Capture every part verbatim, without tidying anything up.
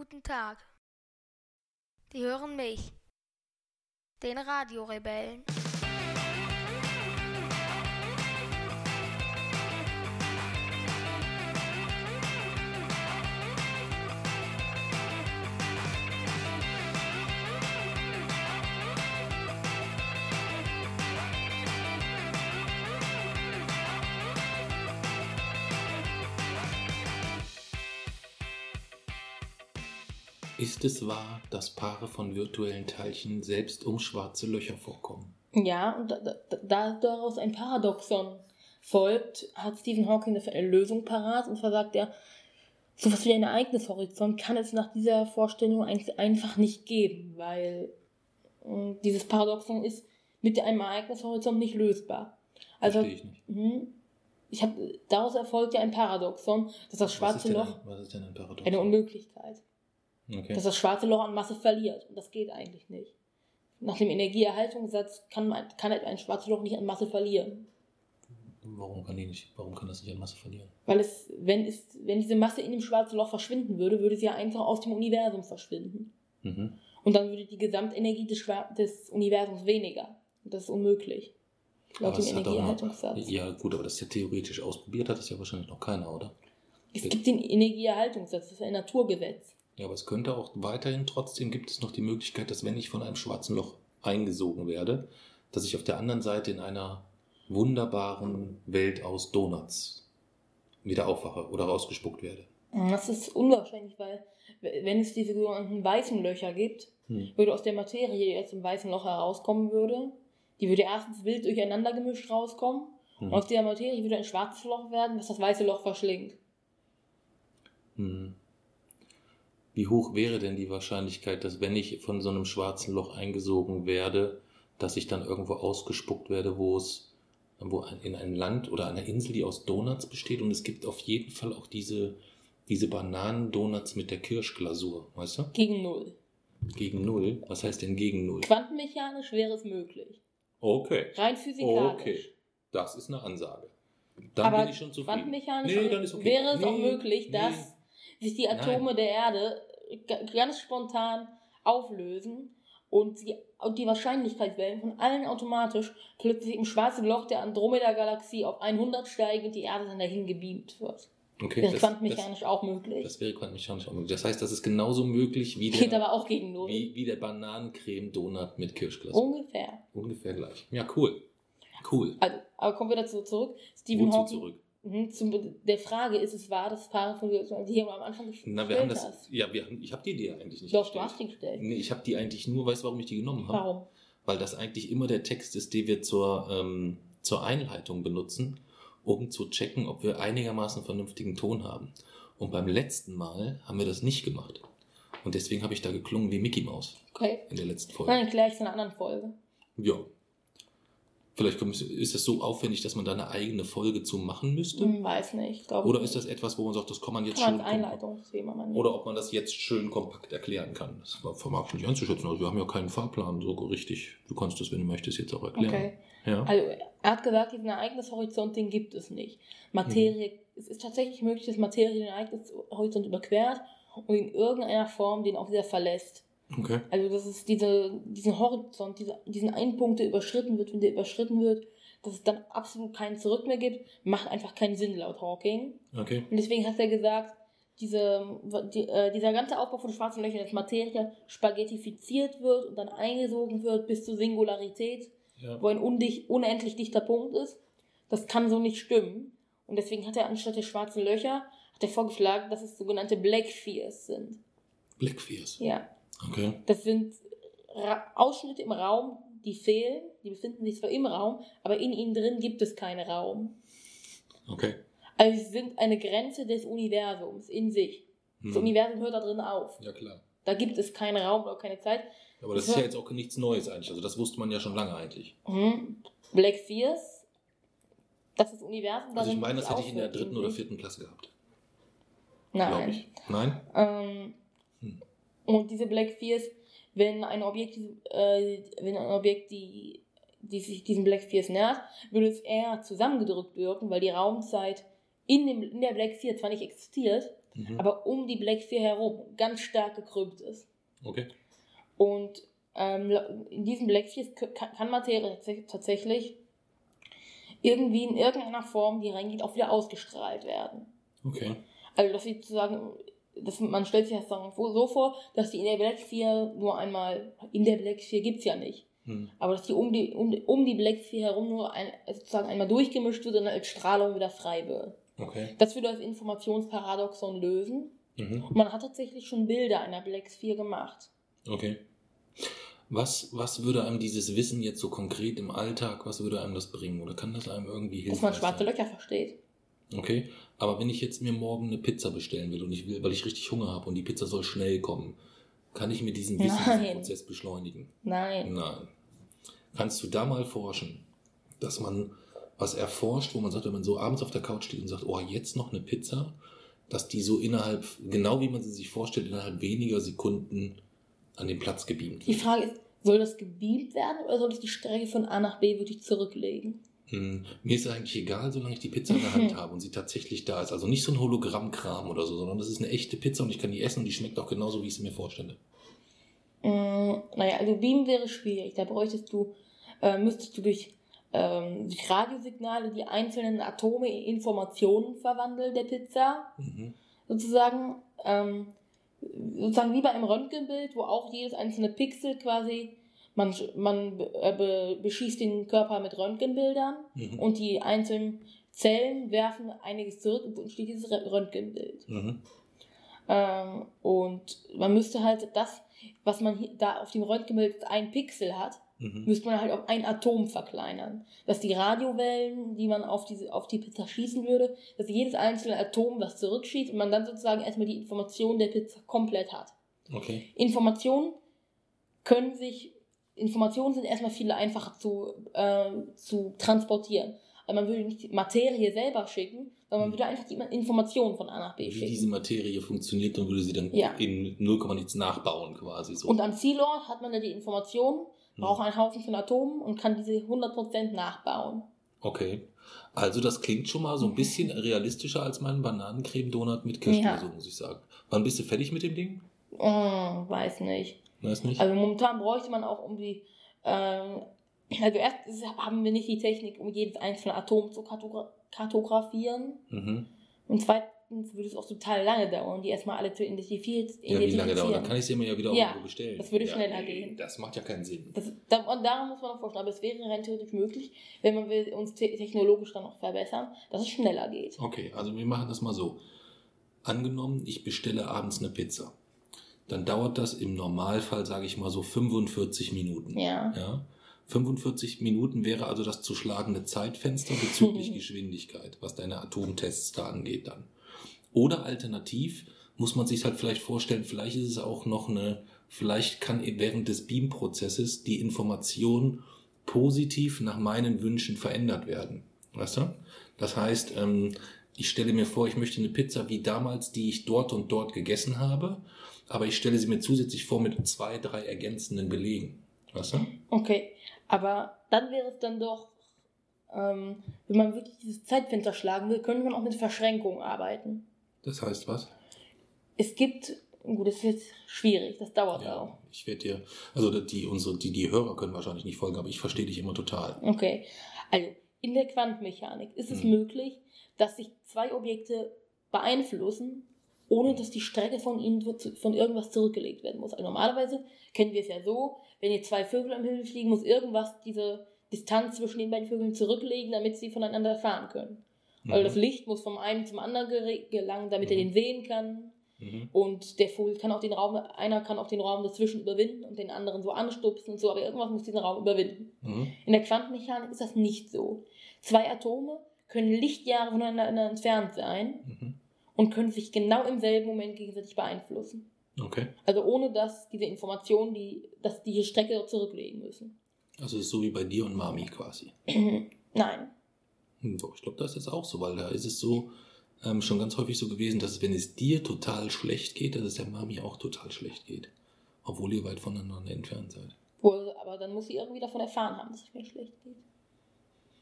Guten Tag. Die hören mich, den Radiorebellen. Ist es wahr, dass Paare von virtuellen Teilchen selbst um schwarze Löcher vorkommen? Ja, und da, da, da daraus ein Paradoxon folgt, hat Stephen Hawking dafür eine Lösung parat, und zwar sagt er, so etwas wie ein Ereignishorizont kann es nach dieser Vorstellung eigentlich einfach nicht geben, weil äh, dieses Paradoxon ist mit einem Ereignishorizont nicht lösbar. Also, Verstehe ich nicht. Mh, ich hab, daraus erfolgt ja ein Paradoxon, dass das schwarze Loch Ein, was ist denn ein Paradoxon? eine Unmöglichkeit. Okay. Dass das schwarze Loch an Masse verliert. Und das geht eigentlich nicht. Nach dem Energieerhaltungssatz kann, man, kann ein schwarzes Loch nicht an Masse verlieren. Warum kann, die nicht, warum kann das nicht an Masse verlieren? Weil es, wenn, es, wenn diese Masse in dem schwarzen Loch verschwinden würde, würde sie ja einfach aus dem Universum verschwinden. Mhm. Und dann würde die Gesamtenergie des, Schwar- des Universums weniger. Und das ist unmöglich. Laut Aber dem es hat doch Energieerhaltungssatz. noch, ja gut, aber das ist ja theoretisch ausprobiert, hat das ja wahrscheinlich noch keiner, oder? Es gibt den Energieerhaltungssatz, das ist ein Naturgesetz. Ja, aber es könnte auch weiterhin, trotzdem gibt es noch die Möglichkeit, dass wenn ich von einem schwarzen Loch eingesogen werde, dass ich auf der anderen Seite in einer wunderbaren Welt aus Donuts wieder aufwache oder rausgespuckt werde. Das ist unwahrscheinlich, weil wenn es diese sogenannten weißen Löcher gibt, hm. würde aus der Materie, die jetzt im weißen Loch herauskommen würde, die würde erstens wild durcheinander gemischt rauskommen, hm. und aus der Materie würde ein schwarzes Loch werden, was das weiße Loch verschlingt. Hm. Wie hoch wäre denn die Wahrscheinlichkeit, dass wenn ich von so einem schwarzen Loch eingesogen werde, dass ich dann irgendwo ausgespuckt werde, wo es wo in ein Land oder eine Insel, die aus Donuts besteht, und es gibt auf jeden Fall auch diese, diese Bananen-Donuts mit der Kirschglasur, weißt du? Gegen Null. Gegen Null? Was heißt denn gegen Null? Quantenmechanisch wäre es möglich. Okay. Rein physikalisch. Okay, das ist eine Ansage. Dann Aber bin ich schon zufrieden. Quantenmechanisch nee, dann ist okay. wäre es nee, auch möglich, dass nee. sich die Atome Nein. der Erde ganz spontan auflösen und die, und die Wahrscheinlichkeitswellen von allen automatisch plötzlich im schwarzen Loch der Andromeda-Galaxie auf hundert steigen und die Erde dann dahin gebeamt wird. Okay, wäre das, quantenmechanisch das, auch möglich. Das wäre quantenmechanisch auch möglich. Das heißt, das ist genauso möglich wie der, Geht aber auch gegen Null. Wie, wie der Bananencreme-Donut mit Kirschglasur. Ungefähr. Ungefähr gleich. Ja, cool. Cool. Also, aber kommen wir dazu zurück. Stephen Wozu Hawking, zurück? Mhm, zum, der Frage, ist es wahr, dass Paare von die hier am Anfang gestellt Na, wir haben das, hast? ja, wir haben, ich habe die dir eigentlich nicht Doch, gestellt. du hast die gestellt. Nee, ich habe die eigentlich nur, weißt du, warum ich die genommen habe? Warum? Weil das eigentlich immer der Text ist, den wir zur, ähm, zur Einleitung benutzen, um zu checken, ob wir einigermaßen vernünftigen Ton haben. Und beim letzten Mal haben wir das nicht gemacht. Und deswegen habe ich da geklungen wie Mickey Mouse. Okay. In der letzten Folge. Dann erkläre ich es in einer anderen Folge. Ja. Vielleicht ist das so aufwendig, dass man da eine eigene Folge zu machen müsste? Hm, weiß nicht. Glaub Oder nicht. ist das etwas, wo man sagt, das kann man jetzt Kann schön... als Einleitungsthema man nicht. Oder ob man das jetzt schön kompakt erklären kann. Das vermag ich nicht einzuschätzen. Also wir haben ja keinen Fahrplan so richtig. Du kannst das, wenn du möchtest, jetzt auch erklären. Okay. Ja. Also er hat gesagt, diesen Ereignishorizont, den gibt es nicht. Materie, mhm. Es ist tatsächlich möglich, dass Materie den Ereignishorizont überquert und in irgendeiner Form den auch wieder verlässt. Okay. Also dass es diese, diesen Horizont, diese, diesen einen Punkt, der überschritten wird, wenn der überschritten wird, dass es dann absolut keinen Zurück mehr gibt, macht einfach keinen Sinn laut Hawking. Okay. Und deswegen hat er gesagt, diese, die, äh, dieser ganze Aufbau von schwarzen Löchern, dass Materie spaghettifiziert wird und dann eingesogen wird bis zur Singularität, ja. wo ein undicht, unendlich dichter Punkt ist, das kann so nicht stimmen. Und deswegen hat er anstatt der schwarzen Löcher, hat er vorgeschlagen, dass es sogenannte Black Spheres sind. Black Spheres? Ja. Okay. Das sind Ra- Ausschnitte im Raum, die fehlen, die befinden sich zwar im Raum, aber in ihnen drin gibt es keinen Raum. Okay. Also sie sind eine Grenze des Universums in sich. Das hm. Universum hört da drin auf. Ja, klar. Da gibt es keinen Raum oder keine Zeit. Aber das, das ist ja jetzt auch nichts Neues eigentlich. Also das wusste man ja schon lange eigentlich. Mhm. Black Spheres, das ist das Universum. Also ich meine, das hätte ich in der dritten oder vierten Klasse gehabt. Nein. Ich. Nein? Ähm, hm. Und diese Black Spheres, wenn ein Objekt, äh, wenn ein Objekt die, die sich diesen Black Spheres nähert, würde es eher zusammengedrückt wirken, weil die Raumzeit in, dem, in der Black Sphere zwar nicht existiert, mhm. aber um die Black Sphere herum ganz stark gekrümmt ist. Okay. Und ähm, in diesem Black Sphere kann, kann Materie tatsächlich irgendwie in irgendeiner Form, die reingeht, auch wieder ausgestrahlt werden. Okay. Also, dass sie sozusagen, dass man stellt sich das so vor, dass die in der Black Sphere nur einmal, in der Black Sphere gibt es ja nicht, hm. aber dass die um die, um, um die Black Sphere herum nur ein, sozusagen einmal durchgemischt wird und dann als Strahlung wieder frei wird. Okay. Das würde das Informationsparadoxon lösen. Mhm. Und man hat tatsächlich schon Bilder einer Black Sphere gemacht. Okay. Was, was würde einem dieses Wissen jetzt so konkret im Alltag, was würde einem das bringen? Oder kann das einem irgendwie helfen? Dass man schwarze Löcher versteht. Okay, aber wenn ich jetzt mir morgen eine Pizza bestellen will und ich will, weil ich richtig Hunger habe und die Pizza soll schnell kommen, kann ich mit diesem Wissen diesen Prozess beschleunigen? Nein. Nein. Kannst du da mal forschen, dass man was erforscht, wo man sagt, wenn man so abends auf der Couch steht und sagt, oh, jetzt noch eine Pizza, dass die so innerhalb, genau wie man sie sich vorstellt, innerhalb weniger Sekunden an den Platz gebeamt wird? Die Frage ist, soll das gebeamt werden oder soll das die Strecke von A nach B wirklich zurücklegen? Hm, mir ist es eigentlich egal, solange ich die Pizza in der Hand habe und sie tatsächlich da ist. Also nicht so ein Hologrammkram oder so, sondern das ist eine echte Pizza und ich kann die essen und die schmeckt auch genauso, wie ich sie mir vorstelle. Mm, naja, also beamen wäre schwierig. Da bräuchtest du, äh, müsstest du durch, ähm, durch Radiosignale die einzelnen Atome in Informationen verwandeln der Pizza. Mhm. Sozusagen, ähm, sozusagen wie bei einem Röntgenbild, wo auch jedes einzelne Pixel quasi Man, man be, beschießt den Körper mit Röntgenbildern mhm. und die einzelnen Zellen werfen einiges zurück und entsteht dieses Röntgenbild. Mhm. Ähm, und man müsste halt das, was man hier, da auf dem Röntgenbild ein Pixel hat, mhm. müsste man halt auf ein Atom verkleinern. Dass die Radiowellen, die man auf, diese, auf die Pizza schießen würde, dass jedes einzelne Atom was zurückschießt und man dann sozusagen erstmal die Information der Pizza komplett hat. Okay. Informationen können sich Informationen sind erstmal viel einfacher zu, äh, zu transportieren. Also man würde nicht die Materie selber schicken, sondern man würde einfach die Informationen von A nach B Wie schicken. Wie diese Materie funktioniert, dann würde sie dann ja. in null Komma nichts nachbauen quasi. So. Und am Zielort hat man dann die Informationen, braucht einen Haufen von Atomen und kann diese hundert Prozent nachbauen. Okay. Also das klingt schon mal so ein bisschen realistischer als mein Bananencreme-Donut mit Kirschkäse, ja. muss ich sagen. Wann bist du fertig mit dem Ding? Oh, weiß nicht. Weiß nicht. Also momentan bräuchte man auch um die, ähm, also erst haben wir nicht die Technik, um jedes einzelne Atom zu kartogra- kartografieren. Mhm. Und zweitens würde es auch total lange dauern, die erstmal alle zu identifizieren. Ja, wie lange dauert? Dann kann ich sie mir ja wieder ja, irgendwo bestellen. Das würde ja, schneller nee, gehen. Das macht ja keinen Sinn. Das, da, und daran muss man noch vorstellen, aber es wäre rein theoretisch möglich, wenn man will, uns te- technologisch dann noch verbessern, dass es schneller geht. Okay, also wir machen das mal so. Angenommen, ich bestelle abends eine Pizza. Dann dauert das im Normalfall, sage ich mal, so fünfundvierzig Minuten. Ja. ja. fünfundvierzig Minuten wäre also das zu schlagende Zeitfenster bezüglich Geschwindigkeit, was deine Atomtests da angeht dann. Oder alternativ muss man sich halt vielleicht vorstellen, vielleicht ist es auch noch eine, vielleicht kann während des Beam-Prozesses die Information positiv nach meinen Wünschen verändert werden. Weißt du? Das heißt, ähm, ich stelle mir vor, ich möchte eine Pizza wie damals, die ich dort und dort gegessen habe, aber ich stelle sie mir zusätzlich vor mit zwei, drei ergänzenden Belegen. Weißt du? Okay, aber dann wäre es dann doch, ähm, wenn man wirklich dieses Zeitfenster schlagen will, könnte man auch mit Verschränkungen arbeiten. Das heißt was? Es gibt, gut, das ist jetzt schwierig, das dauert ja, auch. Ich werde dir, also die, unsere, die, die Hörer können wahrscheinlich nicht folgen, aber ich verstehe dich immer total. Okay, also in der Quantenmechanik ist es hm. möglich, dass sich zwei Objekte beeinflussen, ohne dass die Strecke von ihnen von irgendwas zurückgelegt werden muss. Also normalerweise kennen wir es ja so, wenn hier zwei Vögel am Himmel fliegen, muss irgendwas diese Distanz zwischen den beiden Vögeln zurücklegen, damit sie voneinander fahren können. Mhm. Also das Licht muss vom einen zum anderen gelangen, damit mhm. er den sehen kann. Mhm. Und der Vogel kann auch den Raum, einer kann auch den Raum dazwischen überwinden und den anderen so anstupsen und so, aber irgendwas muss diesen Raum überwinden. Mhm. In der Quantenmechanik ist das nicht so. Zwei Atome können Lichtjahre voneinander entfernt sein. Mhm. Und können sich genau im selben Moment gegenseitig beeinflussen. Okay. Also ohne, dass diese Informationen, die, dass die Strecke zurücklegen müssen. Also es ist so wie bei dir und Mami quasi. Nein. Doch, ich glaube, das ist auch so, weil da ist es so ähm, schon ganz häufig so gewesen, dass wenn es dir total schlecht geht, dass es der Mami auch total schlecht geht. Obwohl ihr weit voneinander entfernt seid. Wohl, aber dann muss sie irgendwie davon erfahren haben, dass es mir schlecht geht.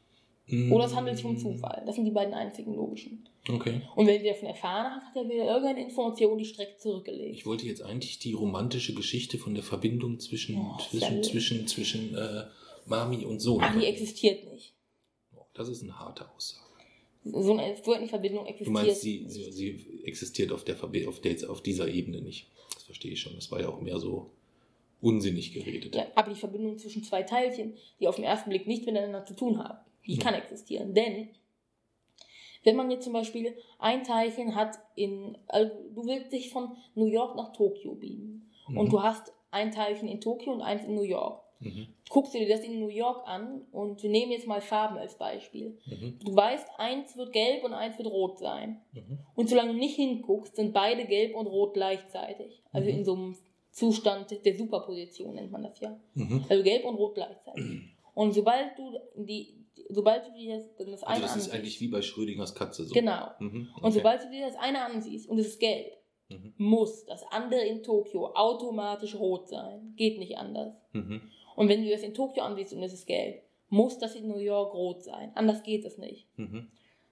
Mm. Oder es handelt sich um Zufall. Das sind die beiden einzigen logischen. Okay. Und wenn sie davon erfahren hat, hat er wieder irgendeine Information die Strecke zurückgelegt. Ich wollte jetzt eigentlich die romantische Geschichte von der Verbindung zwischen, oh, zwischen, zwischen, zwischen äh, Mami und Sohn. Ach, die existiert nicht. Das ist eine harte Aussage. So eine, so eine Verbindung existiert. Du meinst, sie, sie, sie existiert auf, der, auf, der, auf dieser Ebene nicht. Das verstehe ich schon. Das war ja auch mehr so unsinnig geredet. Ja, aber die Verbindung zwischen zwei Teilchen, die auf den ersten Blick nichts miteinander zu tun haben, die hm. kann existieren. Denn, wenn man jetzt zum Beispiel ein Teilchen hat in, also du willst dich von New York nach Tokio beamen mhm. und du hast ein Teilchen in Tokio und eins in New York. Mhm. Guckst du dir das in New York an und wir nehmen jetzt mal Farben als Beispiel. Mhm. Du weißt, eins wird gelb und eins wird rot sein. Mhm. Und solange du nicht hinguckst, sind beide gelb und rot gleichzeitig. Also mhm. in so einem Zustand der Superposition nennt man das ja. Mhm. Also gelb und rot gleichzeitig. Mhm. Und sobald du die, sobald du dir das, das eine also das ansiehst... ist eigentlich wie bei Schrödingers Katze so. Genau. Mhm. Okay. Und sobald du dir das eine ansiehst und es ist gelb, mhm. muss das andere in Tokio automatisch rot sein. Geht nicht anders. Mhm. Und wenn du das in Tokio ansiehst und es ist gelb, muss das in New York rot sein. Anders geht es nicht. Mhm.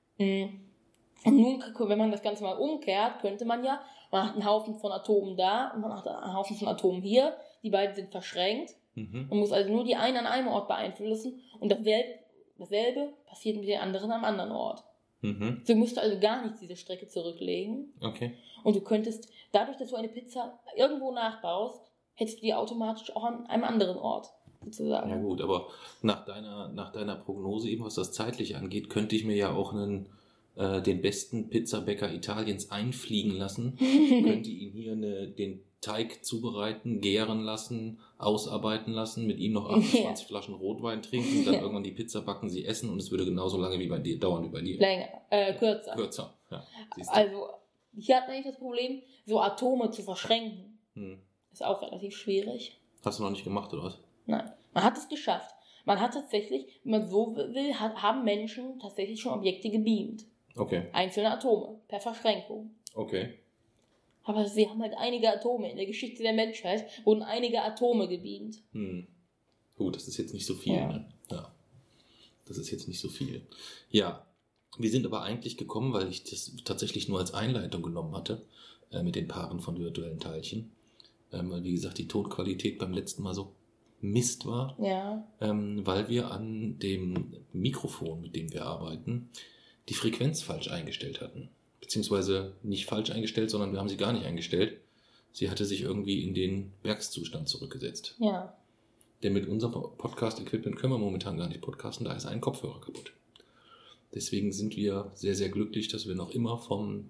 Und nun, wenn man das Ganze mal umkehrt, könnte man ja, man hat einen Haufen von Atomen da und man hat einen Haufen von Atomen hier. Die beiden sind verschränkt. Mhm. Man muss also nur die einen an einem Ort beeinflussen und dasselbe, dasselbe passiert mit den anderen am anderen Ort. Mhm. So musst du also gar nicht diese Strecke zurücklegen. Okay. Und du könntest, dadurch, dass du eine Pizza irgendwo nachbaust, hättest du die automatisch auch an einem anderen Ort, sozusagen. Ja gut, aber nach deiner, nach deiner Prognose, eben was das zeitlich angeht, könnte ich mir ja auch einen, äh, den besten Pizzabäcker Italiens einfliegen lassen, könnte ihn hier eine, den Teig zubereiten, gären lassen, ausarbeiten lassen, mit ihm noch achtundzwanzig ja. Flaschen Rotwein trinken, dann ja. irgendwann die Pizza backen, sie essen und es würde genauso lange wie bei dir dauern wie bei dir. Länger, äh, kürzer. Kürzer, ja. Also, hier hat man nicht das Problem, so Atome zu verschränken. Hm. Ist auch relativ schwierig. Hast du noch nicht gemacht, oder was? Nein. Man hat es geschafft. Man hat tatsächlich, wenn man so will, hat, haben Menschen tatsächlich schon Objekte gebeamt. Okay. Einzelne Atome, per Verschränkung. Okay. Aber sie haben halt einige Atome. In der Geschichte der Menschheit wurden einige Atome gebeamt. Hm. Gut, das ist jetzt nicht so viel, ja. ne? Ja. Das ist jetzt nicht so viel. Ja. Wir sind aber eigentlich gekommen, weil ich das tatsächlich nur als Einleitung genommen hatte, äh, mit den Paaren von virtuellen Teilchen. Ähm, weil, wie gesagt, die Tonqualität beim letzten Mal so Mist war. Ja. Ähm, weil wir an dem Mikrofon, mit dem wir arbeiten, die Frequenz falsch eingestellt hatten. Beziehungsweise nicht falsch eingestellt, sondern wir haben sie gar nicht eingestellt. Sie hatte sich irgendwie in den Werkszustand zurückgesetzt. Ja. Denn mit unserem Podcast-Equipment können wir momentan gar nicht podcasten, da ist ein Kopfhörer kaputt. Deswegen sind wir sehr, sehr glücklich, dass wir noch immer vom,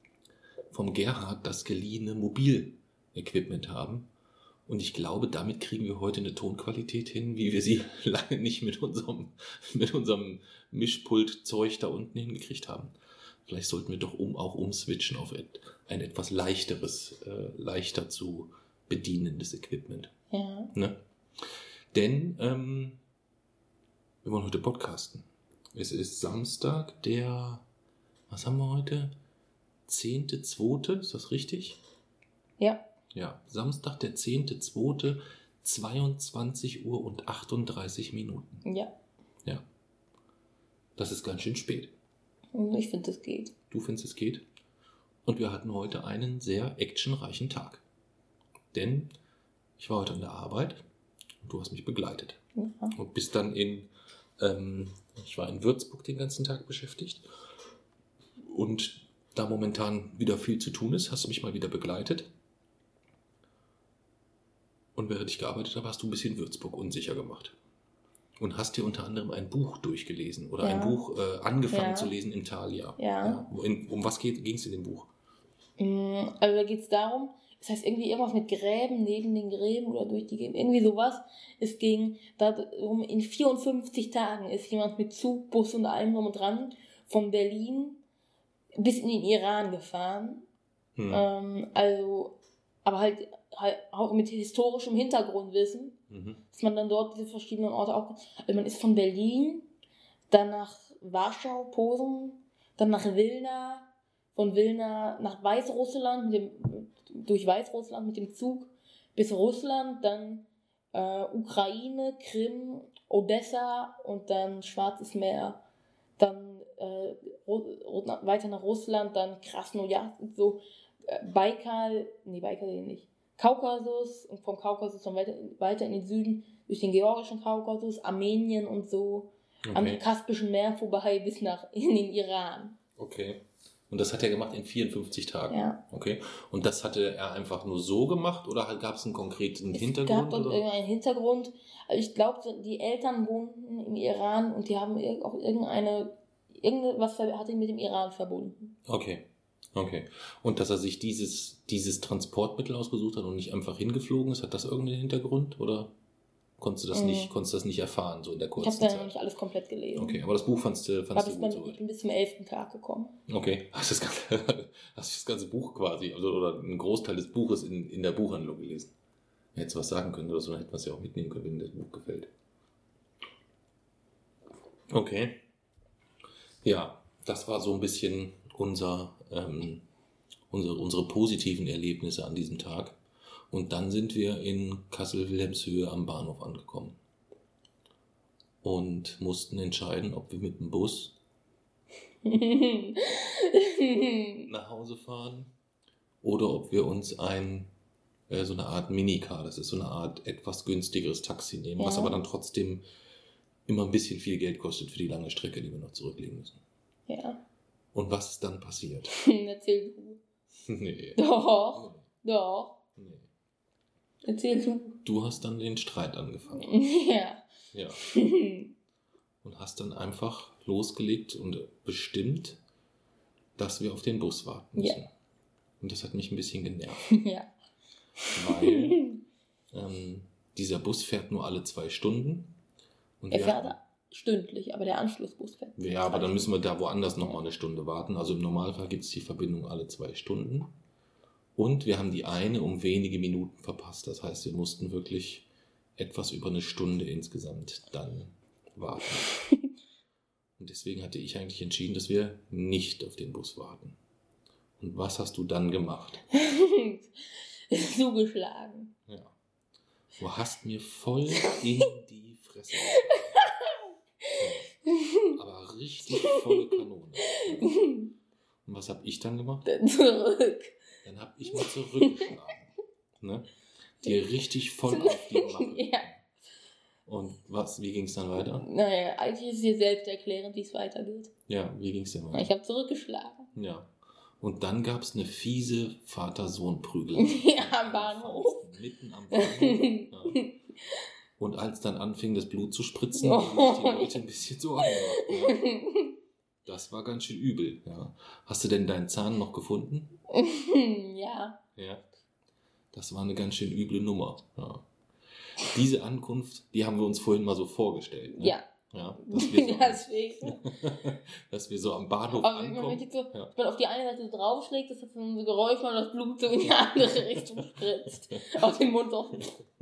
vom Gerhard das geliehene Mobil-Equipment haben. Und ich glaube, damit kriegen wir heute eine Tonqualität hin, wie wir sie lange nicht mit unserem, mit unserem Mischpult-Zeug da unten hingekriegt haben. Vielleicht sollten wir doch um, auch umswitchen auf ein etwas leichteres, äh, leichter zu bedienendes Equipment. Ja. Ne? Denn ähm, wir wollen heute podcasten. Es ist Samstag, der, was haben wir heute? zehnte zweite Ist das richtig? Ja. Ja, Samstag, der zehnte zweite zweiundzwanzig Uhr und achtunddreißig Minuten. Ja. Ja. Das ist ganz schön spät. Ich finde, es geht. Du findest, es geht? Und wir hatten heute einen sehr actionreichen Tag. Denn ich war heute an der Arbeit und du hast mich begleitet. Ja. Und bist dann in, ähm, ich war in Würzburg den ganzen Tag beschäftigt. Und da momentan wieder viel zu tun ist, hast du mich mal wieder begleitet. Und während ich gearbeitet habe, hast du ein bisschen Würzburg unsicher gemacht. Und hast dir unter anderem ein Buch durchgelesen oder ja. ein Buch äh, angefangen ja. zu lesen im Thalia. Ja. Ja. In, um was ging es in dem Buch? Also da geht es darum, es heißt irgendwie irgendwas mit Gräben, neben den Gräben oder durch die Gräben, irgendwie sowas. Es ging darum, in vierundfünfzig Tagen ist jemand mit Zug, Bus und allem drum und dran von Berlin bis in den Iran gefahren. Hm. Ähm, also, aber halt, halt auch mit historischem Hintergrundwissen, mhm. dass man dann dort diese verschiedenen Orte auch, also man ist von Berlin, dann nach Warschau, Posen, dann nach Wilna, von Wilna nach Weißrussland, mit dem, durch Weißrussland mit dem Zug bis Russland, dann äh, Ukraine, Krim, Odessa und dann Schwarzes Meer dann äh, weiter nach Russland, dann Krasnojar, so äh, Baikal, nee, Baikal nicht, Kaukasus und vom Kaukasus dann weiter, weiter in den Süden durch den georgischen Kaukasus, Armenien und so, okay. Am Kaspischen Meer vorbei bis nach in den Iran. Okay. Und das hat er gemacht in vierundfünfzig Tagen? Ja. Okay. Und das hatte er einfach nur so gemacht oder gab es einen konkreten es Hintergrund? Es gab dort irgendeinen Hintergrund. Also ich glaube, die Eltern wohnten im Iran und die haben auch irgendeine, irgendwas hat ihn mit dem Iran verbunden. Okay. Okay. Und dass er sich dieses, dieses Transportmittel ausgesucht hat und nicht einfach hingeflogen ist, hat das irgendeinen Hintergrund oder konntest du das mhm. nicht, konntest du das nicht erfahren, so in der kurzen Zeit? Ich habe da noch nicht alles komplett gelesen. Okay, aber das Buch fandst du, fandst du gut so? Ich bin bis zum elften Tag gekommen. Okay, hast du das ganze, hast du das ganze Buch quasi, also, oder einen Großteil des Buches in, in der Buchhandlung gelesen? Hättest du was sagen können oder so, dann hätten wir es ja auch mitnehmen können, wenn dir das Buch gefällt. Okay. Ja, das war so ein bisschen unser, ähm, unsere, unsere positiven Erlebnisse an diesem Tag. Und dann sind wir in Kassel-Wilhelmshöhe am Bahnhof angekommen. Und mussten entscheiden, ob wir mit dem Bus nach Hause fahren oder ob wir uns ein, äh, so eine Art Minicar, das ist so eine Art etwas günstigeres Taxi nehmen, ja. Was aber dann trotzdem immer ein bisschen viel Geld kostet für die lange Strecke, die wir noch zurücklegen müssen. Ja. Und was ist dann passiert? Erzähl du. Nee. Doch. Nee. Doch. Nee. Erzähl du. Du hast dann den Streit angefangen. Ja. Ja. Und hast dann einfach losgelegt und bestimmt, dass wir auf den Bus warten müssen. Ja. Und das hat mich ein bisschen genervt. Ja. Weil ähm, dieser Bus fährt nur alle zwei Stunden. Und er fährt hatten, stündlich, aber der Anschlussbus fährt. Ja, aber dann müssen wir da woanders nochmal eine Stunde warten. Also im Normalfall gibt es die Verbindung alle zwei Stunden. Und wir haben die eine um wenige Minuten verpasst. Das heißt, wir mussten wirklich etwas über eine Stunde insgesamt dann warten. Und deswegen hatte ich eigentlich entschieden, dass wir nicht auf den Bus warten. Und was hast du dann gemacht? Zugeschlagen. Ja. Du hast mir voll in die Fresse geschlagen. Aber richtig volle Kanone. Und was habe ich dann gemacht? Dann zurück. Dann habe ich mal zurückgeschlagen. Ne? Dir richtig voll auf die Mappe. Ja. Und was, wie ging es dann weiter? Naja, eigentlich ist es dir selbst erklärend, wie es weitergeht. Ja, wie ging es denn weiter? Ich habe zurückgeschlagen. Ja. Und dann gab es eine fiese Vater-Sohn-Prügel. Ja, am Bahnhof. Mitten am Bahnhof. Ja. Und als dann anfing, das Blut zu spritzen, oh. haben sich die Leute ein bisschen Sorgen gemacht. Ja. Das war ganz schön übel. Ja. Hast du denn deinen Zahn noch gefunden? Ja. Ja. Das war eine ganz schön üble Nummer. Ja. Diese Ankunft, die haben wir uns vorhin mal so vorgestellt. Ne? Ja. Ja, dass wir so, Deswegen. dass wir so am Bahnhof aber ankommen. Wenn man, so, ja. man auf die eine Seite draufschlägt, dass das so ein Geräusch und das Blut so in die andere Richtung spritzt. Aus dem Mund offen.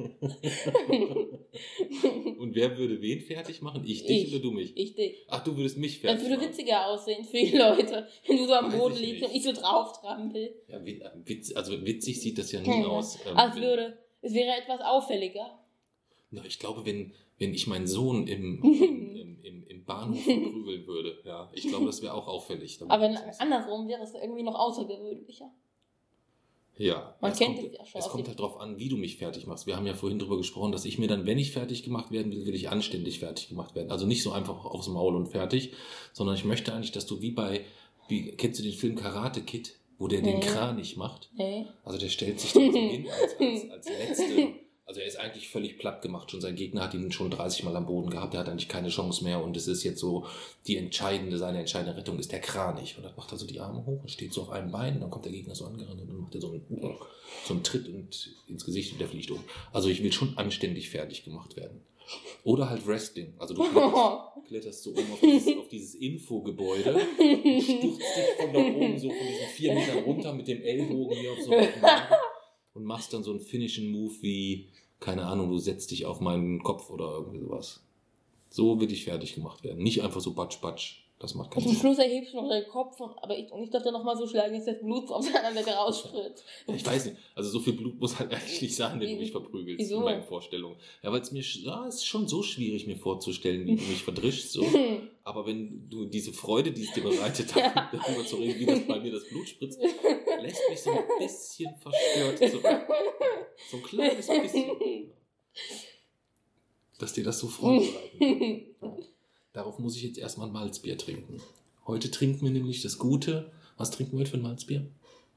Und wer würde wen fertig machen? Ich dich ich, oder du mich? Ich dich. Ach, du würdest mich fertig machen. Das würde machen. witziger aussehen für die Leute, wenn du so am Weiß Boden ich liegst nicht. und ich so drauf trampel. Ja, witz, also witzig sieht das ja nie ja. aus. Ähm, also würde, es wäre etwas auffälliger. Na, ich glaube, wenn, wenn ich meinen Sohn im, im, im, im Bahnhof verprügeln würde, ja, ich glaube, das wäre auch auffällig. Aber wenn, andersrum wäre es irgendwie noch außergewöhnlicher. Ja, man es kennt kommt, es ja schon. Es kommt halt drauf an, wie du mich fertig machst. Wir haben ja vorhin darüber gesprochen, dass ich mir dann, wenn ich fertig gemacht werden will, will ich anständig fertig gemacht werden. Also nicht so einfach aufs Maul und fertig, sondern ich möchte eigentlich, dass du wie bei, wie, kennst du den Film Karate Kid, wo der nee. den Kranich macht? Nee. Also der stellt sich dann so hin als, als, als letzte. Also er ist eigentlich völlig platt gemacht. Schon sein Gegner hat ihn schon dreißig Mal am Boden gehabt. Er hat eigentlich keine Chance mehr. Und es ist jetzt so, die entscheidende, seine entscheidende Rettung ist der Kranich. Und dann macht er so die Arme hoch und steht so auf einem Bein. Und dann kommt der Gegner so angerannt und dann macht er so einen, so einen Tritt und ins Gesicht und der fliegt um. Also ich will schon anständig fertig gemacht werden. Oder halt Wrestling. Also du kletterst, kletterst so oben auf dieses, auf dieses Infogebäude und stürzt dich von da oben so von diesen vier Metern runter mit dem Ellbogen hier auf so einen und machst dann so einen Finishing Move wie, keine Ahnung, du setzt dich auf meinen Kopf oder irgendwie sowas. So will ich fertig gemacht werden. Nicht einfach so batsch, batsch. Das macht Und keinen zum Sinn. Schluss erhebst du noch deinen Kopf, und, aber ich, und ich darf dann nochmal so schlagen, dass das Blut auf der anderen Seite rausspritzt. Ja, ich weiß nicht, also so viel Blut muss halt eigentlich nicht sein, wenn du mich verprügelst, Wieso? in meinen Vorstellungen. Ja, weil es mir, ja, es ist schon so schwierig, mir vorzustellen, wie du mich verdrischst, so. Aber wenn du diese Freude, die es dir bereitet hat, darüber zu reden, wie das bei mir das Blut spritzt, lässt mich so ein bisschen verstört zurück. So ein kleines bisschen. Dass dir das so Freude bereitet. Darauf muss ich jetzt erstmal ein Malzbier trinken. Heute trinken wir nämlich das Gute. Was trinken wir heute für ein Malzbier?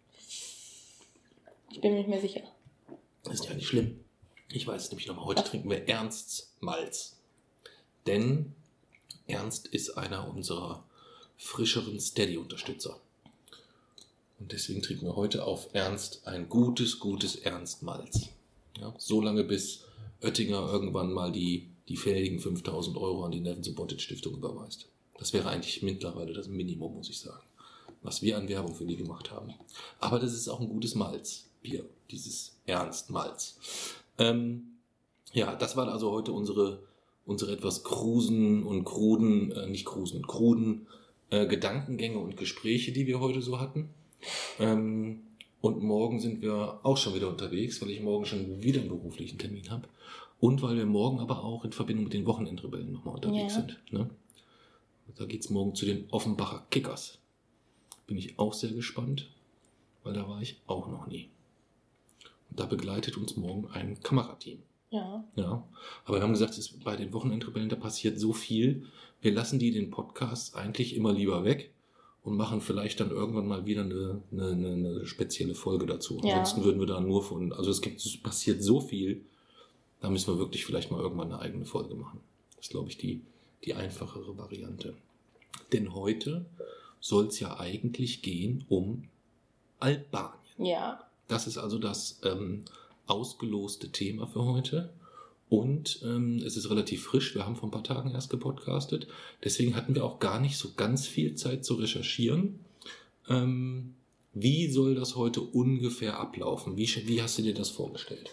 Ich bin mir nicht mehr sicher. Das ist ja nicht schlimm. Ich weiß es nämlich nochmal. Heute trinken wir Ernsts Malz. Denn Ernst ist einer unserer frischeren Steady-Unterstützer. Und deswegen trinken wir heute auf Ernst ein gutes, gutes Ernst Malz. Ja, so lange bis Oettinger irgendwann mal die, die fähigen fünftausend Euro an die Neven-Subotic-Stiftung überweist. Das wäre eigentlich mittlerweile das Minimum, muss ich sagen, was wir an Werbung für die gemacht haben. Aber das ist auch ein gutes Malzbier, dieses Ernst Malz. Ähm, ja, das waren also heute unsere, unsere etwas krusen und kruden, äh, nicht krusen, kruden äh, Gedankengänge und Gespräche, die wir heute so hatten. Ähm, und morgen sind wir auch schon wieder unterwegs, weil ich morgen schon wieder einen beruflichen Termin habe. Und weil wir morgen aber auch in Verbindung mit den Wochenendrebellen nochmal unterwegs Ja. sind. Ne? Da geht es morgen zu den Offenbacher Kickers. Bin ich auch sehr gespannt, weil da war ich auch noch nie. Und da begleitet uns morgen ein Kamerateam. Ja. Ja, aber wir haben gesagt, es ist bei den Wochenendrebellen, da passiert so viel. Wir lassen die den Podcast eigentlich immer lieber weg und machen vielleicht dann irgendwann mal wieder eine, eine, eine, eine spezielle Folge dazu. Ja. Ansonsten würden wir da nur von, also es gibt, es passiert so viel, da müssen wir wirklich vielleicht mal irgendwann eine eigene Folge machen. Das ist, glaube ich, die, die einfachere Variante. Denn heute soll es ja eigentlich gehen um Albanien. Ja. Das ist also das ähm, ausgeloste Thema für heute. Und ähm, es ist relativ frisch. Wir haben vor ein paar Tagen erst gepodcastet. Deswegen hatten wir auch gar nicht so ganz viel Zeit zu recherchieren. Ähm, wie soll das heute ungefähr ablaufen? Wie, wie hast du dir das vorgestellt?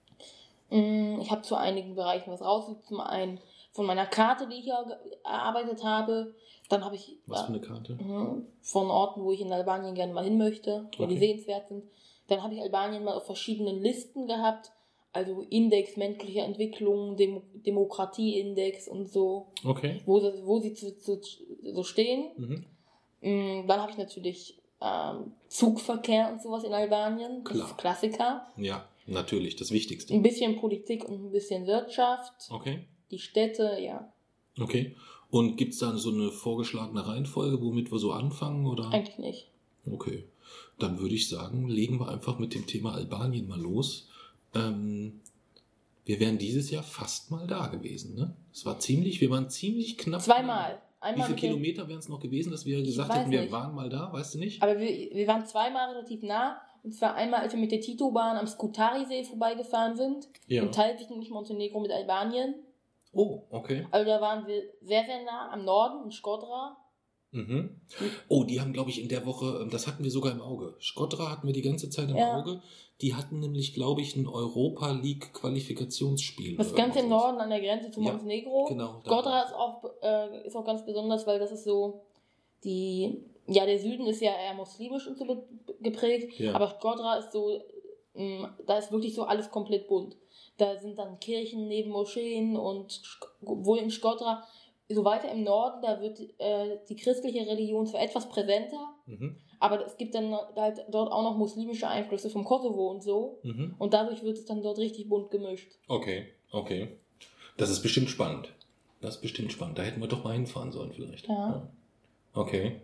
Ich habe zu einigen Bereichen was raus. Zum einen von meiner Karte, die ich ja erarbeitet habe. Dann habe ich Was für eine Karte? äh, von Orten, wo ich in Albanien gerne mal hin möchte, wo Okay. die sehenswert sind. Dann habe ich Albanien mal auf verschiedenen Listen gehabt. Also Index menschlicher Entwicklung, Dem- Demokratieindex und so, Okay. wo sie, wo sie zu, zu, so stehen. Mhm. Mm, Dann habe ich natürlich ähm, Zugverkehr und sowas in Albanien. Das Klar. ist Klassiker. Ja, natürlich, das Wichtigste. Ein bisschen Politik und ein bisschen Wirtschaft. Okay. Die Städte, ja, Okay. Und gibt es da so eine vorgeschlagene Reihenfolge, womit wir so anfangen? Oder? eigentlich nicht. Okay. Dann würde ich sagen, legen wir einfach mit dem Thema Albanien mal los. Ähm, wir wären dieses Jahr fast mal da gewesen, ne? Es war ziemlich, wir waren ziemlich knapp. Zweimal. Wie Einmal viele mit dem- Kilometer wären es noch gewesen, dass wir Ich gesagt weiß hätten, wir nicht. waren mal da, weißt du nicht? Aber wir, wir waren zweimal relativ nah. Und zwar einmal, als wir mit der Tito-Bahn am Skutari-See vorbeigefahren sind. Ja. Im Teil zwischen Montenegro mit Albanien. Oh, okay. Also da waren wir sehr, sehr nah am Norden, in Shkodra. Mhm. Oh, die haben, glaube ich, in der Woche, das hatten wir sogar im Auge. Shkodra hatten wir die ganze Zeit im Ja. Auge. Die hatten nämlich, glaube ich, ein Europa League Qualifikationsspiel. Das ist oder ganz im irgendwas. Norden an der Grenze zu Ja, Montenegro. genau, da Shkodra war- ist auch, äh, ist auch ganz besonders, weil das ist so die, ja, der Süden ist ja eher muslimisch und so be- geprägt, Ja. aber Shkodra ist so, mh, da ist wirklich so alles komplett bunt. Da sind dann Kirchen neben Moscheen und Sch- wohl in Shkodra, so weiter im Norden, da wird äh, die christliche Religion zwar etwas präsenter, Mhm. aber es gibt dann halt dort auch noch muslimische Einflüsse vom Kosovo und so. Mhm. Und dadurch wird es dann dort richtig bunt gemischt. Okay, okay. Das ist bestimmt spannend. Das ist bestimmt spannend. Da hätten wir doch mal hinfahren sollen vielleicht. Ja. Okay.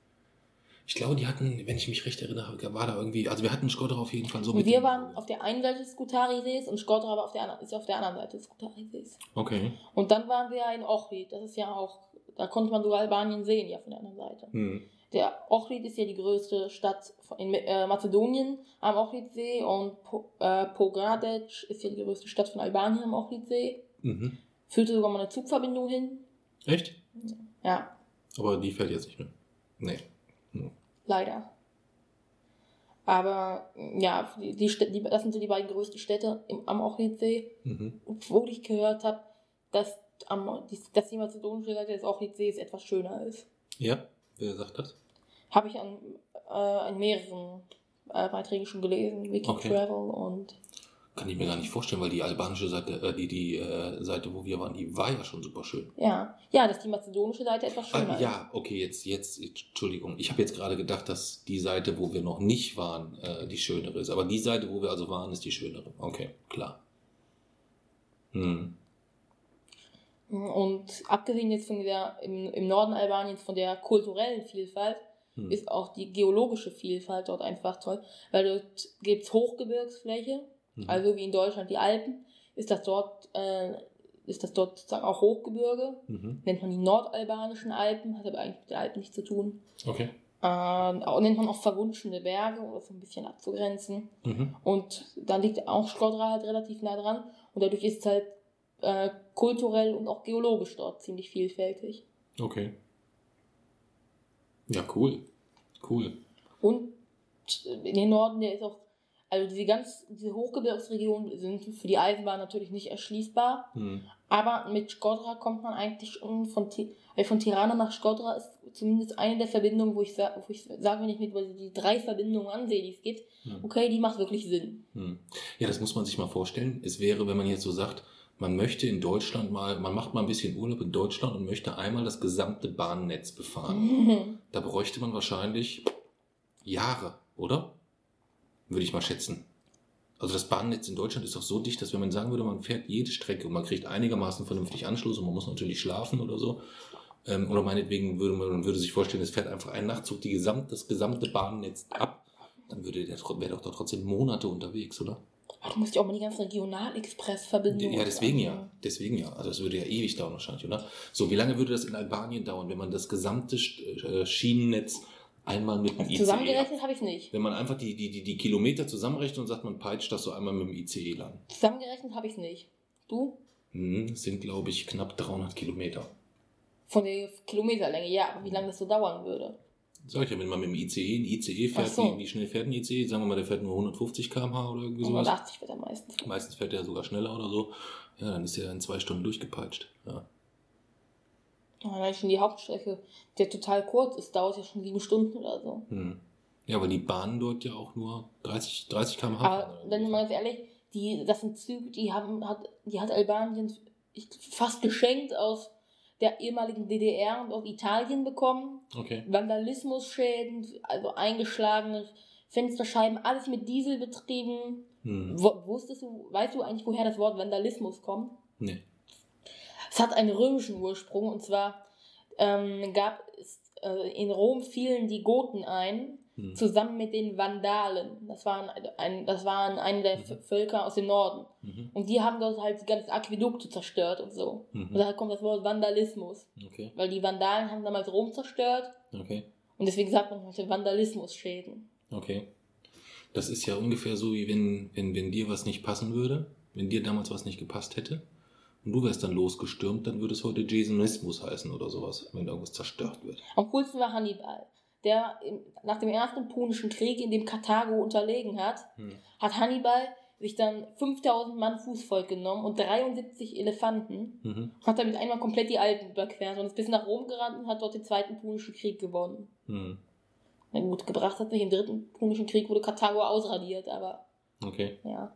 Ich glaube, die hatten, wenn ich mich recht erinnere, war da irgendwie, also wir hatten Shkodra auf jeden Fall so Und mit wir dem- waren auf der einen Seite des Skutari-Sees und Shkodra war auf der anderen, ist auf der anderen Seite des Skutari-Sees. Okay. Und dann waren wir ja in Ohrid. Das ist ja auch, da konnte man sogar Albanien sehen, ja, von der anderen Seite. Hm. Der Ohrid ist ja die größte Stadt in äh, Mazedonien am Ohridsee und po, äh, Pogradec ist ja die größte Stadt von Albanien am Ohridsee. Mhm. Führte sogar mal eine Zugverbindung hin. Echt? Ja, Aber die fährt jetzt nicht mehr. Nee. Hm. leider. Aber ja, die, die, Städte- die, das sind so die beiden größten Städte im, am Ohridsee. Mhm. Obwohl ich gehört habe, dass, am, die, dass die mazedonische Seite des Ohridsees etwas schöner ist. Ja, wer sagt das? Habe ich an, äh, in mehreren äh, Beiträgen schon gelesen, Wiki Okay. Travel und... Kann ich mir gar nicht vorstellen, weil die albanische Seite, äh, die, die äh, Seite, wo wir waren, die war ja schon super schön. Ja, ja, dass die mazedonische Seite etwas schöner Ah, ja, okay, jetzt, jetzt, Entschuldigung. Ich habe jetzt gerade gedacht, dass die Seite, wo wir noch nicht waren, äh, die schönere ist. Aber die Seite, wo wir also waren, ist die schönere. Okay, klar. Hm. Und abgesehen jetzt von der, im, im Norden Albaniens, von der kulturellen Vielfalt, hm. ist auch die geologische Vielfalt dort einfach toll. Weil dort gibt es Hochgebirgsfläche, mhm. also wie in Deutschland die Alpen, ist das dort, äh, ist das dort sozusagen auch Hochgebirge. Mhm. Nennt man die nordalbanischen Alpen, hat aber eigentlich mit den Alpen nichts zu tun. Okay. Äh, auch, nennt man auch verwunschene Berge, um das so ein bisschen abzugrenzen. Mhm. Und dann liegt auch Shkodra halt relativ nah dran. Und dadurch ist es halt äh, kulturell und auch geologisch dort ziemlich vielfältig. Okay. Ja, cool. Cool. Und in den Norden, der ist auch, also diese ganz, diese Hochgebirgsregionen sind für die Eisenbahn natürlich nicht erschließbar. Hm. Aber mit Shkodra kommt man eigentlich schon von, von Tirana nach Shkodra ist zumindest eine der Verbindungen, wo ich, sa- wo ich sage, wenn ich mir die drei Verbindungen ansehe, die es gibt, hm. okay, die macht wirklich Sinn. Hm. Ja, das muss man sich mal vorstellen. Es wäre, wenn man jetzt so sagt, man möchte in Deutschland mal, man macht mal ein bisschen Urlaub in Deutschland und möchte einmal das gesamte Bahnnetz befahren. Mhm. Da bräuchte man wahrscheinlich Jahre, oder? Würde ich mal schätzen. Also das Bahnnetz in Deutschland ist doch so dicht, dass wenn man sagen würde, man fährt jede Strecke und man kriegt einigermaßen vernünftig Anschluss und man muss natürlich schlafen oder so. Ähm, oder meinetwegen würde man, man würde sich vorstellen, es fährt einfach ein Nachtzug die gesamt, das gesamte Bahnnetz ab. Dann würde der, wäre doch da trotzdem Monate unterwegs, oder? Aber du musst ja auch mal die ganzen Regionalexpress-Verbindungen... Ja, deswegen ja. Deswegen ja. Also das würde ja ewig dauern wahrscheinlich, oder? So, wie lange würde das in Albanien dauern, wenn man das gesamte Schienennetz einmal mit dem also I C E... Zusammengerechnet habe ich es nicht. Wenn man einfach die, die, die, die Kilometer zusammenrechnet und sagt, man peitscht das so einmal mit dem I C E lang. Zusammengerechnet habe ich es nicht. Du? Hm, das sind, glaube ich, knapp dreihundert Kilometer. Von der Kilometerlänge, ja. Aber wie lange das so dauern würde? Sag ich ja, wenn man mit dem I C E, ein I C E fährt, so. wie, wie schnell fährt ein I C E? Sagen wir mal, der fährt nur hundertfünfzig Kilometer pro Stunde oder irgendwie sowas. hundertachtzig fährt er meistens. Meistens fährt er sogar schneller oder so. Ja, dann ist er in zwei Stunden durchgepeitscht. Ja. Ja, dann ist schon die Hauptstrecke, der total kurz ist, dauert ja schon sieben Stunden oder so. Hm. Ja, weil die Bahnen dort ja auch nur dreißig, dreißig Kilometer pro Stunde fahren. Aber wenn man ganz ehrlich, die, das sind Züge, die haben, hat, die hat Albanien fast geschenkt aus der ehemaligen D D R und aus Italien bekommen. Okay. Vandalismusschäden, also eingeschlagene Fensterscheiben, alles mit Diesel betrieben. Hm. Wo, wusstest du, weißt du eigentlich, woher das Wort Vandalismus kommt? Nee. Es hat einen römischen Ursprung, und zwar ähm, gab es äh, in Rom fielen die Goten ein, hm. zusammen mit den Vandalen. Das waren, ein, das waren eine der mhm. Völker aus dem Norden. Mhm. Und die haben dort halt die ganzen Aquädukte zerstört und so. Mhm. Und daher kommt das Wort Vandalismus. Okay. Weil die Vandalen haben damals Rom zerstört. Okay. Und deswegen sagt man heute Vandalismusschäden. Okay. Das ist ja ungefähr so, wie wenn, wenn, wenn dir was nicht passen würde, wenn dir damals was nicht gepasst hätte und du wärst dann losgestürmt, dann würde es heute Jasonismus heißen oder sowas, wenn irgendwas zerstört wird. Am coolsten war Hannibal, der im, nach dem ersten Punischen Krieg, in dem Karthago unterlegen hat, hm. hat Hannibal sich dann fünftausend Mann Fußvolk genommen und dreiundsiebzig Elefanten, mhm. hat damit einmal komplett die Alpen überquert und ist bis nach Rom gerannt und hat dort den zweiten Punischen Krieg gewonnen. Hm. Na gut, gebracht hat sich im dritten Punischen Krieg, wurde Karthago ausradiert, aber okay. ja.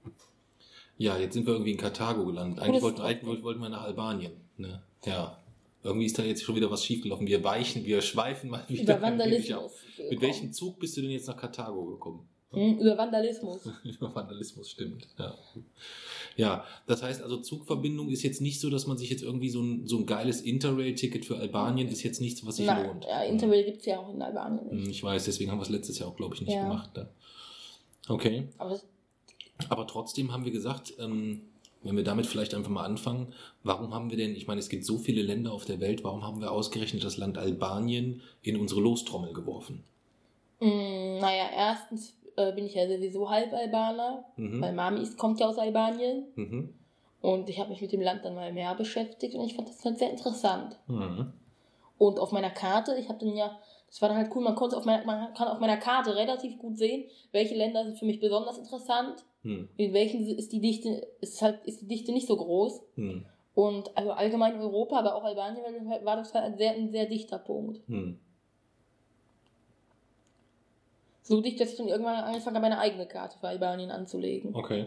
Ja, jetzt sind wir irgendwie in Karthago gelandet. Eigentlich wollten, eigentlich wollten wir nach Albanien. Ne? Ja. Irgendwie ist da jetzt schon wieder was schiefgelaufen. Wir weichen, wir schweifen mal wieder. Über Vandalismus. Mit welchem Zug bist du denn jetzt nach Karthago gekommen? Hm, über Vandalismus. Über Vandalismus, stimmt. Ja. Ja, das heißt also, Zugverbindung ist jetzt nicht so, dass man sich jetzt irgendwie so ein, so ein geiles Interrail-Ticket für Albanien ist jetzt nichts, was sich Nein, lohnt. Ja, Interrail gibt es ja auch in Albanien nicht. Ich weiß, deswegen haben wir es letztes Jahr auch, glaube ich, nicht ja. gemacht. Ne? Okay. Aber, Aber trotzdem haben wir gesagt, ähm, wenn wir damit vielleicht einfach mal anfangen, warum haben wir denn, ich meine, es gibt so viele Länder auf der Welt, warum haben wir ausgerechnet das Land Albanien in unsere Lostrommel geworfen? Mm, naja, erstens äh, bin ich ja sowieso Halbalbaner, mhm. weil Mami ist, kommt ja aus Albanien. Mhm. Und ich habe mich mit dem Land dann mal mehr beschäftigt und ich fand das halt sehr interessant. Mhm. Und auf meiner Karte, ich habe dann ja, das war dann halt cool, man konnte auf meiner, man kann auf meiner Karte relativ gut sehen, welche Länder sind für mich besonders interessant. Hm. In welchen ist die Dichte, ist halt, ist die Dichte nicht so groß. Hm. Und also allgemein in Europa, aber auch Albanien war das halt ein sehr, ein sehr dichter Punkt. Hm. So dicht, dass ich dann irgendwann angefangen habe, eine eigene Karte für Albanien anzulegen. Okay.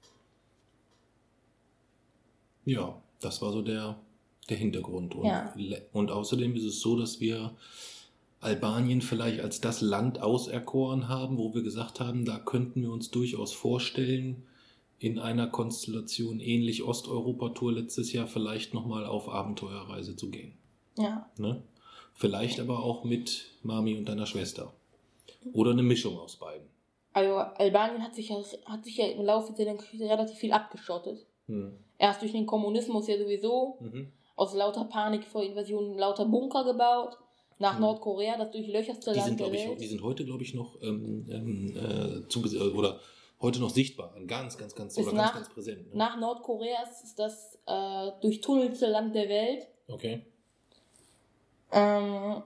Ja, das war so der, der Hintergrund. Und, ja. und außerdem ist es so, dass wir Albanien vielleicht als das Land auserkoren haben, wo wir gesagt haben, da könnten wir uns durchaus vorstellen, in einer Konstellation ähnlich Osteuropa-Tour letztes Jahr vielleicht nochmal auf Abenteuerreise zu gehen. Ja. Ne? Vielleicht aber auch mit Mami und deiner Schwester. Oder eine Mischung aus beiden. Also Albanien hat sich ja, hat sich ja im Laufe der Geschichte relativ viel abgeschottet. Hm. Erst durch den Kommunismus ja sowieso, mhm. aus lauter Panik vor Invasionen lauter Bunker gebaut, nach hm. Nordkorea, das durchlöcherste Land der Welt. Ich, die sind heute, glaube ich, noch ähm, ähm, äh, zu, oder heute noch sichtbar, ganz, ganz, ganz, oder nach, ganz, ganz präsent. Ne? Nach Nordkorea ist das äh, durchtunnelste Land der Welt. Okay. Ähm,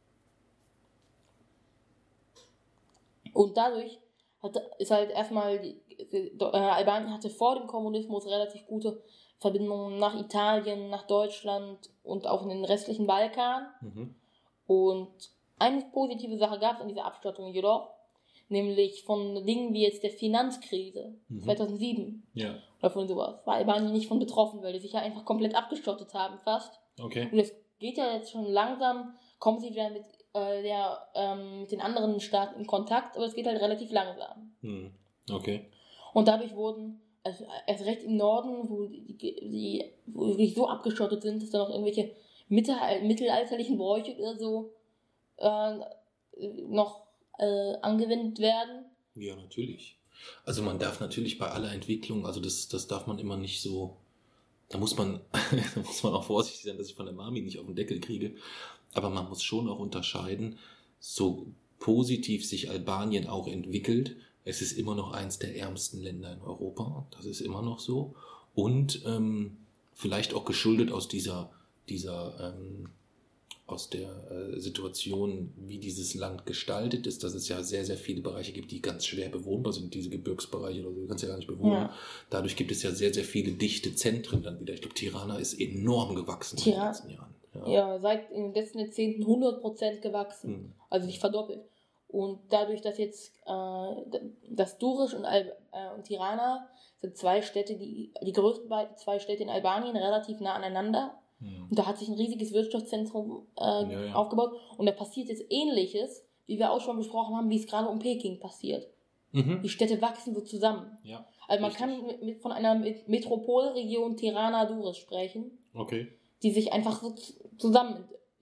und dadurch hat, ist halt erstmal, die, die, äh, Albanien hatte vor dem Kommunismus relativ gute Verbindungen nach Italien, nach Deutschland und auch in den restlichen Balkan. Mhm. Und eine positive Sache gab es an dieser Abschottung jedoch, nämlich von Dingen wie jetzt der Finanzkrise mhm. zweitausendsieben ja. oder von sowas, war Albanien nicht von betroffen, weil die sich ja einfach komplett abgeschottet haben fast. Okay. Und es geht ja jetzt schon langsam, kommen sie wieder mit, äh, der, ähm, mit den anderen Staaten in Kontakt, aber es geht halt relativ langsam. Mhm. Okay. Und dadurch wurden, also erst recht im Norden, wo die, die wo die so abgeschottet sind, dass da noch irgendwelche mittelalterlichen Bräuche oder so äh, noch äh, angewendet werden. Ja, natürlich. Also man darf natürlich bei aller Entwicklung, also das, das darf man immer nicht so, da muss man, da muss man auch vorsichtig sein, dass ich von der Mami nicht auf den Deckel kriege, aber man muss schon auch unterscheiden, so positiv sich Albanien auch entwickelt, es ist immer noch eins der ärmsten Länder in Europa, das ist immer noch so, und ähm, vielleicht auch geschuldet aus dieser dieser ähm, aus der äh, Situation, wie dieses Land gestaltet ist, dass es ja sehr, sehr viele Bereiche gibt, die ganz schwer bewohnbar sind, diese Gebirgsbereiche oder so, die kannst du ja gar nicht bewohnen. Ja. Dadurch gibt es ja sehr, sehr viele dichte Zentren dann wieder. Ich glaube, Tirana ist enorm gewachsen Tirana. in den letzten Jahren. Ja, ja, seit in den letzten Jahrzehnten hundert Prozent gewachsen, hm. also sich verdoppelt. Und dadurch, dass jetzt äh, das Durrës und, Al- äh, und Tirana sind zwei Städte, die die größten beiden zwei Städte in Albanien, relativ nah aneinander. Und da hat sich ein riesiges Wirtschaftszentrum äh, ja, ja. aufgebaut. Und da passiert jetzt Ähnliches, wie wir auch schon besprochen haben, wie es gerade um Peking passiert. Mhm. Die Städte wachsen so zusammen. Ja, also man richtig. kann mit, mit, von einer Metropolregion Tirana-Durrës sprechen, okay. die sich einfach so zusammen...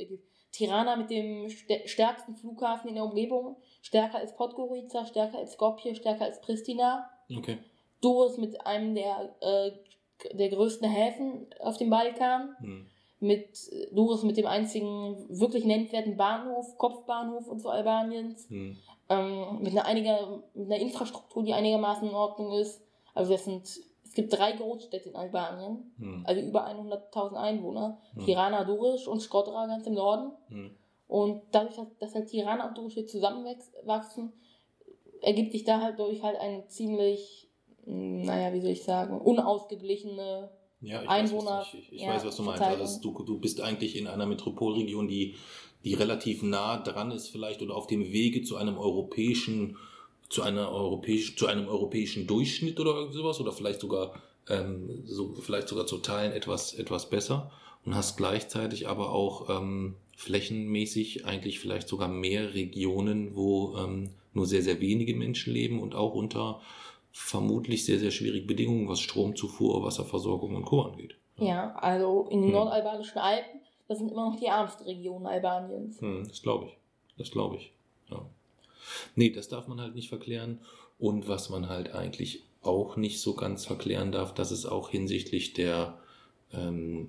Tirana mit dem st- stärksten Flughafen in der Umgebung, stärker als Podgorica, stärker als Skopje, stärker als Pristina. Okay. Durrës mit einem der... Äh, der größten Häfen auf dem Balkan, hm. mit Durrës mit dem einzigen wirklich nennenswerten Bahnhof, Kopfbahnhof und so Albaniens, hm. ähm, mit, einer einiger, mit einer Infrastruktur, die einigermaßen in Ordnung ist. Also das sind, es gibt drei Großstädte in Albanien, hm. also über hunderttausend Einwohner, hm. Tirana, Durrës und Shkodra ganz im Norden. Hm. Und dadurch, dass halt Tirana und Durrës zusammenwachsen, ergibt sich da halt durch halt eine ziemlich naja, wie soll ich sagen, unausgeglichene ja, ich Einwohner. Weiß, was, ich ich ja, weiß, was du meinst. Also du, du bist eigentlich in einer Metropolregion, die, die relativ nah dran ist vielleicht oder auf dem Wege zu einem europäischen, zu einer europäischen, zu einem europäischen Durchschnitt oder sowas oder vielleicht sogar, ähm, so, vielleicht sogar zu Teilen etwas, etwas besser und hast gleichzeitig aber auch ähm, flächenmäßig eigentlich vielleicht sogar mehr Regionen, wo ähm, nur sehr, sehr wenige Menschen leben und auch unter vermutlich sehr, sehr schwierige Bedingungen, was Stromzufuhr, Wasserversorgung und Co. angeht. Ja, ja also in den hm. nordalbanischen Alpen, das sind immer noch die ärmsten Regionen Albaniens. Hm, das glaube ich. Das glaube ich. Ja. Nee, das darf man halt nicht verklären. Und was man halt eigentlich auch nicht so ganz verklären darf, dass es auch hinsichtlich der ähm,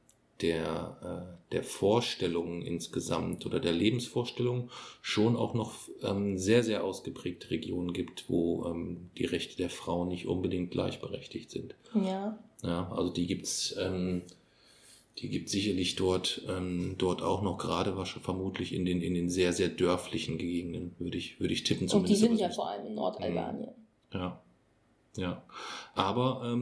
der, äh, der Vorstellungen insgesamt oder der Lebensvorstellungen schon auch noch ähm, sehr, sehr ausgeprägte Regionen gibt, wo ähm, die Rechte der Frau nicht unbedingt gleichberechtigt sind. Ja. Ja, also die gibt's, ähm, die gibt sicherlich dort, ähm, dort auch noch gerade wahrscheinlich vermutlich in den, in den sehr, sehr dörflichen Gegenden, würde ich, würde ich tippen. Und die sind ja vor allem in Nordalbanien. Ja, ja. Aber ähm,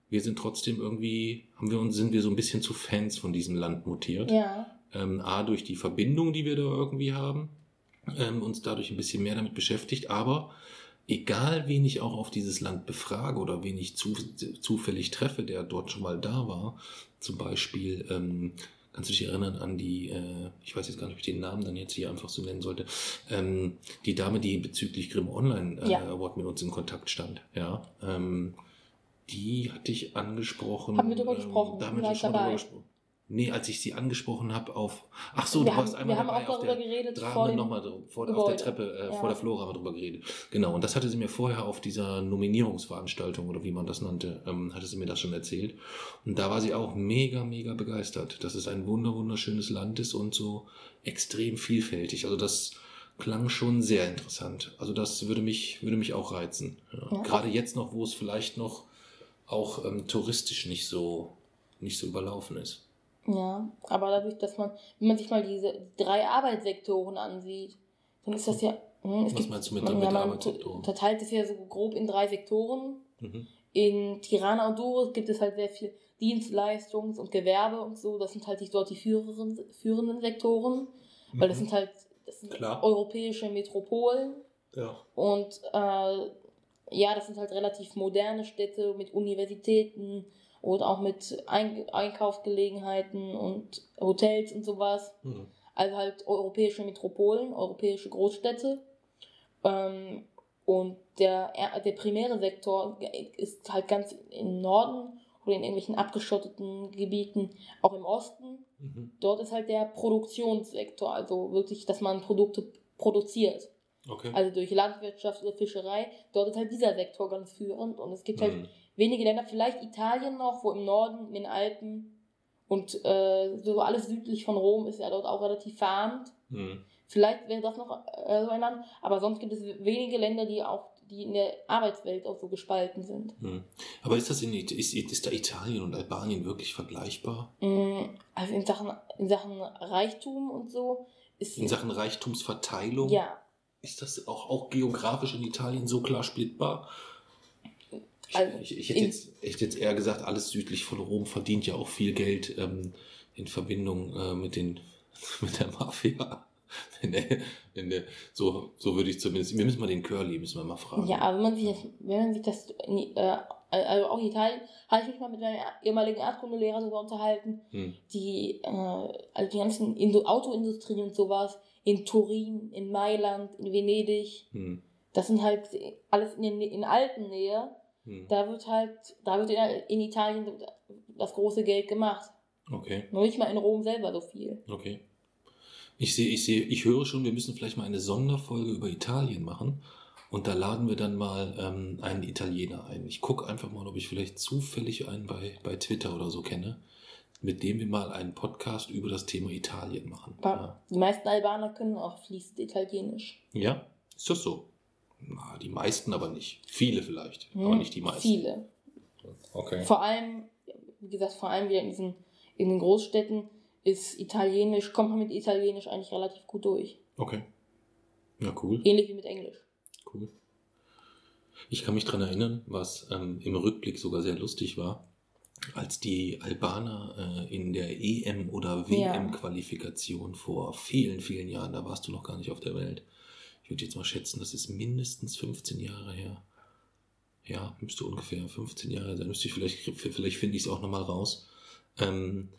wir sind trotzdem irgendwie, haben wir uns, sind wir so ein bisschen zu Fans von diesem Land mutiert. Ja. Ähm, A, durch die Verbindung, die wir da irgendwie haben, ähm, uns dadurch ein bisschen mehr damit beschäftigt, aber egal, wen ich auch auf dieses Land befrage oder wen ich zu, zufällig treffe, der dort schon mal da war, zum Beispiel, ähm, kannst du dich erinnern an die, äh, ich weiß jetzt gar nicht, ob ich den Namen dann jetzt hier einfach so nennen sollte, ähm, die Dame, die bezüglich Grimme Online äh, Ja. Award mit uns in Kontakt stand, ja, ähm, die hatte ich angesprochen. Haben wir darüber ähm, gesprochen? Da haben Du wir warst schon dabei. drüber gesprochen. Nee, als ich sie angesprochen habe auf... Ach so, Wir du warst haben- einmal wir haben dabei auch auf darüber der... geredet Da vor haben wir dem nochmal vor, auf Gebäude. der Treppe, äh, Ja. vor der Flora haben wir drüber geredet. Genau, und das hatte sie mir vorher auf dieser Nominierungsveranstaltung, oder wie man das nannte, ähm, hatte sie mir das schon erzählt. Und da war sie auch mega, mega begeistert, dass es ein wunder, wunderschönes Land ist und so extrem vielfältig. Also das klang schon sehr interessant. Also das würde mich, würde mich auch reizen. Ja. Ja. Gerade jetzt noch, wo es vielleicht noch auch ähm, touristisch nicht so, nicht so überlaufen ist. Ja, aber dadurch, dass man, wenn man sich mal diese drei Arbeitssektoren ansieht, dann ist das ja... hm, es Was gibt, meinst du mit, man, mit ja, man Arbeitssektoren? unterteilt es ja so grob in drei Sektoren. Mhm. In Tirana und Durrës gibt es halt sehr viel Dienstleistungs- und Gewerbe und so. Das sind halt die, dort die führenden, führenden Sektoren, weil das Mhm. sind halt das sind Klar. europäische Metropolen. Ja. Und äh, ja, das sind halt relativ moderne Städte mit Universitäten und auch mit Ein- Einkaufsgelegenheiten und Hotels und sowas. Mhm. Also halt europäische Metropolen, europäische Großstädte. Ähm, und der, der primäre Sektor ist halt ganz im Norden oder in irgendwelchen abgeschotteten Gebieten, auch im Osten. Mhm. Dort ist halt der Produktionssektor, also wirklich, dass man Produkte produziert. Okay. Also durch Landwirtschaft oder Fischerei. Dort ist halt dieser Sektor ganz führend. Und es gibt halt Mhm. wenige Länder, vielleicht Italien noch, wo im Norden, in den Alpen und äh, so alles südlich von Rom ist ja dort auch relativ verarmt. Mhm. Vielleicht wäre das noch äh, so ein Land, aber sonst gibt es wenige Länder, die auch die in der Arbeitswelt auch so gespalten sind. Mhm. Aber ist das in ist, ist da Italien und Albanien wirklich vergleichbar? Mm, Also in Sachen, in Sachen Reichtum und so ist In Sachen Reichtumsverteilung? ja. Ist das auch, auch geografisch in Italien so klar splittbar? Ich, Also ich, ich hätte, in- jetzt, ich hätte jetzt eher gesagt, alles südlich von Rom verdient ja auch viel Geld ähm, in Verbindung äh, mit, den, mit der Mafia. Wenn der, wenn der, so, so würde ich zumindest. Wir müssen mal den Curly müssen wir mal fragen. Ja, aber wenn man sich das, wenn man sich das in, äh, also auch in Italien, habe ich mich mal mit meinem ehemaligen Erdkundelehrer darüber unterhalten, Hm. die, äh, also die ganzen Indo- Autoindustrie und sowas, in Turin, in Mailand, in Venedig, Hm. das sind halt alles in, den, in Alpennähe, Hm. da wird halt, da wird in, in Italien das große Geld gemacht. Okay, Nur nicht mal in Rom selber so viel. okay. Ich sehe, ich sehe, ich höre schon, wir müssen vielleicht mal eine Sonderfolge über Italien machen. Und da laden wir dann mal ähm, einen Italiener ein. Ich gucke einfach mal, ob ich vielleicht zufällig einen bei, bei Twitter oder so kenne, mit dem wir mal einen Podcast über das Thema Italien machen. Aber die meisten Albaner können auch fließend Italienisch. Ja. Ja? Ist das so? Na, die meisten aber nicht. Viele vielleicht, Hm, aber nicht die meisten. Viele. Okay. Vor allem, wie gesagt, vor allem wieder in diesen in den Großstädten ist Italienisch, kommt man mit Italienisch eigentlich relativ gut durch. Okay. Ja, cool. Ähnlich wie mit Englisch. Cool. Ich kann mich daran erinnern, was ähm, im Rückblick sogar sehr lustig war, als die Albaner äh, in der E M- oder W M-Qualifikation vor vielen, vielen Jahren, da warst du noch gar nicht auf der Welt. Ich würde jetzt mal schätzen, das ist mindestens fünfzehn Jahre her. Ja, müsste ungefähr fünfzehn Jahre sein. Müsste ich vielleicht, vielleicht finde ich es auch nochmal raus. Ähm,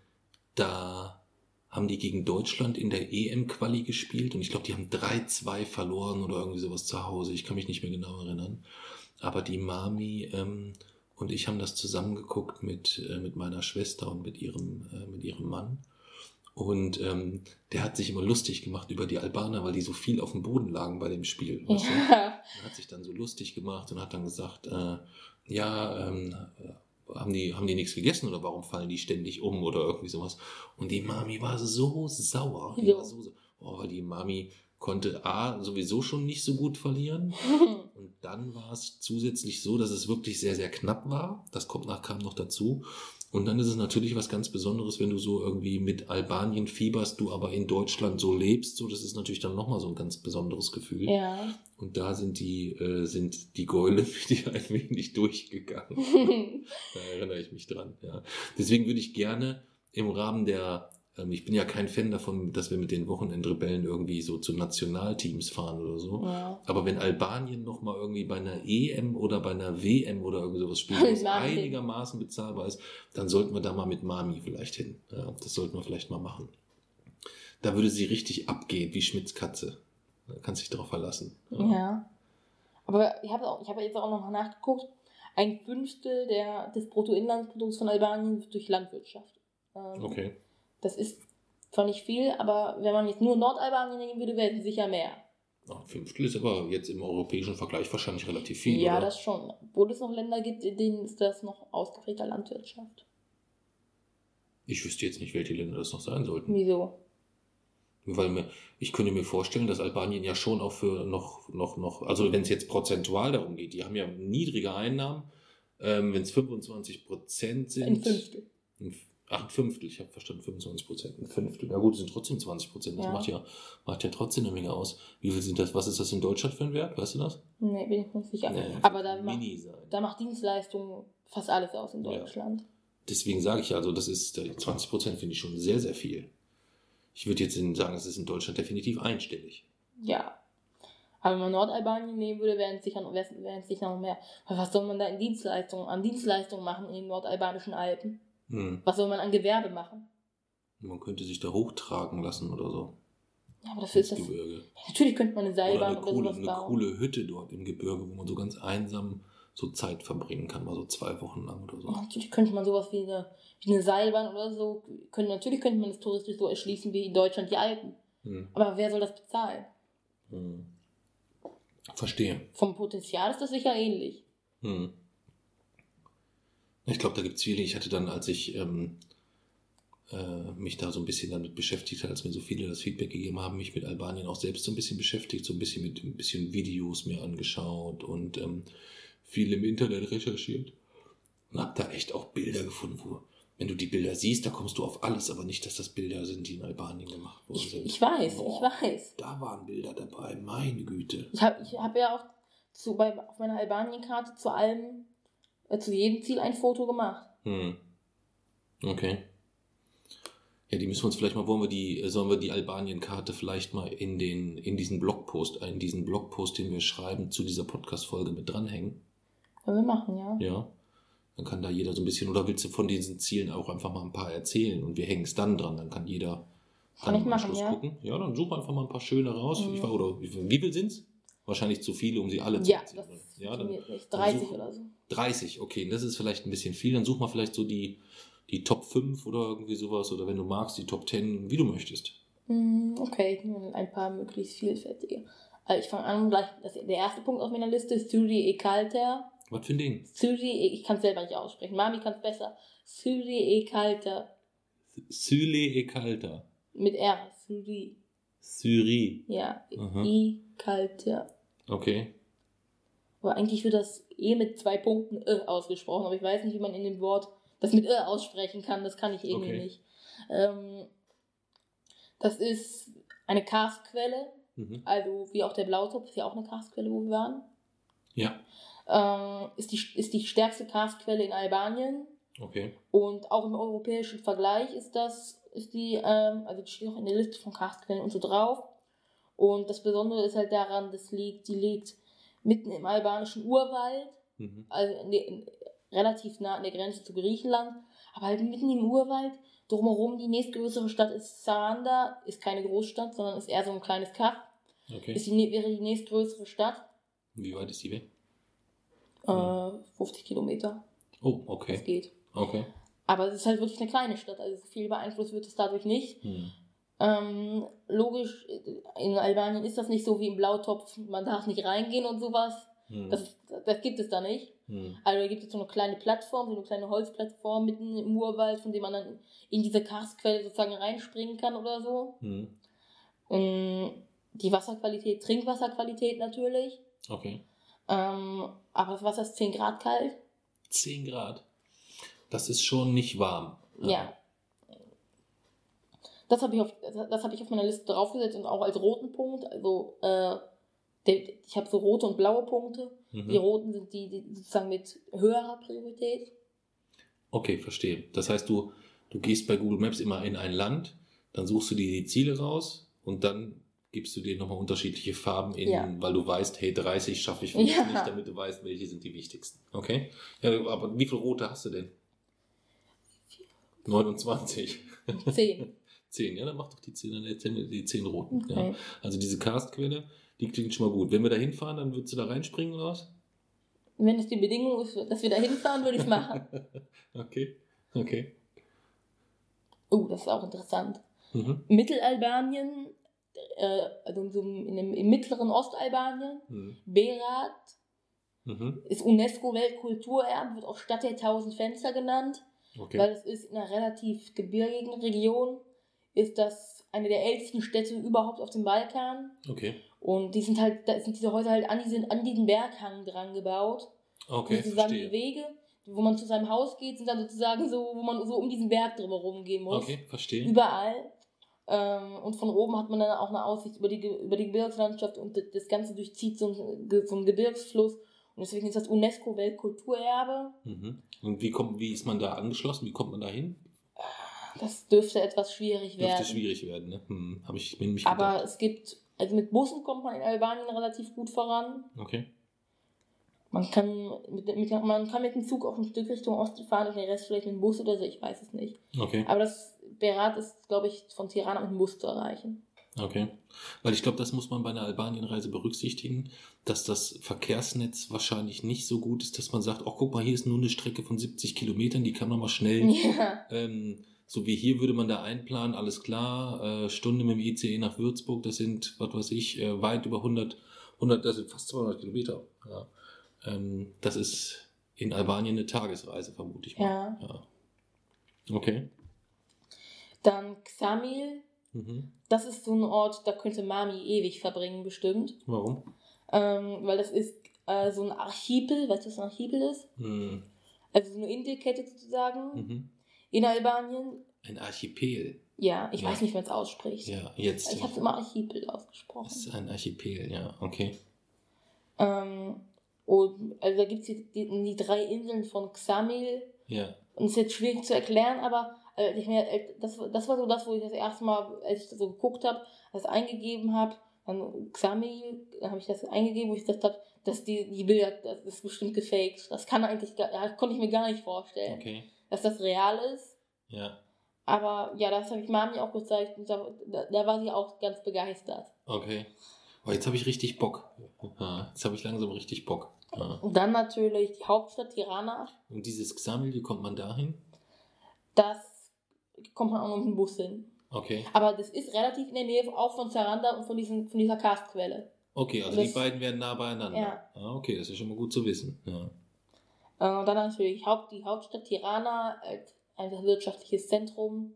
da haben die gegen Deutschland in der E M-Quali gespielt und ich glaube, die haben drei zwei verloren oder irgendwie sowas zu Hause. Ich kann mich nicht mehr genau erinnern. Aber die Mami ähm, und ich haben das zusammengeguckt mit, äh, mit meiner Schwester und mit ihrem, äh, mit ihrem Mann. Und ähm, der hat sich immer lustig gemacht über die Albaner, weil die so viel auf dem Boden lagen bei dem Spiel. Weißt du? Ja. Er hat sich dann so lustig gemacht und hat dann gesagt, äh, ja, ähm, haben die, haben die nichts gegessen oder warum fallen die ständig um oder irgendwie sowas. Und die Mami war so sauer. Die Ja. war so, oh, weil die Mami konnte A, sowieso schon nicht so gut verlieren und dann war es zusätzlich so, dass es wirklich sehr, sehr knapp war. Das kommt nach, kam noch dazu. Und dann ist es natürlich was ganz Besonderes, wenn du so irgendwie mit Albanien fieberst, du aber in Deutschland so lebst. So, das ist natürlich dann nochmal so ein ganz besonderes Gefühl. Ja. Und da sind die, äh, sind die Gäule die ein wenig durchgegangen. Da erinnere ich mich dran. Ja. Deswegen würde ich gerne im Rahmen der, ähm, ich bin ja kein Fan davon, dass wir mit den Wochenendrebellen irgendwie so zu Nationalteams fahren oder so. Ja. Aber wenn Albanien nochmal irgendwie bei einer E M oder bei einer W M oder irgendwie sowas spielt, was einigermaßen bezahlbar ist, dann sollten wir da mal mit Mami vielleicht hin. Ja, das sollten wir vielleicht mal machen. Da würde sie richtig abgehen, wie Schmitz Katze. Da kannst du dich darauf verlassen. Ja. ja. Aber ich habe ich hab jetzt auch noch mal nachgeguckt, ein Fünftel der, des Bruttoinlandsprodukts von Albanien wird durch Landwirtschaft. Ähm, okay. Das ist zwar nicht viel, aber wenn man jetzt nur Nordalbanien nehmen würde, wäre es sicher mehr. Ein Fünftel ist aber jetzt im europäischen Vergleich wahrscheinlich relativ viel, ja, oder? Das schon. Obwohl es noch Länder gibt, in denen ist das noch ausgeprägter Landwirtschaft. Ich wüsste jetzt nicht, welche Länder das noch sein sollten. Wieso? Weil mir, ich könnte mir vorstellen, dass Albanien ja schon auch für noch, noch, noch, also wenn es jetzt prozentual darum geht, die haben ja niedrige Einnahmen, ähm, wenn es fünfundzwanzig Prozent sind. Ein Fünftel. Ein, ach, ein Fünftel, ich habe verstanden, fünfundzwanzig Prozent, ein Fünftel. Na gut, es sind trotzdem zwanzig Prozent, das ja. macht ja macht ja trotzdem eine Menge aus. Wie viel sind das, was ist das in Deutschland für ein Wert, weißt du das? Nee, bin ich nicht sicher. Nee, aber da macht, da macht Dienstleistung fast alles aus in Deutschland. Ja. Deswegen sage ich also, das ist zwanzig Prozent finde ich schon sehr, sehr viel. Ich würde jetzt sagen, es ist in Deutschland definitiv einstellig. Ja. Aber wenn man Nordalbanien nehmen würde, wären es sicher, wären es sicher noch mehr. Aber was soll man da in Dienstleistungen, an Dienstleistungen machen in den nordalbanischen Alpen? Hm. Was soll man an Gewerbe machen? Man könnte sich da hochtragen lassen oder so. Ja, aber dafür ist das... Gebirge. Ja, natürlich könnte man eine Seilbahn oder, eine oder coole, sowas bauen. Eine coole Hütte dort im Gebirge, wo man so ganz einsam so Zeit verbringen kann, mal so zwei Wochen lang oder so. Ja, natürlich könnte man sowas wie eine, wie eine Seilbahn oder so, könnte, natürlich könnte man das touristisch so erschließen wie in Deutschland die Alpen. Hm. Aber wer soll das bezahlen? Hm. Verstehe. Vom Potenzial ist das sicher ähnlich. Hm. Ich glaube, da gibt es viele. Ich hatte dann, als ich ähm, äh, mich da so ein bisschen damit beschäftigt habe, als mir so viele das Feedback gegeben haben, mich mit Albanien auch selbst so ein bisschen beschäftigt, so ein bisschen mit ein bisschen Videos mir angeschaut und ähm, viel im Internet recherchiert und habe da echt auch Bilder gefunden, wo, wenn du die Bilder siehst, da kommst du auf alles, aber nicht, dass das Bilder sind, die in Albanien gemacht worden ich, sind. Ich weiß, Boah, ich weiß. Da waren Bilder dabei, meine Güte. Ich habe ich hab ja auch zu, bei, auf meiner Albanien-Karte zu allem, äh, zu jedem Ziel ein Foto gemacht. Hm. Okay. Ja, die müssen wir uns vielleicht mal, wollen wir die, sollen wir die Albanien-Karte vielleicht mal in den, in diesen Blogpost, in diesen Blogpost, den wir schreiben, zu dieser Podcast-Folge mit dranhängen? Können wir machen, ja. Ja. Dann kann da jeder so ein bisschen, oder willst du von diesen Zielen auch einfach mal ein paar erzählen und wir hängen es dann dran, dann kann jeder kann ich machen, ja. gucken. Ja, dann such einfach mal ein paar schöne raus. Mhm. Ich war, oder wie viel sind's? Wahrscheinlich zu viele, um sie alle zu ja, erzählen. Das ja, dann, nicht. dreißig dann such, oder so. dreißig, okay, das ist vielleicht ein bisschen viel. Dann such mal vielleicht so die, die Top fünf oder irgendwie sowas, oder wenn du magst, die Top zehn, wie du möchtest. Okay, ein paar möglichst vielfältige. Also ich fange an, gleich, das, der erste Punkt auf meiner Liste ist Syri Ekalter. Was für ein Ding? Syri, ich kann es selber nicht aussprechen. Mami kann es besser. Syri Ekalter. Syri Ekalter. Mit R. Syri. Syri. Ja. Ekalter. Okay. Aber eigentlich wird das eh mit zwei Punkten Ö ausgesprochen, aber ich weiß nicht, wie man in dem Wort das mit Ö aussprechen kann. Das kann ich irgendwie okay. nicht. Ähm, das ist eine Karstquelle. Mhm. Also wie auch der Blautopf ist ja auch eine Karstquelle, wo wir waren. Ja. Ähm, ist, die, ist die stärkste Karstquelle in Albanien. Okay. Und auch im europäischen Vergleich ist das, ist die, ähm, also die steht auch in der Liste von Karstquellen und so drauf. Und das Besondere ist halt daran, das liegt, die liegt mitten im albanischen Urwald, mhm. also in der, in, relativ nah an der Grenze zu Griechenland, aber halt mitten im Urwald. Drumherum die nächstgrößere Stadt ist Saranda, ist keine Großstadt, sondern ist eher so ein kleines Kaff. Okay. Ist die, wäre die nächstgrößere Stadt. Wie weit ist die weg? Äh, fünfzig Kilometer. Oh, okay. Das geht. Okay. Aber es ist halt wirklich eine kleine Stadt, also viel beeinflusst wird es dadurch nicht. Hm. Ähm, logisch, in Albanien ist das nicht so wie im Blautopf, man darf nicht reingehen und sowas. Hm. Das, das gibt es da nicht. Hm. Also da gibt es so eine kleine Plattform, so eine kleine Holzplattform mitten im Urwald, von dem man dann in diese Karstquelle sozusagen reinspringen kann oder so. Hm. Und die Wasserqualität, Trinkwasserqualität natürlich. Okay. Ähm, aber das Wasser ist zehn Grad kalt. zehn Grad? Das ist schon nicht warm. Ja. ja. Das habe ich, auf, das hab ich auf meiner Liste draufgesetzt und auch als roten Punkt. Also, äh, der, ich habe so rote und blaue Punkte. Mhm. Die roten sind die, die sozusagen mit höherer Priorität. Okay, verstehe. Das heißt, du, du gehst bei Google Maps immer in ein Land, dann suchst du dir die Ziele raus und dann gibst du dir nochmal unterschiedliche Farben in, ja. weil du weißt, hey, dreißig schaffe ich vielleicht ja. nicht, damit du weißt, welche sind die wichtigsten. Okay? Ja, aber wie viele rote hast du denn? neunundzwanzig. zehn. zehn, ja, dann mach doch die zehn, die zehn roten. Okay. Ja. Also diese Karstquelle, die klingt schon mal gut. Wenn wir da hinfahren, dann würdest du da reinspringen oder was? Wenn es die Bedingung ist, dass wir da hinfahren, würde ich es machen. Okay, okay. Oh, das ist auch interessant. Mhm. Mittelalbanien, äh, also so in dem, im mittleren Ostalbanien, mhm. Berat, mhm. ist UNESCO-Weltkulturerbe, wird auch Stadt der tausend Fenster genannt. Okay. Weil es ist in einer relativ gebirgigen Region, ist das eine der ältesten Städte überhaupt auf dem Balkan. Okay. Und die sind halt, da sind diese Häuser halt an diesen, an diesen Berghang dran gebaut. Okay, sozusagen verstehe. Die Wege, wo man zu seinem Haus geht, sind dann sozusagen so, wo man so um diesen Berg drumherum gehen muss. Okay, verstehe. Überall. Ähm, und von oben hat man dann auch eine Aussicht über die, über die Gebirgslandschaft und das Ganze durchzieht so ein, so ein Gebirgsfluss. Und deswegen ist das UNESCO-Weltkulturerbe. Mhm. Und wie, kommt, wie ist man da angeschlossen? Wie kommt man da hin? Das dürfte etwas schwierig werden. Dürfte schwierig werden, ne? Hm, hab ich mir nicht gedacht. Aber es gibt, also mit Bussen kommt man in Albanien relativ gut voran. Okay. Man kann mit, mit, man kann mit dem Zug auch ein Stück Richtung Osten fahren und den Rest vielleicht mit dem Bus oder so, ich weiß es nicht. Okay. Aber das Berat ist, glaube ich, von Tirana mit dem Bus zu erreichen. Okay, weil ich glaube, das muss man bei einer Albanienreise berücksichtigen, dass das Verkehrsnetz wahrscheinlich nicht so gut ist, dass man sagt, oh guck mal, hier ist nur eine Strecke von siebzig Kilometern, die kann man mal schnell, ja. ähm, so wie hier würde man da einplanen, alles klar, äh, Stunde mit dem I C E nach Würzburg, das sind, was weiß ich, äh, weit über hundert, hundert, das sind fast zweihundert Kilometer. Ja. Ähm, das ist in Albanien eine Tagesreise, vermute ich mal. Ja. ja. Okay. Dann Ksamil. Mhm. Das ist so ein Ort, da könnte Mami ewig verbringen, bestimmt. Warum? Ähm, weil das ist äh, so ein Archipel, weißt du, was ein Archipel ist? Mhm. Also so eine Inselkette sozusagen mhm. in Albanien. Ein Archipel? Ja, ich ja. weiß nicht, wie man es ausspricht. Ja, jetzt. Ich habe es immer Archipel ausgesprochen. Das ist ein Archipel, ja, okay. Ähm, und also da gibt es die, die, die drei Inseln von Ksamil. Ja. Und es ist jetzt schwierig zu erklären, aber Ich mir, das, das war so das, wo ich das erste Mal, als ich das so geguckt habe, das eingegeben habe, dann Ksamil, dann habe ich das eingegeben, wo ich gesagt habe, dass die, die Bilder, das ist bestimmt gefaked. Das kann eigentlich, das konnte ich mir gar nicht vorstellen, okay. dass das real ist. Ja. Aber ja, das habe ich Mami auch gezeigt und da, da, da war sie auch ganz begeistert. Okay. Oh, jetzt habe ich richtig Bock. Ja, jetzt habe ich langsam richtig Bock. Ja. Und dann natürlich die Hauptstadt Tirana. Und dieses Ksamil, wie kommt man da hin? Das kommt man auch noch mit dem Bus hin. Okay. Aber das ist relativ in der Nähe auch von Saranda und von, diesen, von dieser Karstquelle. Okay, also das, die beiden werden nah beieinander. Ja. Ah, okay, das ist schon mal gut zu wissen. Ja. Und dann natürlich Haupt, die Hauptstadt Tirana als ein wirtschaftliches Zentrum.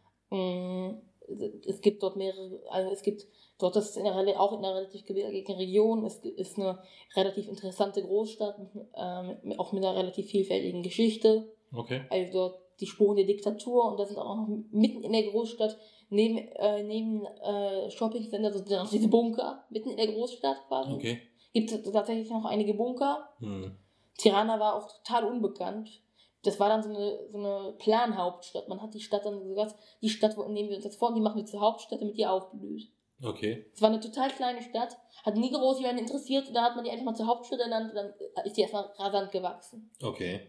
Hm. Es gibt dort mehrere, also es gibt dort, das ist in der, auch in einer relativ gebirgigen Region, es ist eine relativ interessante Großstadt, äh, auch mit einer relativ vielfältigen Geschichte. Okay. Also dort die Spuren der Diktatur und da sind auch noch mitten in der Großstadt, neben, äh, neben äh, Shoppingcenter, so noch diese Bunker, mitten in der Großstadt quasi. Okay. Gibt es tatsächlich noch einige Bunker. Hm. Tirana war auch total unbekannt. Das war dann so eine, so eine Planhauptstadt. Man hat die Stadt dann gesagt, die Stadt, wo nehmen wir uns jetzt vor, die machen wir zur Hauptstadt, damit die aufblüht. Okay. Es war eine total kleine Stadt, hat nie groß jemanden interessiert, da hat man die einfach mal zur Hauptstadt ernannt, dann ist die erstmal rasant gewachsen. Okay.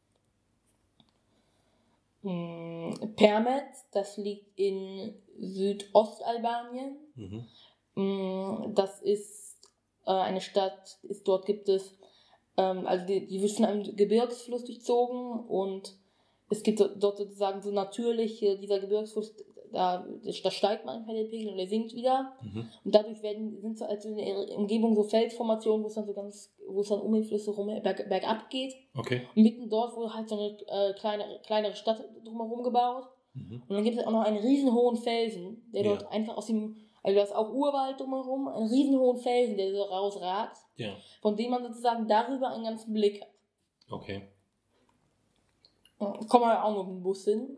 Permet, das liegt in Südostalbanien. Mhm. Das ist äh, eine Stadt, ist, dort gibt es, ähm, also die, die wird von einem Gebirgsfluss durchzogen und es gibt dort sozusagen so natürliche, dieser Gebirgsfluss, da, da steigt manchmal der Pegel und der sinkt wieder. Mhm. Und dadurch werden, sind so also in der Umgebung so Felsformationen, wo es dann so ganz, wo es dann um den Fluss so rum, berg, bergab geht. Okay. Und mitten dort wurde halt so eine äh, kleine, kleinere Stadt drumherum gebaut. Mhm. Und dann gibt es auch noch einen riesen hohen Felsen, der dort ja. einfach aus dem, Also du hast auch Urwald drumherum, einen riesen hohen Felsen, der so rausragt, Ja. von dem man sozusagen darüber einen ganzen Blick hat. Okay. Kommen wir auch noch mit dem Bus hin.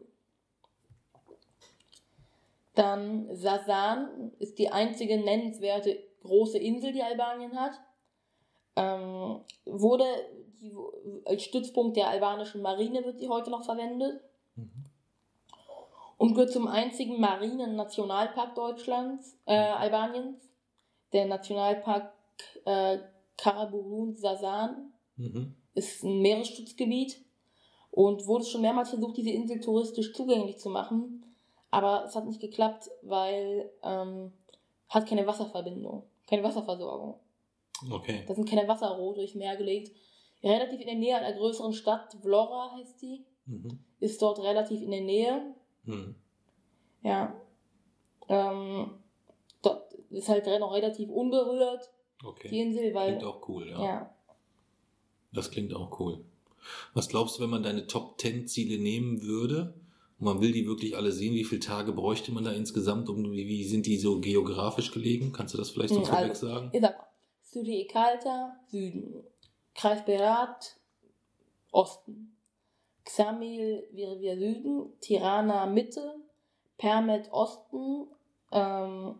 Dann Sasan ist die einzige nennenswerte große Insel, die Albanien hat. Ähm, wurde die, als Stützpunkt der albanischen Marine wird sie heute noch verwendet. Mhm. Und gehört zum einzigen Marinen-Nationalpark Deutschlands, äh, Albaniens. Der Nationalpark äh, Karaburun-Sasan mhm. ist ein Meeresschutzgebiet und wurde schon mehrmals versucht, diese Insel touristisch zugänglich zu machen. Aber es hat nicht geklappt, weil ähm, hat keine Wasserverbindung, keine Wasserversorgung. Okay. Da sind keine Wasserrohre durchs Meer gelegt. Relativ in der Nähe einer größeren Stadt, Vlora heißt die, mhm. ist dort relativ in der Nähe. Mhm. Ja. Ähm, dort ist halt noch relativ unberührt, okay. die Insel, weil... Klingt auch cool, ja. ja. Das klingt auch cool. Was glaubst du, wenn man deine Top zehn Ziele nehmen würde? Und man will die wirklich alle sehen. Wie viele Tage bräuchte man da insgesamt? Um, wie, wie sind die so geografisch gelegen? Kannst du das vielleicht so vorweg also, sagen? Ich sag mal, Suri Ekalta, Süden. Kreis Berat, Osten. Xamil wäre wieder Süden. Tirana, Mitte. Permet, Osten. Ähm,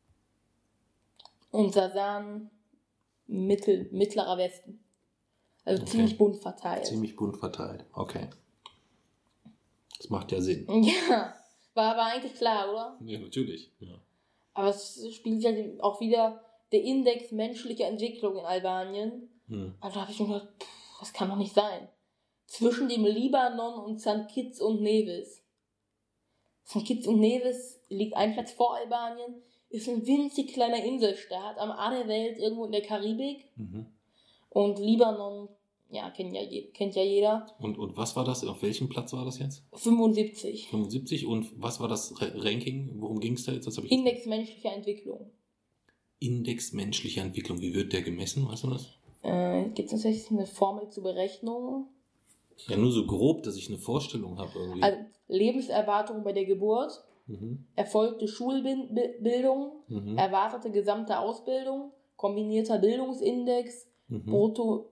und Sasan, Mittel, mittlerer Westen. Also okay. Ziemlich bunt verteilt. Ziemlich bunt verteilt, okay. Das macht ja Sinn. Ja, war aber eigentlich klar, oder? Ja, natürlich. Ja. Aber es spielt ja auch wieder der Index menschlicher Entwicklung in Albanien. Hm. Also da habe ich mir gedacht, pff, das kann doch nicht sein. Zwischen dem Libanon und Sankt Kitts und Nevis. Sankt Kitts und Nevis liegt ein Platz vor Albanien, ist ein winzig kleiner Inselstaat am Arm der Welt, irgendwo in der Karibik. Mhm. Und Libanon, ja, kennt ja, kennt ja jeder. Und, und was war das? Auf welchem Platz war das jetzt? fünfundsiebzig. fünfundsiebzig. Und was war das Ranking? Worum ging es da jetzt? Das hab ich Index jetzt... menschlicher Entwicklung. Index menschlicher Entwicklung. Wie wird der gemessen? Weißt du das? Äh, gibt es tatsächlich eine Formel zur Berechnung? Ja, nur so grob, dass ich eine Vorstellung habe irgendwie. Also Lebenserwartung bei der Geburt, mhm. erfolgte Schulbildung, mhm. erwartete gesamte Ausbildung, kombinierter Bildungsindex, mhm. Brutto,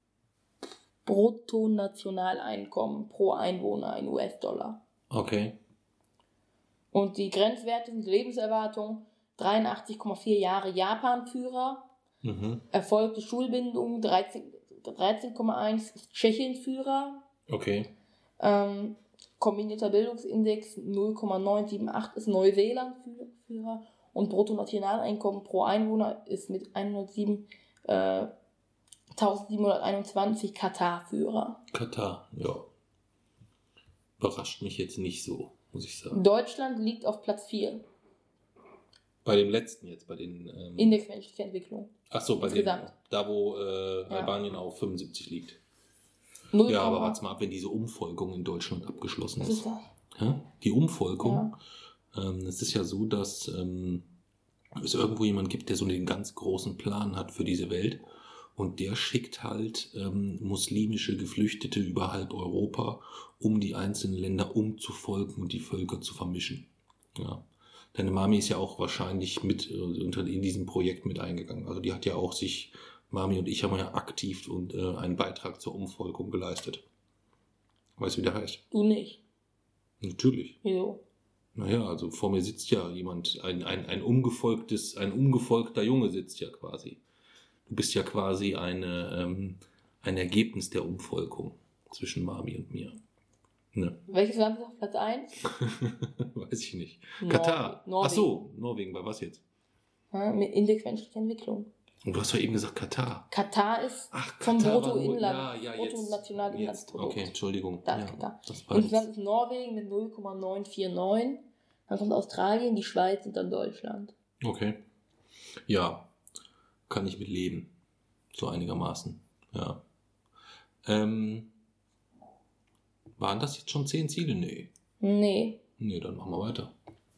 Bruttonationaleinkommen pro Einwohner in U S-Dollar. Okay. Und die Grenzwerte sind Lebenserwartung dreiundachtzig Komma vier Jahre Japan-Führer, mhm. erfolgte Schulbildung dreizehn Komma eins Tschechien-Führer. Okay. Ähm, kombinierter Bildungsindex null Komma neun sieben acht ist Neuseeland-Führer und Bruttonationaleinkommen pro Einwohner ist mit hundertsieben äh, eintausendsiebenhunderteinundzwanzig Katar-Führer. Katar, ja. Überrascht mich jetzt nicht so, muss ich sagen. Deutschland liegt auf Platz vier. Bei dem letzten jetzt, bei den... Ähm Index menschliche Entwicklung. Ach so, bei dem, da wo äh, ja. Albanien auf fünfundsiebzig liegt. null. Ja, aber warte mal ab, wenn diese Umvolkung in Deutschland abgeschlossen ist. Was ist das? Ja? Die Umvolkung, ja. ähm, es ist ja so, dass ähm, es irgendwo jemand gibt, der so einen ganz großen Plan hat für diese Welt und der schickt halt ähm, muslimische Geflüchtete über halb Europa, um die einzelnen Länder umzuvolken und die Völker zu vermischen. Ja. Deine Mami ist ja auch wahrscheinlich mit äh, unter in diesem Projekt mit eingegangen. Also die hat ja auch sich, Mami und ich haben ja aktiv und äh, einen Beitrag zur Umvolkung geleistet. Weißt du, wie der heißt? Du nicht. Natürlich. Wieso? Naja, also vor mir sitzt ja jemand, ein, ein, ein umgefolgtes, ein umgefolgter Junge sitzt ja quasi. Du bist ja quasi eine, ähm, ein Ergebnis der Umvolkung zwischen Mami und mir. Ne. Welches Land ist auf Platz eins? Weiß ich nicht. Nor- Katar. Norwegen. Ach so, Norwegen. Bei was jetzt? Ja, mit Index menschlicher Entwicklung. Und du hast doch eben gesagt Katar. Katar ist Ach, vom Katar Bruttoinland, ja, ja, Bruttonationalinlandsprodukt. Okay, Entschuldigung. Da ist ja, Katar. Insgesamt ist Norwegen mit null Komma neun vier neun. Dann kommt Australien, die Schweiz und dann Deutschland. Okay. Ja, kann ich mit leben. So einigermaßen. Ja. Ähm... Waren das jetzt schon zehn Ziele? Nee. Nee. Nee, dann machen wir weiter.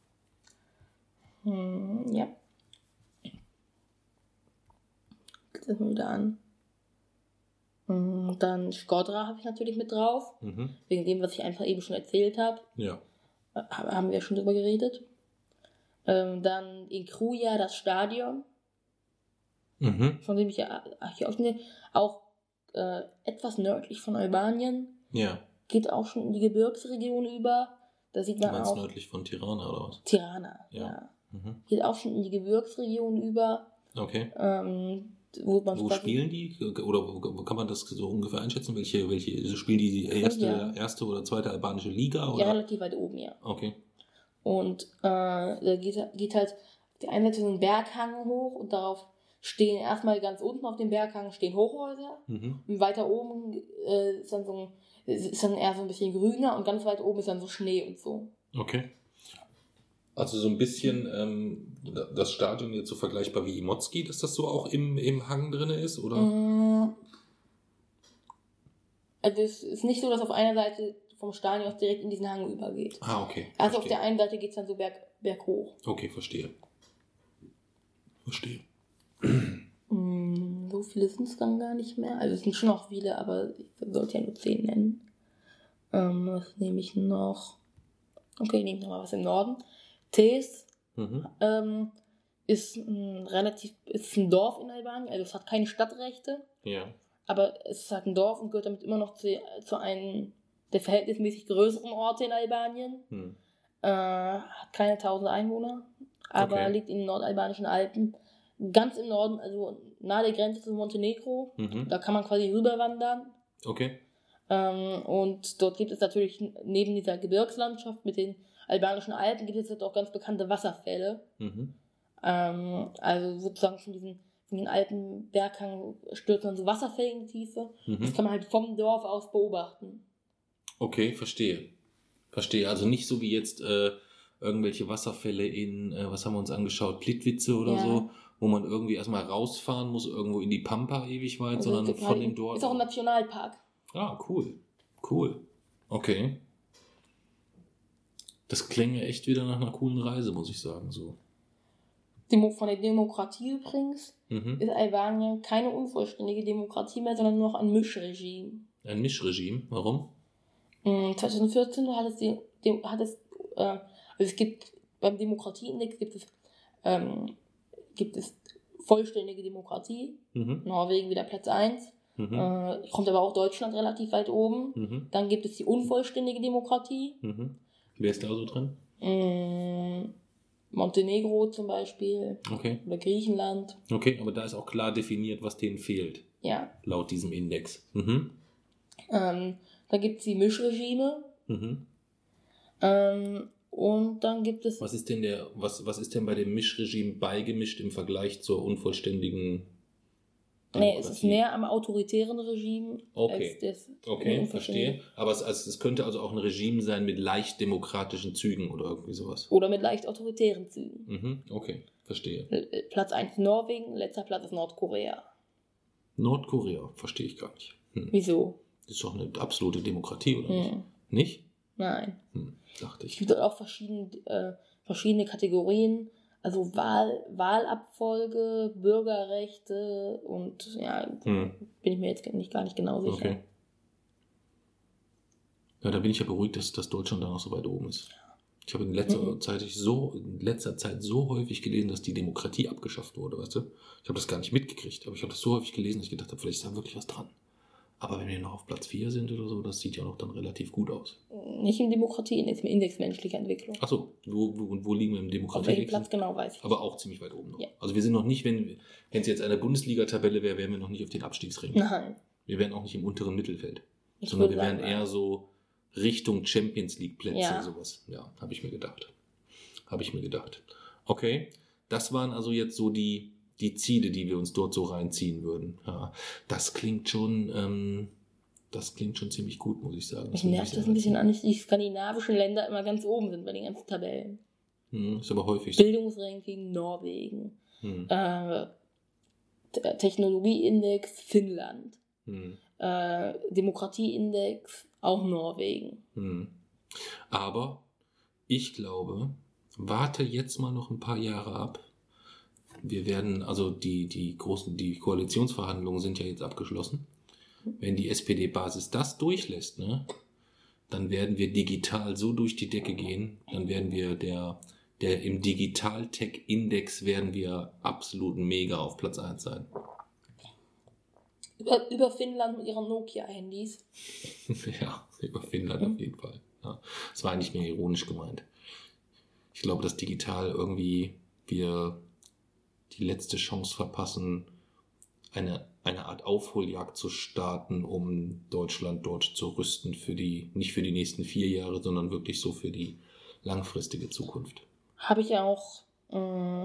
Hm, ja. Das mal wieder an. Dann Skodra habe ich natürlich mit drauf. Mhm. Wegen dem, was ich einfach eben schon erzählt habe. Ja. Haben wir ja schon drüber geredet. Ähm, dann in Kruja das Stadion, Mhm. von dem ich ja hier auch schon auch äh, etwas nördlich von Albanien. Ja. Geht auch schon in die Gebirgsregion über. Da sieht man Du meinst auch nördlich von Tirana oder was? Tirana, Ja. ja. Mhm. Geht auch schon in die Gebirgsregion über. Okay. Ähm, wo man Wo quasi- spielen die? Oder wo wo kann man das so ungefähr einschätzen? Welche, welche also spielen die die erste, Ja. erste oder zweite albanische Liga? Oder? Ja, relativ weit oben, ja. Okay. Und äh, da geht, geht halt auf der einen Seite so ein Berghang hoch und darauf stehen erstmal ganz unten auf dem Berghang stehen Hochhäuser. Mhm. Und weiter oben äh, ist dann so ein, ist dann eher so ein bisschen grüner und ganz weit oben ist dann so Schnee und so. Okay. Also so ein bisschen ähm, das Stadion jetzt so vergleichbar wie Imotski, dass das so auch im, im Hang drin ist, oder? Mm. Also es ist nicht so, dass auf einer Seite vom Stadion aus direkt in diesen Hang übergeht. Ah, okay. Also auf Verstehe. der einen Seite geht es dann so berg, berghoch. Okay, verstehe. Verstehe. Mm, so viele sind es dann gar nicht mehr. Also es sind schon noch viele, aber ich sollte ja nur zehn nennen. Ähm, was nehme ich noch? Okay, nehme ich noch mal was im Norden. Tes Mhm. ähm, ist ein relativ ist ein Dorf in Albanien, also es hat keine Stadtrechte, Ja. aber es ist halt ein Dorf und gehört damit immer noch zu, zu einem der verhältnismäßig größeren Orte in Albanien. Hm. Äh, hat keine tausend Einwohner, aber Okay. liegt in den nordalbanischen Alpen. Ganz im Norden, also nahe der Grenze zu Montenegro. Mhm. Da kann man quasi rüberwandern. Okay. Ähm, und dort gibt es natürlich neben dieser Gebirgslandschaft mit den albanischen Alpen gibt es jetzt auch ganz bekannte Wasserfälle. Mhm. Ähm, also sozusagen von diesen von den alten Berghang stürzen dann so Wasserfälle in die Tiefe. Das Mhm. kann man halt vom Dorf aus beobachten. Okay, verstehe. Verstehe. Also nicht so wie jetzt äh, irgendwelche Wasserfälle in, äh, was haben wir uns angeschaut, Plitvice oder Ja. so, wo man irgendwie erstmal rausfahren muss, irgendwo in die Pampa ewig weit, Also sondern es von dem Dorf. ist auch ein Nationalpark. Ah, cool. Cool. Okay. Das klinge echt wieder nach einer coolen Reise, muss ich sagen. So. Demo von der Demokratie übrigens Mhm. ist Albanien keine unvollständige Demokratie mehr, sondern nur noch ein Mischregime. Ein Mischregime. Warum? Mm, zwanzig vierzehn hat es, die, dem, hat es äh, also es gibt beim Demokratieindex gibt es ähm, gibt es vollständige Demokratie. Mhm. Norwegen wieder Platz eins. Mhm. Äh, kommt aber auch Deutschland relativ weit oben. Mhm. Dann gibt es die unvollständige Demokratie. Mhm. Wer ist da so drin? Mm, Montenegro zum Beispiel. Okay. Oder Griechenland. Okay, aber da ist auch klar definiert, was denen fehlt, Ja. laut diesem Index. Mhm. Ähm, dann gibt es die Mischregime. Mhm. Ähm, und dann gibt es. Was ist denn der, was, was ist denn bei dem Mischregime beigemischt im Vergleich zur unvollständigen Nee, es ist Demokratie? mehr am autoritären Regime Okay. als das. Okay, unvollständige. verstehe. Aber es, also es könnte also auch ein Regime sein mit leicht demokratischen Zügen oder irgendwie sowas. Oder mit leicht autoritären Zügen. Mhm. Okay, verstehe. L- Platz eins Norwegen, letzter Platz ist Nordkorea. Nordkorea, verstehe ich gar nicht. Hm. Wieso? Das ist doch eine absolute Demokratie, oder nicht? Hm. Nicht? Nein. Hm, dachte Es ich. gibt dort auch verschiedene, äh, verschiedene Kategorien. Also Wahl, Wahlabfolge, Bürgerrechte und ja, Hm. bin ich mir jetzt nicht, gar nicht genau sicher. Okay. Ja, da bin ich ja beruhigt, dass, dass Deutschland da noch so weit oben ist. Ich habe in letzter, Mhm. Zeit so, in letzter Zeit so häufig gelesen, dass die Demokratie abgeschafft wurde, weißt du? Ich habe das gar nicht mitgekriegt, aber ich habe das so häufig gelesen, dass ich gedacht habe, vielleicht ist da wirklich was dran. Aber wenn wir noch auf Platz vier sind oder so, das sieht ja noch dann relativ gut aus. Nicht im Demokratieindex, im Index menschlicher Entwicklung. Achso, wo, wo, und wo liegen wir im Auf welchem Demokratie? Platz genau weiß ich. Aber auch ziemlich weit oben noch. Ja. Also wir sind noch nicht, wenn wenn es jetzt eine Bundesliga-Tabelle wäre, wären wir noch nicht auf den Abstiegsring. Nein. Wir wären auch nicht im unteren Mittelfeld. Ich sondern würde wir wären sagen, eher so Richtung Champions League Plätze, Ja. sowas. Ja, habe ich mir gedacht. Habe ich mir gedacht. Okay, das waren also jetzt so die, die Ziele, die wir uns dort so reinziehen würden. Ja, das klingt schon, ähm, das klingt schon ziemlich gut, muss ich sagen. mich würde nervt sehr das ein bisschen reizen. an, dass die skandinavischen Länder immer ganz oben sind bei den ganzen Tabellen. Hm, ist aber häufig so. Bildungsranking Norwegen. Hm, Äh, T- Technologieindex Finnland. hm, Äh, Demokratieindex auch Norwegen. hm. Aber ich glaube, warte jetzt mal noch ein paar Jahre ab. Wir werden, also die, die großen, die Koalitionsverhandlungen sind ja jetzt abgeschlossen. Wenn die S P D-Basis das durchlässt, ne, dann werden wir digital so durch die Decke gehen, dann werden wir der, der im Digital-Tech-Index werden wir absolut mega auf Platz eins sein. Über, über Finnland mit ihren Nokia-Handys. Ja, über Finnland mhm. auf jeden Fall. Ja, das war eigentlich mehr ironisch gemeint. Ich glaube, dass digital irgendwie wir die letzte Chance verpassen, eine, eine Art Aufholjagd zu starten, um Deutschland dort zu rüsten für die, nicht für die nächsten vier Jahre, sondern wirklich so für die langfristige Zukunft. Habe ich ja auch, äh,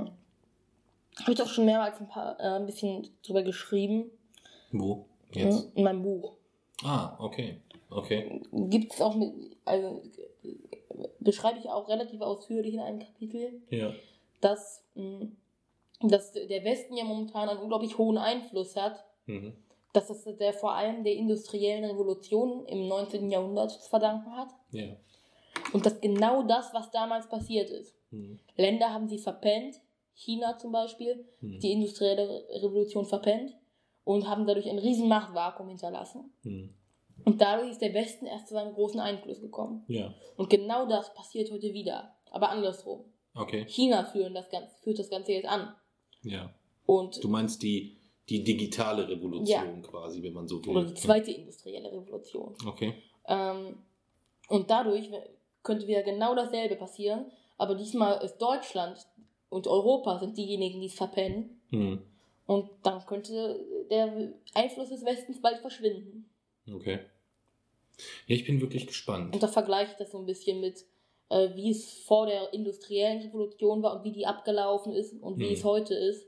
habe ich auch schon mehrmals ein paar, äh, ein bisschen drüber geschrieben. Wo? Jetzt? In meinem Buch. Ah, okay. Okay. Gibt es auch, mit, also beschreibe ich auch relativ ausführlich in einem Kapitel, ja. dass, mh, dass der Westen ja momentan einen unglaublich hohen Einfluss hat. Mhm. Dass das der vor allem der industriellen Revolution im neunzehnten Jahrhundert zu verdanken hat. Ja. Und dass genau das, was damals passiert ist. Mhm. Länder haben sie verpennt, China zum Beispiel, mhm. die industrielle Revolution verpennt und haben dadurch ein riesen Machtvakuum hinterlassen. Mhm. Und dadurch ist der Westen erst zu einem großen Einfluss gekommen. Ja. Und genau das passiert heute wieder, aber andersrum. Okay. China führen das Ganze, führt das Ganze jetzt an. Ja. Und du meinst die, die digitale Revolution ja. quasi, wenn man so will. Oder die zweite industrielle Revolution. Okay. Ähm, und dadurch könnte wieder genau dasselbe passieren, aber diesmal ist Deutschland und Europa sind diejenigen, die es verpennen. Mhm. Und dann könnte der Einfluss des Westens bald verschwinden. Okay. Ja, ich bin wirklich gespannt. Und da vergleiche ich das so ein bisschen mit, äh, wie es vor der industriellen Revolution war und wie die abgelaufen ist und wie hm. es heute ist.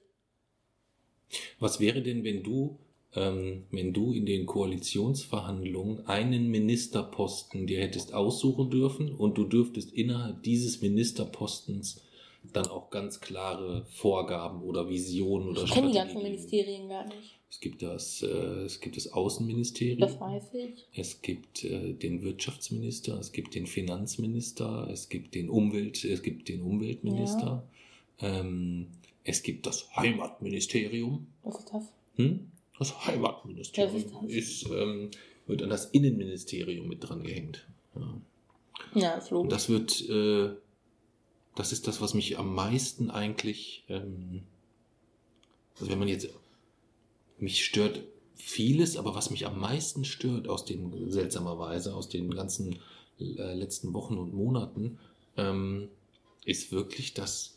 Was wäre denn, wenn du, ähm, wenn du in den Koalitionsverhandlungen einen Ministerposten dir hättest aussuchen dürfen und du dürftest innerhalb dieses Ministerpostens dann auch ganz klare Vorgaben oder Visionen oder Strategien. Ich kenne die ganzen Ministerien gar nicht. Es gibt das, äh, es gibt das Außenministerium. Das weiß ich. Es gibt äh, den Wirtschaftsminister, es gibt den Finanzminister, es gibt den Umwelt, es gibt den Umweltminister. Ja. Ähm, es gibt das Heimatministerium. Was ist das? Hm? Das Heimatministerium ja, was ist das? Ist, ähm, wird an das Innenministerium mit dran gehängt. Ja, ja das ist logisch. Und das wird, äh, das ist das, was mich am meisten eigentlich, ähm, also wenn man jetzt mich stört vieles, aber was mich am meisten stört aus den, seltsamerweise, aus den ganzen äh, letzten Wochen und Monaten, ähm, ist wirklich, dass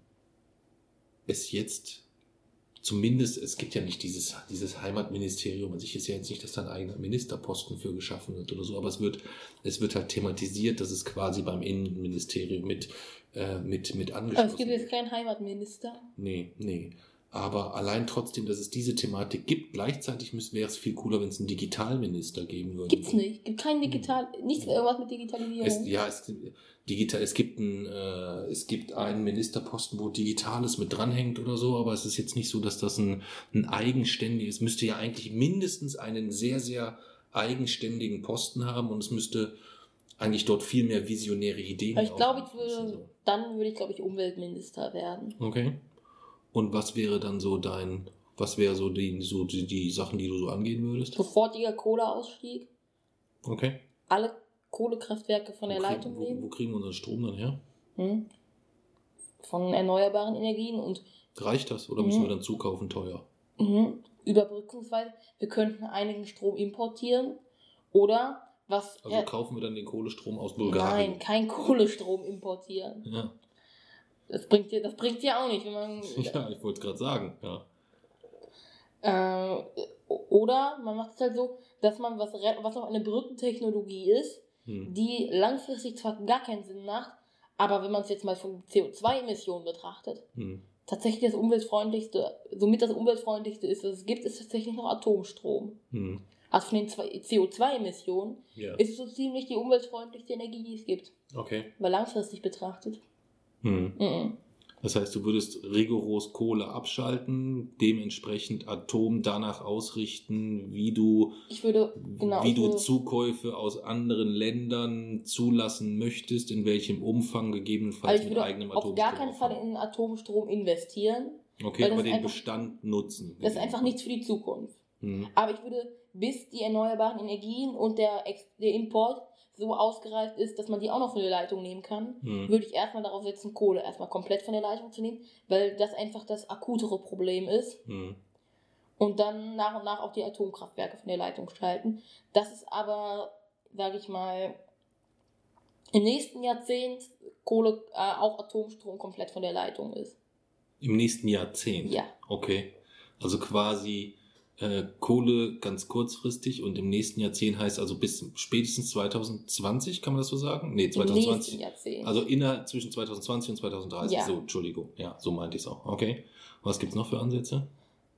es jetzt zumindest, es gibt ja nicht dieses, dieses Heimatministerium, an sich ist ja jetzt nicht, dass da ein eigener Ministerposten für geschaffen wird oder so, aber es wird, es wird halt thematisiert, dass es quasi beim Innenministerium mit, äh, mit, mit angeschlossen wird. Aber es gibt jetzt keinen Heimatminister? Nee, nee. Aber allein trotzdem, dass es diese Thematik gibt, gleichzeitig wäre es viel cooler, wenn es einen Digitalminister geben würde. Gibt's nicht. Gibt kein Digital, nichts irgendwas mit Digitalisierung. Es, ja, es, digital, es gibt ein, äh, es gibt einen Ministerposten, wo Digitales mit dranhängt oder so, aber es ist jetzt nicht so, dass das ein, ein eigenständiges, es müsste ja eigentlich mindestens einen sehr, sehr eigenständigen Posten haben und es müsste eigentlich dort viel mehr visionäre Ideen haben. Ich glaube, ich würde, so. dann würde ich, glaube ich, Umweltminister werden. Okay. Und was wäre dann so dein, was wäre so die, so die, die Sachen, die du so angehen würdest? Sofortiger Kohleausstieg. Okay. Alle Kohlekraftwerke von der wo Leitung krieg, nehmen. Wo, wo kriegen wir unseren Strom dann her? Hm. Von erneuerbaren Energien und... Reicht das oder müssen hm. wir dann zukaufen teuer? Mhm. Überbrückungsweise, wir könnten einigen Strom importieren oder was... Also äh, kaufen wir dann den Kohlestrom aus Bulgarien? Nein, kein Kohlestrom importieren. Ja. Das bringt dir, das bringt dir auch nicht, wenn man... Ja, ich wollte es gerade sagen, ja. Äh, oder man macht es halt so, dass man, was, was noch eine Brückentechnologie ist, hm. die langfristig zwar gar keinen Sinn macht, aber wenn man es jetzt mal von C O zwei Emissionen betrachtet, hm. tatsächlich das umweltfreundlichste, somit das umweltfreundlichste ist, was es gibt, ist tatsächlich noch Atomstrom. Hm. Also von den C O zwei Emissionen ja. ist es so ziemlich die umweltfreundlichste Energie, die es gibt. Okay. Weil langfristig betrachtet. Hm. Mhm. Das heißt, du würdest rigoros Kohle abschalten, dementsprechend Atom danach ausrichten, wie du, ich würde, genau, wie ich du würde, Zukäufe aus anderen Ländern zulassen möchtest, in welchem Umfang gegebenenfalls also mit eigenem Atomstrom. Ich würde auf gar keinen Fall in Atomstrom investieren. Okay, aber den einfach, Bestand nutzen. Das ist einfach nichts für die Zukunft. Mhm. Aber ich würde, bis die erneuerbaren Energien und der, Ex- der Import so ausgereift ist, dass man die auch noch von der Leitung nehmen kann, Hm. würde ich erstmal darauf setzen, Kohle erstmal komplett von der Leitung zu nehmen, weil das einfach das akutere Problem ist. Hm. Und dann nach und nach auch die Atomkraftwerke von der Leitung schalten. Das ist aber, sage ich mal, im nächsten Jahrzehnt Kohle, äh, auch Atomstrom komplett von der Leitung ist. Im nächsten Jahrzehnt? Ja. Okay. Also quasi äh, Kohle ganz kurzfristig und im nächsten Jahrzehnt heißt also bis spätestens zwanzig zwanzig, kann man das so sagen? Nee, zwanzig zwanzig. Im nächsten Jahrzehnt. Also inner zwischen zwanzig zwanzig und zwanzig dreißig. Ja. So, Entschuldigung. Ja, so meinte ich es auch. Okay. Was gibt's noch für Ansätze?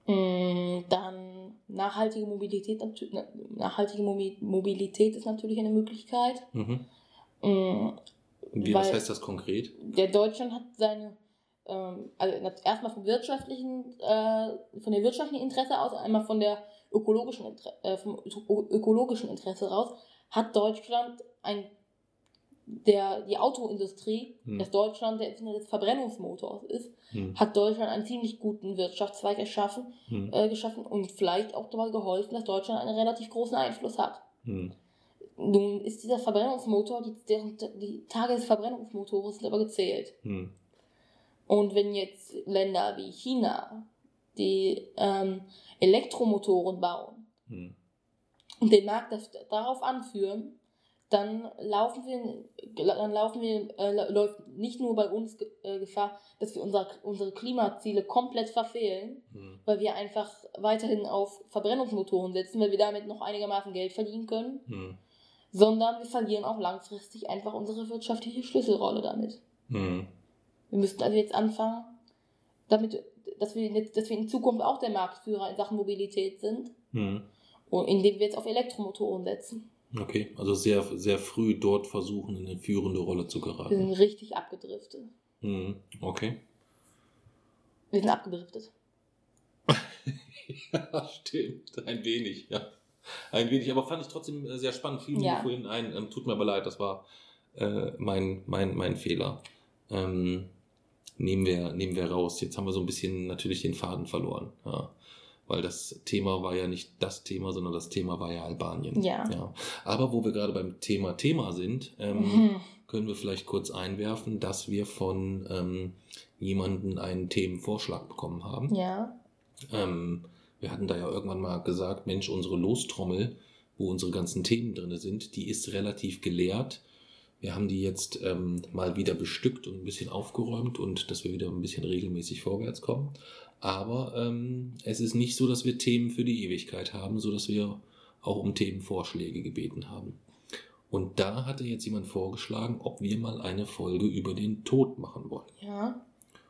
Dann nachhaltige Mobilität, nachhaltige Mobilität ist natürlich eine Möglichkeit. Mhm. Mm, Wie, was heißt das konkret? Der Deutschland hat seine, ähm, also erstmal vom wirtschaftlichen, äh, von der wirtschaftlichen Interesse aus, einmal von der ökologischen, äh, vom ökologischen Interesse raus, hat Deutschland ein, der, die Autoindustrie, hm. dass Deutschland der Erfinder des Verbrennungsmotors ist, hm. hat Deutschland einen ziemlich guten Wirtschaftszweig erschaffen, hm. äh, geschaffen und vielleicht auch dabei geholfen, dass Deutschland einen relativ großen Einfluss hat. Hm. Nun ist dieser Verbrennungsmotor, die, die, die Tage des Verbrennungsmotors sind aber gezählt. Hm. Und wenn jetzt Länder wie China, die ähm, Elektromotoren bauen hm. und den Markt das, darauf anführen, dann laufen wir, dann laufen wir, äh, läuft nicht nur bei uns äh, Gefahr, dass wir unser, unsere Klimaziele komplett verfehlen, hm. weil wir einfach weiterhin auf Verbrennungsmotoren setzen, weil wir damit noch einigermaßen Geld verdienen können, hm. sondern wir verlieren auch langfristig einfach unsere wirtschaftliche Schlüsselrolle damit. Hm. Wir müssten also jetzt anfangen, damit, dass wir, jetzt, dass wir in Zukunft auch der Marktführer in Sachen Mobilität sind, hm. und indem wir jetzt auf Elektromotoren setzen. Okay, also sehr, sehr früh dort versuchen, in eine führende Rolle zu geraten. Wir sind richtig abgedriftet. Mhm, okay. Wir sind abgedriftet. Ja, stimmt. Ein wenig, ja. Ein wenig, aber fand ich trotzdem sehr spannend. Fiel mir ja. vorhin ein. Ähm, tut mir aber leid, das war äh, mein, mein, mein Fehler. Ähm, nehmen wir, nehmen wir raus. Jetzt haben wir so ein bisschen natürlich den Faden verloren. Ja. Weil das Thema war ja nicht das Thema, sondern das Thema war ja Albanien. Ja. ja. Aber wo wir gerade beim Thema Thema sind, ähm, mhm. können wir vielleicht kurz einwerfen, dass wir von ähm, jemandem einen Themenvorschlag bekommen haben. Ja. Ähm, wir hatten da ja irgendwann mal gesagt, Mensch, unsere Lostrommel, wo unsere ganzen Themen drin sind, die ist relativ geleert. Wir haben die jetzt ähm, mal wieder bestückt und ein bisschen aufgeräumt und dass wir wieder ein bisschen regelmäßig vorwärts kommen. Aber ähm, es ist nicht so, dass wir Themen für die Ewigkeit haben, so dass wir auch um Themenvorschläge gebeten haben. Und da hatte jetzt jemand vorgeschlagen, ob wir mal eine Folge über den Tod machen wollen. Ja.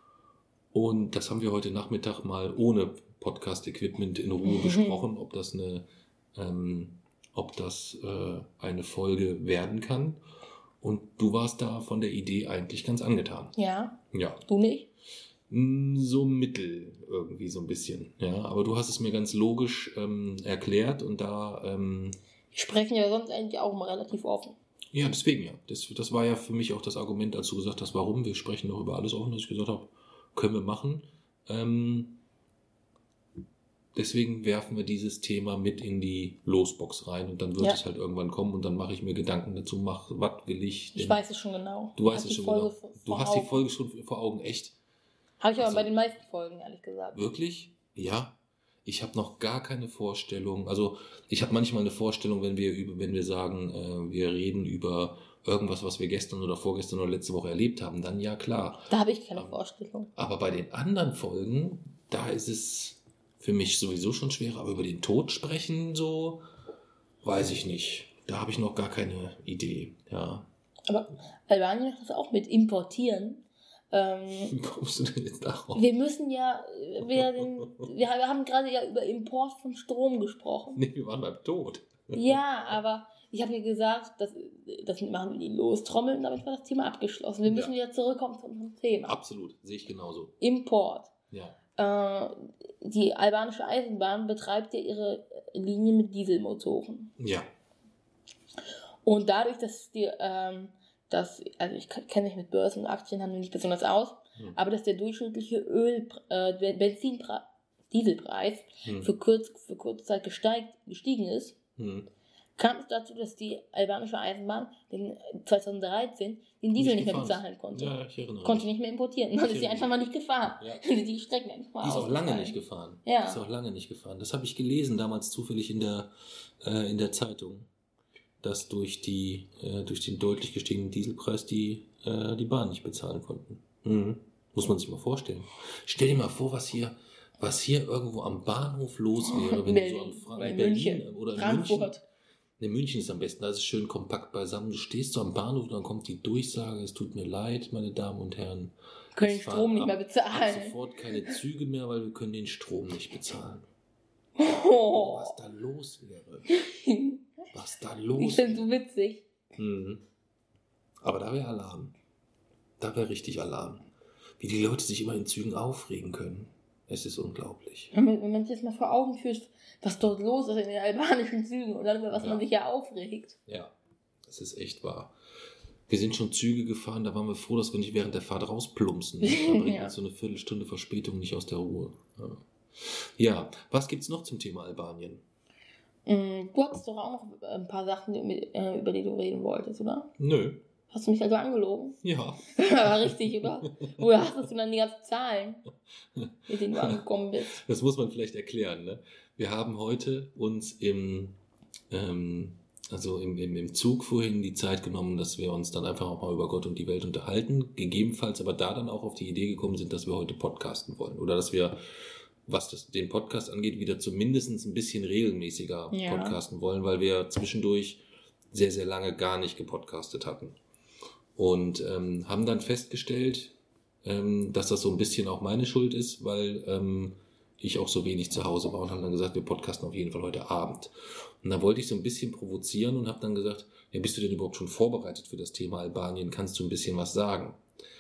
Und das haben wir heute Nachmittag mal ohne Podcast-Equipment in Ruhe besprochen, ob das eine, ähm, ob das äh, eine Folge werden kann. Und du warst da von der Idee eigentlich ganz angetan. Ja. Ja. Du nicht? So mittel irgendwie so ein bisschen, ja. Aber du hast es mir ganz logisch ähm, erklärt und da... Ähm, Wir sprechen ja sonst eigentlich auch immer relativ offen. Ja, deswegen ja. Das, das war ja für mich auch das Argument, als du gesagt hast, warum, wir sprechen doch über alles offen, dass ich gesagt habe, können wir machen. Ähm, deswegen werfen wir dieses Thema mit in die Losbox rein und dann wird ja. es halt irgendwann kommen und dann mache ich mir Gedanken dazu, mach, was will ich denn? Ich weiß es schon genau. Du weißt es schon Folge genau. Du hast Augen. die Folge schon vor Augen, echt? Habe ich aber also, bei den meisten Folgen, ehrlich gesagt. Wirklich? Ja. Ich habe noch gar keine Vorstellung. Also ich habe manchmal eine Vorstellung, wenn wir über, wenn wir sagen, äh, wir reden über irgendwas, was wir gestern oder vorgestern oder letzte Woche erlebt haben, dann ja klar. Da habe ich keine aber, Vorstellung. Aber bei den anderen Folgen, da ist es für mich sowieso schon schwerer. Aber über den Tod sprechen, so, weiß ich nicht. Da habe ich noch gar keine Idee. Ja. Aber Albanien macht das auch mit Importieren. Ähm, Wie kommst du denn jetzt darauf? Wir müssen ja, wir, den, wir haben gerade ja über Import von Strom gesprochen. Nee, wir waren beim Tod. Ja, aber ich habe ja gesagt, das, das machen wir die Lostrommeln, damit war das Thema abgeschlossen. Wir müssen ja. wieder zurückkommen zu unserem Thema. Absolut, sehe ich genauso. Import. Ja. Äh, die albanische Eisenbahn betreibt ja ihre Linie mit Dieselmotoren. Ja. Und dadurch, dass die ähm, dass, also ich kenne mich mit Börsen und Aktienhandel nicht besonders aus, hm. aber dass der durchschnittliche Öl, äh, Benzinpreis, Dieselpreis hm. für, kurz, für kurze Zeit gesteigt, gestiegen ist, hm. kam es dazu, dass die albanische Eisenbahn den zweitausenddreizehn den Diesel nicht, nicht mehr bezahlen konnte. Ja, ich erinnere Konnte nicht mehr importieren. Dann ist sie einfach mal nicht gefahren. Ja. Die Strecken einfach Die ist auch lange nicht gefahren. Ja. Die ist auch lange nicht gefahren. Das habe ich gelesen damals zufällig in der, äh, in der Zeitung, dass durch, die, äh, durch den deutlich gestiegenen Dieselpreis die, äh, die Bahn nicht bezahlen konnten. Mhm. Muss man sich mal vorstellen. Stell dir mal vor, was hier, was hier irgendwo am Bahnhof los wäre, wenn Berlin. du so am Fra- Oder in Berlin München. oder in Frankfurt. München. Ne, München ist am besten, da ist es schön kompakt beisammen. Du stehst so am Bahnhof und dann kommt die Durchsage, es tut mir leid, meine Damen und Herren. Können den Strom nicht mehr bezahlen. Ab sofort keine Züge mehr, weil wir können den Strom nicht bezahlen. Oh. Was da los wäre. Was da los Ich finde so witzig. Mhm. Aber da wäre Alarm. Da wäre richtig Alarm. Wie die Leute sich immer in Zügen aufregen können. Es ist unglaublich. Wenn man, wenn man sich jetzt mal vor Augen führt, was dort los ist in den albanischen Zügen und dann über was Ja. man sich ja aufregt. Ja, das ist echt wahr. Wir sind schon Züge gefahren, da waren wir froh, dass wir nicht während der Fahrt rausplumpsen. Da bringt Ja. uns so eine Viertelstunde Verspätung nicht aus der Ruhe. Ja, ja. Was gibt's noch zum Thema Albanien? Mm, Du hattest doch auch noch ein paar Sachen, die- mit, äh, über die du reden wolltest, oder? Nö. Hast du mich also angelogen? Ja. War richtig, oder? Woher hast du dann die ganzen Zahlen, mit denen du angekommen bist? Das muss man vielleicht erklären. Ne? Wir haben heute uns im, ähm, also im, im, im Zug vorhin die Zeit genommen, dass wir uns dann einfach auch mal über Gott und die Welt unterhalten. Gegebenenfalls aber da dann auch auf die Idee gekommen sind, dass wir heute podcasten wollen. Oder dass wir, was das, den Podcast angeht, wieder zumindest ein bisschen regelmäßiger Ja. podcasten wollen, weil wir zwischendurch sehr, sehr lange gar nicht gepodcastet hatten. Und ähm, haben dann festgestellt, ähm, dass das so ein bisschen auch meine Schuld ist, weil ähm, ich auch so wenig zu Hause war und haben dann gesagt, wir podcasten auf jeden Fall heute Abend. Und da wollte ich so ein bisschen provozieren und habe dann gesagt, ja, bist du denn überhaupt schon vorbereitet für das Thema Albanien? Kannst du ein bisschen was sagen?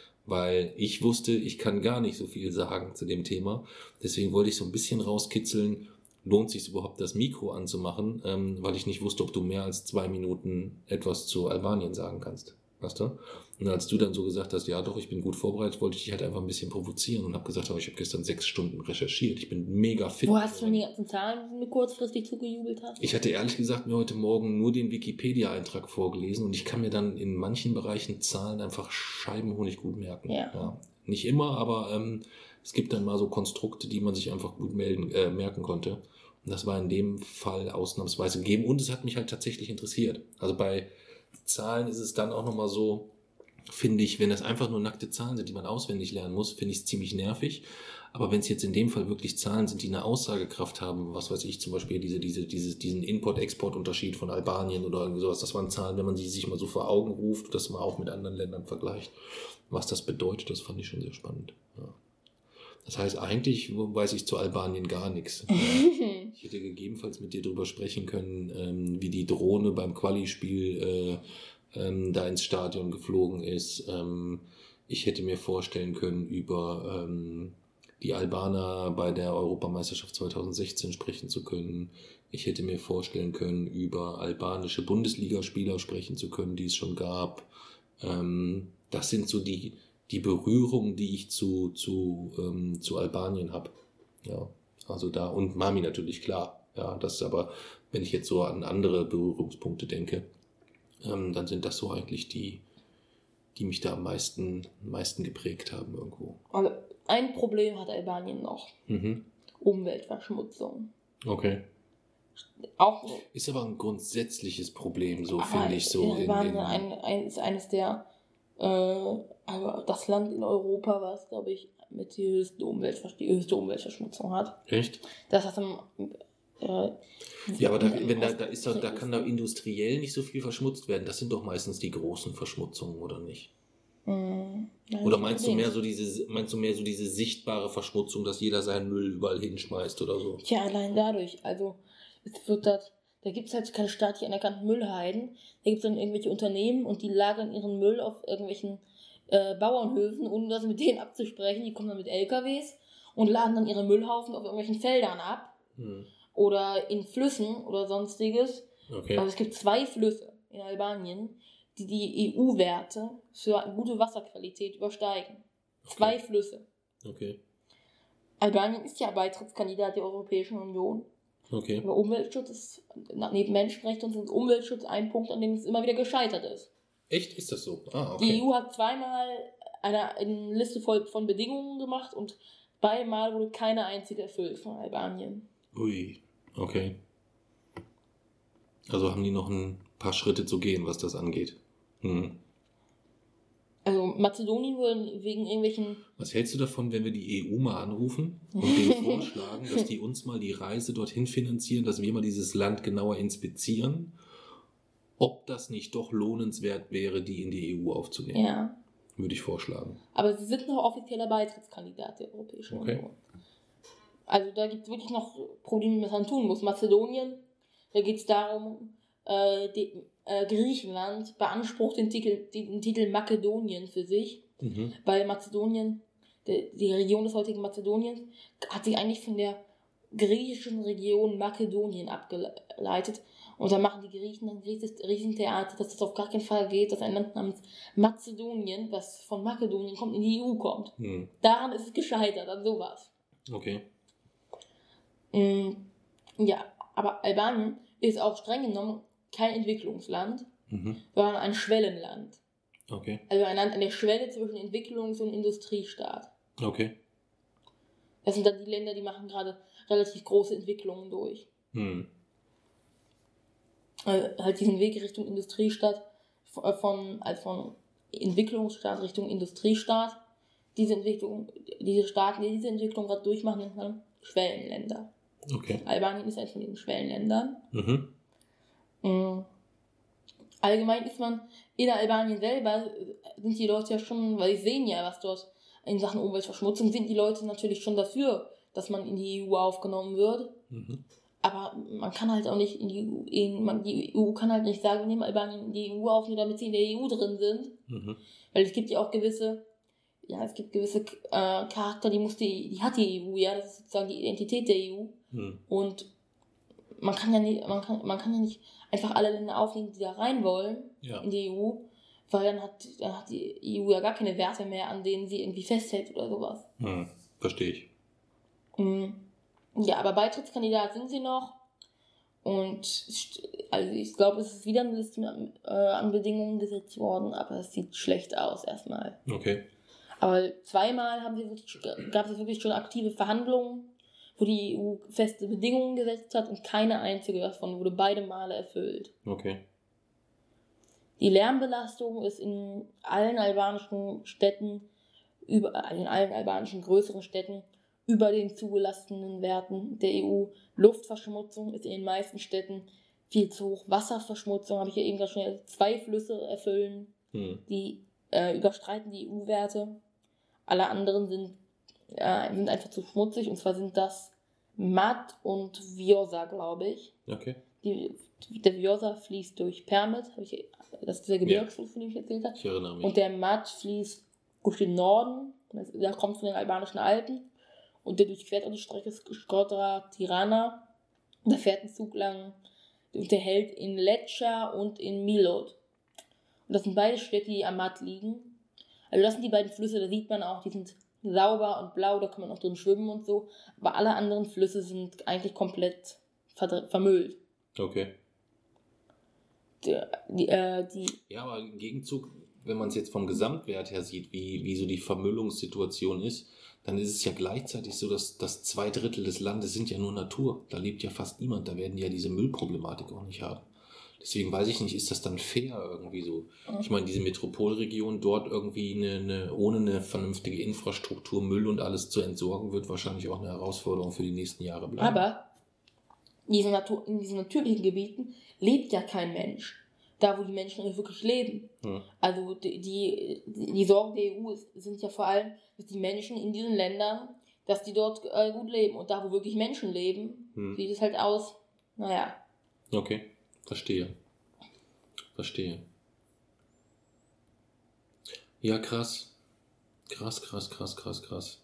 Weil ich wusste, ich kann gar nicht so viel sagen zu dem Thema. Deswegen wollte ich so ein bisschen rauskitzeln, lohnt sich überhaupt das Mikro anzumachen, ähm, weil ich nicht wusste, ob du mehr als zwei Minuten etwas zu Albanien sagen kannst. Weißt du? Und als du dann so gesagt hast, ja doch, ich bin gut vorbereitet, wollte ich dich halt einfach ein bisschen provozieren und habe gesagt, aber ich habe gestern sechs Stunden recherchiert, ich bin mega fit. Wo hast du denn die ganzen Zahlen, die du mir kurzfristig zugejubelt hast? Ich hatte ehrlich gesagt mir heute Morgen nur den Wikipedia-Eintrag vorgelesen und ich kann mir dann in manchen Bereichen Zahlen einfach scheibenhonig gut merken. Ja. Ja. Nicht immer, aber ähm, es gibt dann mal so Konstrukte, die man sich einfach gut melden, äh, merken konnte. Und das war in dem Fall ausnahmsweise gegeben und es hat mich halt tatsächlich interessiert. Also bei Zahlen ist es dann auch nochmal so, finde ich, wenn das einfach nur nackte Zahlen sind, die man auswendig lernen muss, finde ich es ziemlich nervig. Aber wenn es jetzt in dem Fall wirklich Zahlen sind, die eine Aussagekraft haben, was weiß ich, zum Beispiel diese, diese, diese, diesen Import-Export-Unterschied von Albanien oder irgendwie sowas, das waren Zahlen, wenn man sie sich mal so vor Augen ruft, das mal auch mit anderen Ländern vergleicht, was das bedeutet, das fand ich schon sehr spannend. Ja. Das heißt, eigentlich weiß ich zu Albanien gar nichts. Ich hätte gegebenenfalls mit dir drüber sprechen können, ähm, wie die Drohne beim Quali-Spiel äh, ähm, da ins Stadion geflogen ist. Ähm, ich hätte mir vorstellen können, über ähm, die Albaner bei der Europameisterschaft zweitausendsechzehn sprechen zu können. Ich hätte mir vorstellen können, über albanische Bundesligaspieler sprechen zu können, die es schon gab. Ähm, das sind so die die Berührung, die ich zu, zu, ähm, zu Albanien habe. Ja, also da, und Mami natürlich, klar. Ja, das ist aber, wenn ich jetzt so an andere Berührungspunkte denke, ähm, dann sind das so eigentlich die, die mich da am meisten, am meisten geprägt haben irgendwo. Also ein Problem hat Albanien noch. Mhm. Umweltverschmutzung. Okay. Auch Ist aber ein grundsätzliches Problem, so aber finde ich so. Albanien in, in, ein, ein, ist eines der äh, aber das Land in Europa, was, glaube ich, mit die höchste, Umweltversch- die höchste Umweltverschmutzung hat. echt? Das hat im, äh, Ja, aber da, wenn da, da, ist da, da kann da industriell nicht so viel verschmutzt werden. Das sind doch meistens die großen Verschmutzungen, oder nicht? Hm, nein, Oder nicht meinst du unbedingt. mehr so diese, meinst du mehr so diese sichtbare Verschmutzung, dass jeder seinen Müll überall hinschmeißt oder so? Tja, allein dadurch. Also, es wird das, da gibt es halt keine staatlich anerkannten Müllhalden. Da gibt es dann irgendwelche Unternehmen und die lagern ihren Müll auf irgendwelchen äh, Bauernhöfen, ohne das mit denen abzusprechen. Die kommen dann mit L K Ws und laden dann ihre Müllhaufen auf irgendwelchen Feldern ab. Hm. Oder in Flüssen oder sonstiges. Okay. Also es gibt zwei Flüsse in Albanien, die die E U-Werte für gute Wasserqualität übersteigen. Zwei Okay. Flüsse. Okay. Albanien ist ja Beitrittskandidat der Europäischen Union. Okay. Aber Umweltschutz ist, neben Menschenrechten und Umweltschutz ein Punkt, an dem es immer wieder gescheitert ist. Echt? Ist das so? Ah, okay. Die E U hat zweimal eine, eine Liste voll von Bedingungen gemacht und beide Mal wurde keine einzige erfüllt von Albanien. Ui, okay. Also haben die noch ein paar Schritte zu gehen, was das angeht. Hm. Also Mazedonien würde wegen irgendwelchen... Was hältst du davon, wenn wir die E U mal anrufen und denen vorschlagen, dass die uns mal die Reise dorthin finanzieren, dass wir mal dieses Land genauer inspizieren, ob das nicht doch lohnenswert wäre, die in die E U aufzunehmen? Ja. Würde ich vorschlagen. Aber sie sind noch offizieller Beitrittskandidat der Europäischen Okay. Union. Also da gibt es wirklich noch Probleme, was man tun muss. Mazedonien, da geht es darum, äh, die, äh, Griechenland beansprucht den Titel, den Titel Makedonien für sich, Mhm. weil Mazedonien, die, die Region des heutigen Mazedoniens, hat sich eigentlich von der griechischen Region Makedonien abgeleitet. Und da machen die Griechen ein Riesentheater, dass das auf gar keinen Fall geht, dass ein Land namens Mazedonien, was von Makedonien kommt, in die E U kommt. Mhm. Daran ist es gescheitert, an sowas. Okay. Mm, ja, aber Albanien ist auch streng genommen kein Entwicklungsland, Mhm. sondern ein Schwellenland. Okay. Also ein Land an der Schwelle zwischen Entwicklungs- und Industriestaat. Okay. Das sind dann die Länder, die machen gerade relativ große Entwicklungen durch. Mhm. Also halt diesen Weg Richtung Industriestaat, von, also von Entwicklungsstaat Richtung Industriestaat. Diese Entwicklung, diese Staaten, die diese Entwicklung gerade durchmachen, nennt man Schwellenländer. Okay. Albanien ist eines von diesen Schwellenländern. Mhm. Mhm. Allgemein ist man in Albanien selber, sind die Leute ja schon, weil sie sehen ja, was dort in Sachen Umweltverschmutzung, sind die Leute natürlich schon dafür, dass man in die E U aufgenommen wird. Mhm. Aber man kann halt auch nicht in die E U, in, man, die E U kann halt nicht sagen, wir nehmen Albanien in die E U auf, nur damit sie in der E U drin sind. Mhm. Weil es gibt ja auch gewisse, ja, es gibt gewisse äh, Charakter, die muss die, die hat die E U, ja, das ist sozusagen die Identität der E U. Mhm. Und man kann ja nicht, man kann, man kann ja nicht einfach alle Länder aufnehmen, die da rein wollen, Ja. in die E U, weil dann hat, dann hat die E U ja gar keine Werte mehr, an denen sie irgendwie festhält oder sowas. Mhm. Verstehe ich. Mhm. Ja, aber Beitrittskandidat sind sie noch. Und also ich glaube, es ist wieder eine Liste mit, äh, an Bedingungen gesetzt worden, aber es sieht schlecht aus erstmal. Okay. Aber zweimal haben sie wirklich, gab es wirklich schon aktive Verhandlungen, wo die E U feste Bedingungen gesetzt hat und keine einzige davon wurde beide Male erfüllt. Okay. Die Lärmbelastung ist in allen albanischen Städten, über, in allen albanischen größeren Städten über den zugelassenen Werten der E U. Luftverschmutzung ist in den meisten Städten viel zu hoch. Wasserverschmutzung, habe ich ja eben gerade schon gesagt, zwei Flüsse erfüllen, Hm. die äh, überstreiten die E U-Werte. Alle anderen sind, äh, sind einfach zu schmutzig, und zwar sind das Mat und Vjosa, glaube ich. Okay. Die, der Vjosa fließt durch Permet, habe ich, das ist der Gebirgsfluss, von dem ich erzählt habe. Ich erinnere mich. Und der Mat fließt durch den Norden, der kommt von den albanischen Alpen. Und der durchquert auch die Strecke Skodra-Tirana. Da fährt ein Zug lang und der hält in Lecce und in Milot. Und das sind beide Städte, die am Mat liegen. Also das sind die beiden Flüsse, da sieht man auch, die sind sauber und blau, da kann man auch drin schwimmen und so. Aber alle anderen Flüsse sind eigentlich komplett ver- vermüllt. Okay. Die, die, äh, die Ja, aber im Gegenzug, wenn man es jetzt vom Gesamtwert her sieht, wie, wie so die Vermüllungssituation ist, dann ist es ja gleichzeitig so, dass, dass zwei Drittel des Landes sind ja nur Natur. Da lebt ja fast niemand. Da werden die ja diese Müllproblematik auch nicht haben. Deswegen weiß ich nicht, ist das dann fair irgendwie so? Ich meine, diese Metropolregion dort irgendwie eine, eine, ohne eine vernünftige Infrastruktur Müll und alles zu entsorgen, wird wahrscheinlich auch eine Herausforderung für die nächsten Jahre bleiben. Aber in diesen, Natur, in diesen natürlichen Gebieten lebt ja kein Mensch. Da, wo die Menschen wirklich leben. Hm. Also die, die, die Sorgen der E U ist, sind ja vor allem, dass die Menschen in diesen Ländern, dass die dort äh, gut leben. Und da, wo wirklich Menschen leben, Hm. sieht es halt aus, naja. Okay, verstehe. Verstehe. Ja, krass. Krass, krass, krass, krass, krass.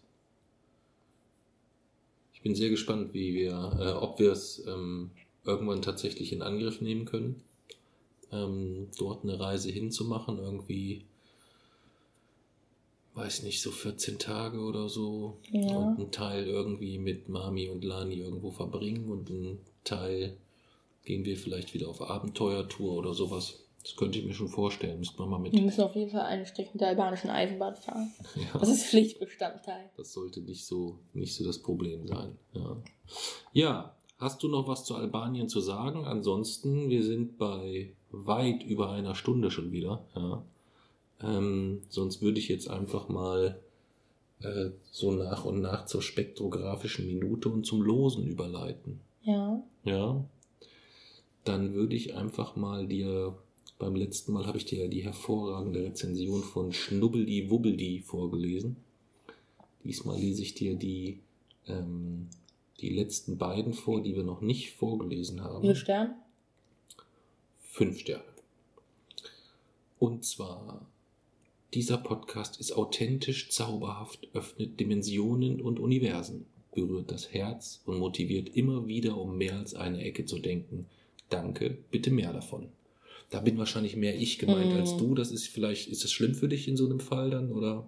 Ich bin sehr gespannt, wie wir, äh, ob wir es ähm, irgendwann tatsächlich in Angriff nehmen können, ähm, dort eine Reise hinzumachen, irgendwie weiß nicht, so vierzehn Tage oder so. Ja. Und einen Teil irgendwie mit Mami und Lani irgendwo verbringen und einen Teil gehen wir vielleicht wieder auf Abenteuertour oder sowas. Das könnte ich mir schon vorstellen. Müsste man mal mit. Wir müssen auf jeden Fall eine Strecke mit der albanischen Eisenbahn fahren. Ja. Das ist Pflichtbestandteil. Das sollte nicht so, nicht so das Problem sein. Ja. Ja, hast du noch was zu Albanien zu sagen? Ansonsten, wir sind bei weit über einer Stunde schon wieder. Ja. Ähm, sonst würde ich jetzt einfach mal äh, so nach und nach zur spektrographischen Minute und zum Losen überleiten. Ja. Ja. Dann würde ich einfach mal dir, beim letzten Mal habe ich dir ja die hervorragende Rezension von Schnubbeldi Wubbeldi vorgelesen. Diesmal lese ich dir die, ähm, die letzten beiden vor, die wir noch nicht vorgelesen haben. Wie viel Stern? Fünf Sterne. Und zwar, dieser Podcast ist authentisch, zauberhaft, öffnet Dimensionen und Universen, berührt das Herz und motiviert immer wieder, um mehr als eine Ecke zu denken. Danke, bitte mehr davon. Da bin wahrscheinlich mehr ich gemeint mm. als du. Das ist vielleicht, ist das schlimm für dich in so einem Fall dann, oder?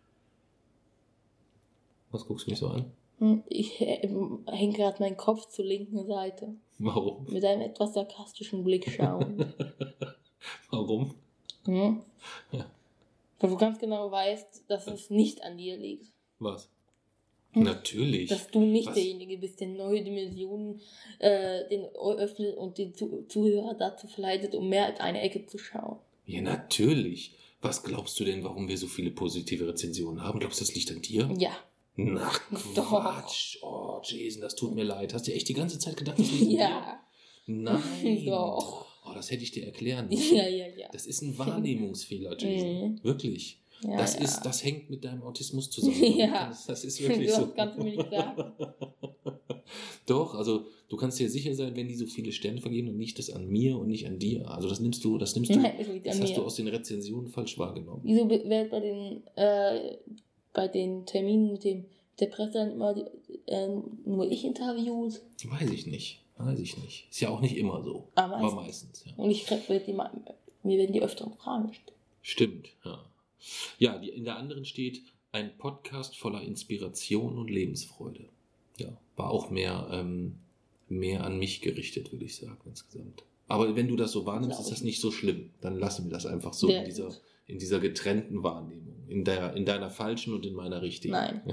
Was guckst du mich so an? Ich hänge gerade meinen Kopf zur linken Seite. Warum? Mit einem etwas sarkastischen Blick schauen. Warum? Hm? Ja. Weil du ganz genau weißt, dass es nicht an dir liegt. Was? Hm. Natürlich. Dass du nicht Was? derjenige bist, der neue Dimensionen äh, den öffnet und den Zu- Zuhörer dazu verleitet, um mehr als eine Ecke zu schauen. Ja, natürlich. Was glaubst du denn, warum wir so viele positive Rezensionen haben? Glaubst du, das liegt an dir? Ja. Na, Quatsch. Oh, Jason, das tut mir leid. Hast du echt die ganze Zeit gedacht, das liegt an Ja. dir? Nein. Doch. Oh, das hätte ich dir erklären müssen. Ja, ja, ja. Das ist ein Wahrnehmungsfehler, Jason. Mhm. Wirklich. Ja, das, ja. Ist, das hängt mit deinem Autismus zusammen. Ja. Das, das ist wirklich Du so. hast ganz mir nicht sagen. Doch, also du kannst dir sicher sein, wenn die so viele Sterne vergeben, dann liegt das an mir und nicht an dir. Also das nimmst du, das nimmst du, Nein, das liegt das an hast mir. du aus den Rezensionen falsch wahrgenommen. Wieso wird bei den, äh, bei den Terminen mit, dem, mit der Presse dann immer die, äh, nur ich interviewt? Weiß ich nicht. Weiß ich nicht. Ist ja auch nicht immer so. Aber meistens. Aber meistens, ja. Und ich werd die, mal- mir werden die öfteren Fragen gestellt. Stimmt, ja. Ja, die, in der anderen steht, ein Podcast voller Inspiration und Lebensfreude. Ja, war auch mehr, ähm, mehr an mich gerichtet, würde ich sagen, insgesamt. Aber wenn du das so wahrnimmst, Glaub ist das ich nicht so schlimm. Dann lassen wir das einfach so Sehr in dieser, gut. in dieser getrennten Wahrnehmung. In, der, in deiner falschen und in meiner richtigen. Nein.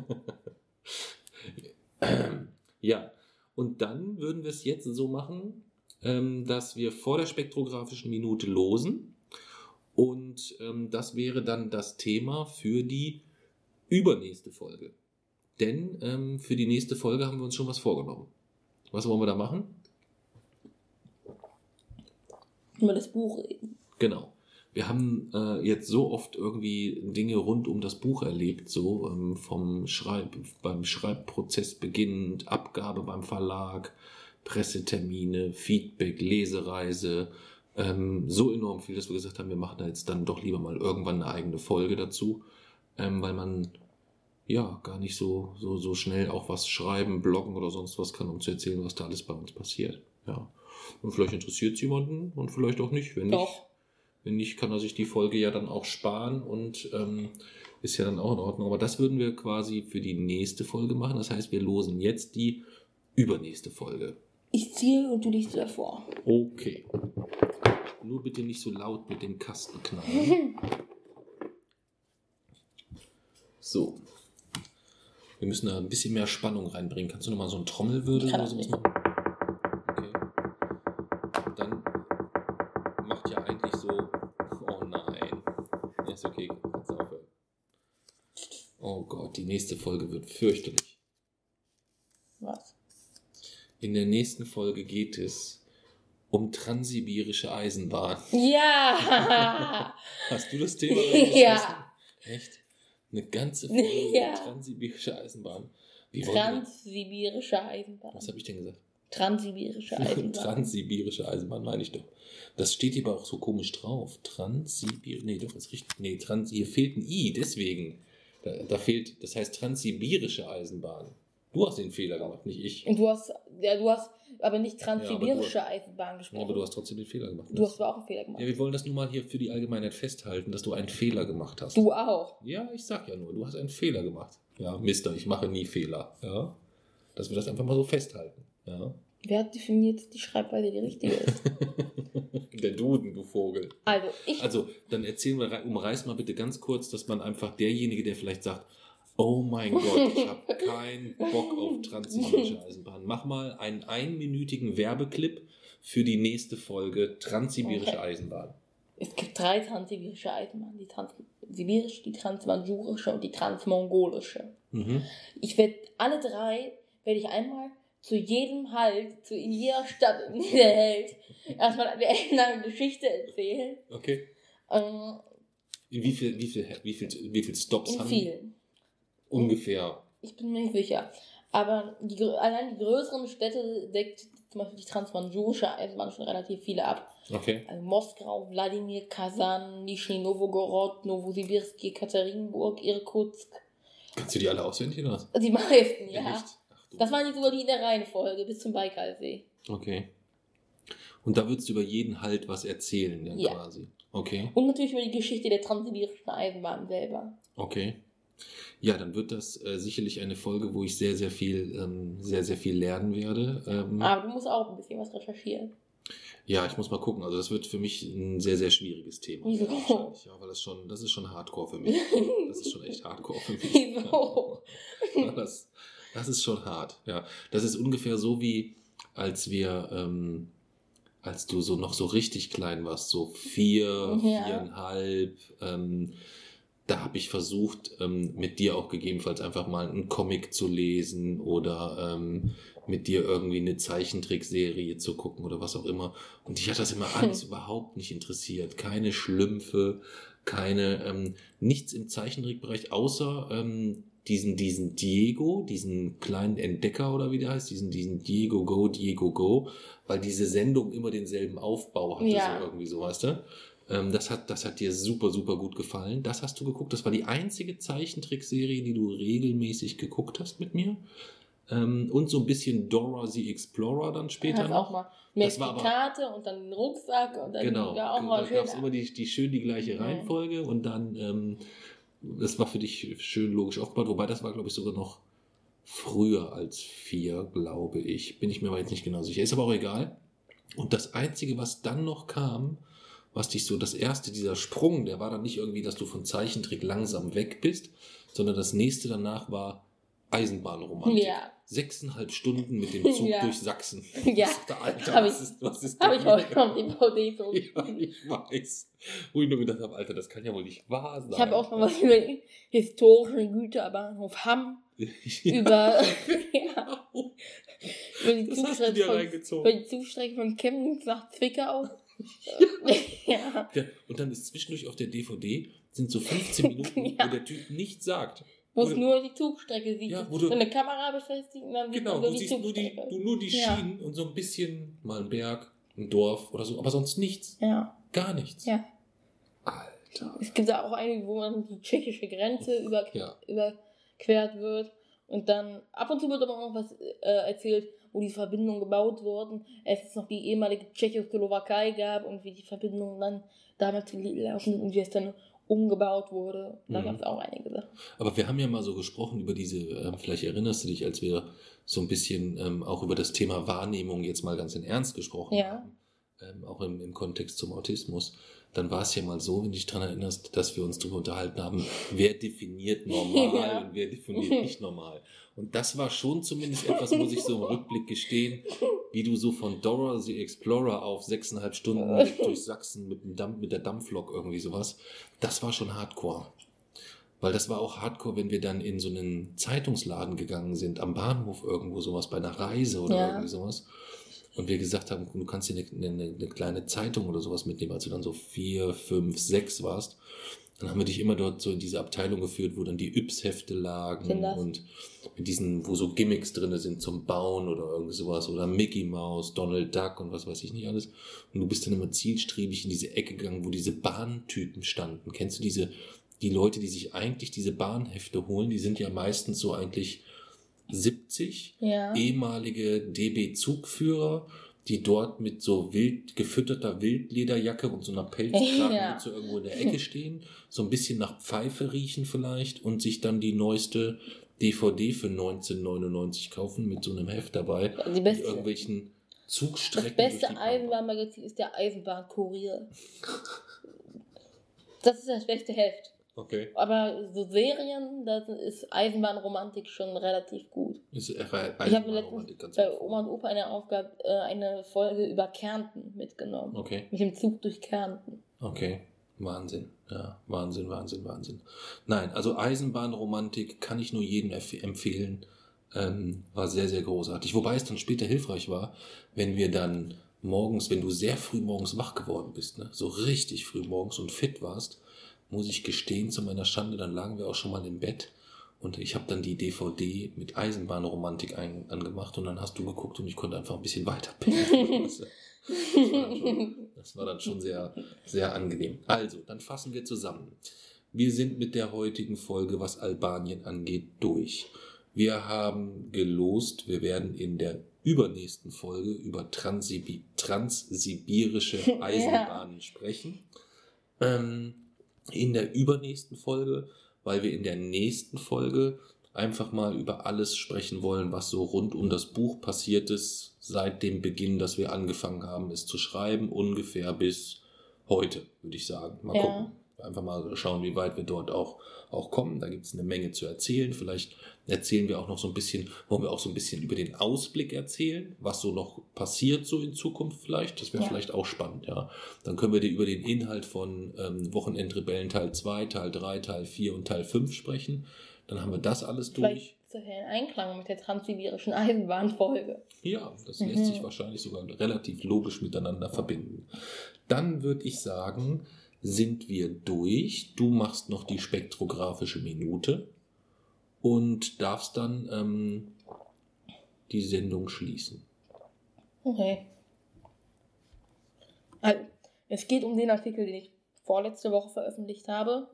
Ja, und dann würden wir es jetzt so machen, ähm, dass wir vor der spektrographischen Minute losen. Und ähm, das wäre dann das Thema für die übernächste Folge. Denn ähm, für die nächste Folge haben wir uns schon was vorgenommen. Was wollen wir da machen? Über das Buch reden. Genau. Wir haben äh, jetzt so oft irgendwie Dinge rund um das Buch erlebt, so ähm, vom Schreib, beim Schreibprozess beginnend, Abgabe beim Verlag, Pressetermine, Feedback, Lesereise, ähm, so enorm viel, dass wir gesagt haben, wir machen da jetzt dann doch lieber mal irgendwann eine eigene Folge dazu, ähm, weil man ja gar nicht so, so, so schnell auch was schreiben, bloggen oder sonst was kann, um zu erzählen, was da alles bei uns passiert. Ja. Und vielleicht interessiert es jemanden und vielleicht auch nicht. Wenn Doch. nicht, wenn nicht, kann er sich die Folge ja dann auch sparen und ähm, ist ja dann auch in Ordnung. Aber das würden wir quasi für die nächste Folge machen. Das heißt, wir losen jetzt die übernächste Folge. Ich ziehe und du liest davor. Okay. Nur bitte nicht so laut mit dem Kasten knallen. So. Wir müssen da ein bisschen mehr Spannung reinbringen. Kannst du nochmal so einen Trommelwirbel Kann oder ich sowas nicht. machen? Okay. Und dann macht ja eigentlich so. Oh nein. Ja, ist okay. Kannst du aufhören. Oh Gott, die nächste Folge wird fürchterlich. Was? In der nächsten Folge geht es um transsibirische Eisenbahn. Ja! Hast du das Thema Ja. reingeschmissen? Echt? Eine ganze Folge Ja. über transsibirische Eisenbahn. Wie wollen wir das? Transsibirische Eisenbahn. Was habe ich denn gesagt? Transsibirische Eisenbahn. Transsibirische Eisenbahn meine ich doch. Das steht hier aber auch so komisch drauf. Transsibir... Nee, doch, ist richtig. Nee, Trans... hier fehlt ein I, deswegen. Da, da fehlt, das heißt transsibirische Eisenbahn. Du hast den Fehler gemacht, nicht ich. Und du hast, ja, du hast aber nicht transsibirische ja, aber du, Eisenbahn gesprochen. Ja, aber du hast trotzdem den Fehler gemacht. Du hast aber auch einen Fehler gemacht. Ja, wir wollen das nun mal hier für die Allgemeinheit festhalten, dass du einen Fehler gemacht hast. Du auch. Ja, ich sag ja nur, du hast einen Fehler gemacht. Ja, Mister, ich mache nie Fehler. Ja, dass wir das einfach mal so festhalten. Ja. Wer hat definiert, dass die Schreibweise die richtige ist? Der Duden, du Vogel. Also, ich... Also, dann erzählen wir, umreiß mal bitte ganz kurz, dass man einfach derjenige, der vielleicht sagt, oh mein Gott, ich habe keinen Bock auf Transsibirische Eisenbahn. Mach mal einen einminütigen Werbeclip für die nächste Folge Transsibirische okay. Eisenbahn. Es gibt drei transsibirische Eisenbahnen. Die transsibirische, die transmanjurische und die transmongolische. Mhm. Ich werde alle drei, werde ich einmal zu jedem Halt, zu in jeder Stadt in der Welt erstmal eine lange Geschichte erzählen. Okay. Ähm, in wie viel, wie viel, wie viel, wie viel Stops in haben vielen. Ungefähr. Ich bin mir nicht sicher. Aber die, allein die größeren Städte deckt zum Beispiel die transmanjurische Eisenbahn schon relativ viele ab. Okay. Also Moskau, Wladimir, Kasan, Nischni Novgorod, Novosibirsk, Ekaterinburg, Irkutsk. Kannst du die alle auswendig oder was? Die meisten, ja. Echt? Ach, das waren jetzt sogar die in der Reihenfolge bis zum Baikalsee. Okay. Und da würdest du über jeden Halt was erzählen, dann ja. quasi. Okay. Und natürlich über die Geschichte der transsibirischen Eisenbahn selber. Okay. Ja, dann wird das äh, sicherlich eine Folge, wo ich sehr, sehr viel, ähm, sehr, sehr viel lernen werde. Ähm, Aber du musst auch ein bisschen was recherchieren. Ja, ich muss mal gucken. Also das wird für mich ein sehr, sehr schwieriges Thema. Wieso? Ja, weil das schon, das ist schon Hardcore für mich. Das ist schon echt Hardcore für mich. Wieso? Das, das ist schon hart. Ja, das ist ungefähr so wie, als wir, ähm, als du so noch so richtig klein warst, so vier, ja. viereinhalb. Ähm, da habe ich versucht, ähm, mit dir auch gegebenenfalls einfach mal einen Comic zu lesen oder ähm, mit dir irgendwie eine Zeichentrickserie zu gucken oder was auch immer. Und dich hat das immer alles überhaupt nicht interessiert. Keine Schlümpfe, keine, ähm, nichts im Zeichentrickbereich, außer ähm, diesen, diesen Diego, diesen kleinen Entdecker oder wie der heißt, diesen, diesen Diego Go, Diego Go, weil diese Sendung immer denselben Aufbau hatte, ja. so irgendwie so, weißt du? Ähm, das hat, das hat dir super, super gut gefallen. Das hast du geguckt. Das war die einzige Zeichentrickserie, die du regelmäßig geguckt hast mit mir. Ähm, und so ein bisschen Dora the Explorer dann später. Das auch mal. Mit die Karte und dann den Rucksack und dann genau, ja auch mal da gab es immer die, die schön die gleiche Reihenfolge mhm. und dann, ähm, das war für dich schön logisch aufgebaut, wobei das war, glaube ich, sogar noch früher als vier, glaube ich. Bin ich mir aber jetzt nicht genau sicher. Ist aber auch egal. Und das Einzige, was dann noch kam, was dich so, das erste, dieser Sprung, der war dann nicht irgendwie, dass du von Zeichentrick langsam weg bist, sondern das nächste danach war Eisenbahnromantik. Ja. Sechseinhalb Stunden mit dem Zug ja. durch Sachsen. Ja. Alter, hab was ich, ist, was ist Habe ich heute noch die D V D so. Ja, ich weiß. Wo ich nur gedacht habe, Alter, das kann ja wohl nicht wahr sein. Ich habe auch noch was über den historischen Güterbahnhof Hamm. über, ja, über, die Zugstrecke von, über die Zugstrecke von Chemnitz nach Zwickau. Ja. Ja. Und dann ist zwischendurch auf der D V D sind so fünfzehn Minuten, ja. wo der Typ nichts sagt. Wo es nur die Zugstrecke sieht. Ja, wo so du, eine Kamera befestigt und dann genau, nur du die siehst nur die, du, nur die Schienen ja. und so ein bisschen mal ein Berg, ein Dorf oder so, aber sonst nichts. Ja. Gar nichts. Ja. Alter. Es gibt da auch einige, wo man die tschechische Grenze über, ja. überquert wird und dann ab und zu wird aber auch noch was äh, erzählt, wo die Verbindungen gebaut wurden. Es ist noch die ehemalige Tschechoslowakei gab und wie die Verbindungen dann damals gelaufen sind und wie es dann umgebaut wurde. Da mhm. gab es auch einige Sachen. Aber wir haben ja mal so gesprochen über diese, äh, vielleicht erinnerst du dich, als wir so ein bisschen ähm, auch über das Thema Wahrnehmung jetzt mal ganz in Ernst gesprochen ja. haben, ähm, auch im, im Kontext zum Autismus. Dann war es ja mal so, wenn du dich daran erinnerst, dass wir uns darüber unterhalten haben, wer definiert normal ja. und wer definiert nicht normal. Und das war schon zumindest etwas, muss ich so im Rückblick gestehen, wie du so von Dora the Explorer auf sechseinhalb Stunden durch Sachsen mit, dem Dampf, mit der Dampflok irgendwie sowas. Das war schon Hardcore. Weil das war auch Hardcore, wenn wir dann in so einen Zeitungsladen gegangen sind, am Bahnhof irgendwo sowas, bei einer Reise oder ja. irgendwie sowas. Und wir gesagt haben, du kannst dir eine, eine, eine kleine Zeitung oder sowas mitnehmen, als du dann so vier, fünf, sechs warst. Dann haben wir dich immer dort so in diese Abteilung geführt, wo dann die Yps-Hefte lagen und mit diesen, wo so Gimmicks drin sind zum Bauen oder irgendwie sowas oder Mickey Mouse, Donald Duck und was weiß ich nicht alles. Und du bist dann immer zielstrebig in diese Ecke gegangen, wo diese Bahntypen standen. Kennst du diese, die Leute, die sich eigentlich diese Bahnhefte holen, die sind ja meistens so eigentlich siebzig, ja. ehemalige D B-Zugführer, die dort mit so wild gefütterter Wildlederjacke und so einer Pelzkragenmütze ja. irgendwo in der Ecke stehen, so ein bisschen nach Pfeife riechen vielleicht und sich dann die neueste D V D für neunzehn neunundneunzig kaufen mit so einem Heft dabei, die beste, mit irgendwelchen Zugstrecken. Das beste Eisenbahnmagazin ist der Eisenbahnkurier. Das ist das beste Heft. Okay. Aber so Serien, da ist Eisenbahnromantik schon relativ gut. Ist ich habe letztens bei Oma und Opa eine Aufgabe, äh, eine Folge über Kärnten mitgenommen. Okay. Mit dem Zug durch Kärnten. Okay. Wahnsinn. Ja, Wahnsinn, Wahnsinn, Wahnsinn. Nein, also Eisenbahnromantik kann ich nur jedem empf- empfehlen. Ähm, war sehr, sehr großartig. Wobei es dann später hilfreich war, wenn wir dann morgens, wenn du sehr früh morgens wach geworden bist, ne, so richtig früh morgens und fit warst, muss ich gestehen, zu meiner Schande, dann lagen wir auch schon mal im Bett und ich habe dann die D V D mit Eisenbahnromantik ein, angemacht und dann hast du geguckt und ich konnte einfach ein bisschen weiter pennen. Das, war schon, das war dann schon sehr, sehr angenehm. Also, dann fassen wir zusammen. Wir sind mit der heutigen Folge, was Albanien angeht, durch. Wir haben gelost, wir werden in der übernächsten Folge über Transsibi- transsibirische Eisenbahnen ja. sprechen. Ähm, in der übernächsten Folge, weil wir in der nächsten Folge einfach mal über alles sprechen wollen, was so rund um das Buch passiert ist, seit dem Beginn, dass wir angefangen haben, es zu schreiben, ungefähr bis heute, würde ich sagen. Mal ja. gucken. Einfach mal schauen, wie weit wir dort auch, auch kommen. Da gibt es eine Menge zu erzählen. Vielleicht erzählen wir auch noch so ein bisschen, wollen wir auch so ein bisschen über den Ausblick erzählen, was so noch passiert so in Zukunft vielleicht. Das wäre ja. vielleicht auch spannend, ja. Dann können wir dir über den Inhalt von ähm, Wochenendrebellen Teil zwei, Teil drei, Teil vier und Teil fünf sprechen. Dann haben wir das alles vielleicht durch. Vielleicht in Einklang mit der transsibirischen Eisenbahnfolge. Ja, das mhm. lässt sich wahrscheinlich sogar relativ logisch miteinander verbinden. Dann würde ich sagen, sind wir durch. Du machst noch die spektrographische Minute und darfst dann ähm, die Sendung schließen. Okay. Also, es geht um den Artikel, den ich vorletzte Woche veröffentlicht habe,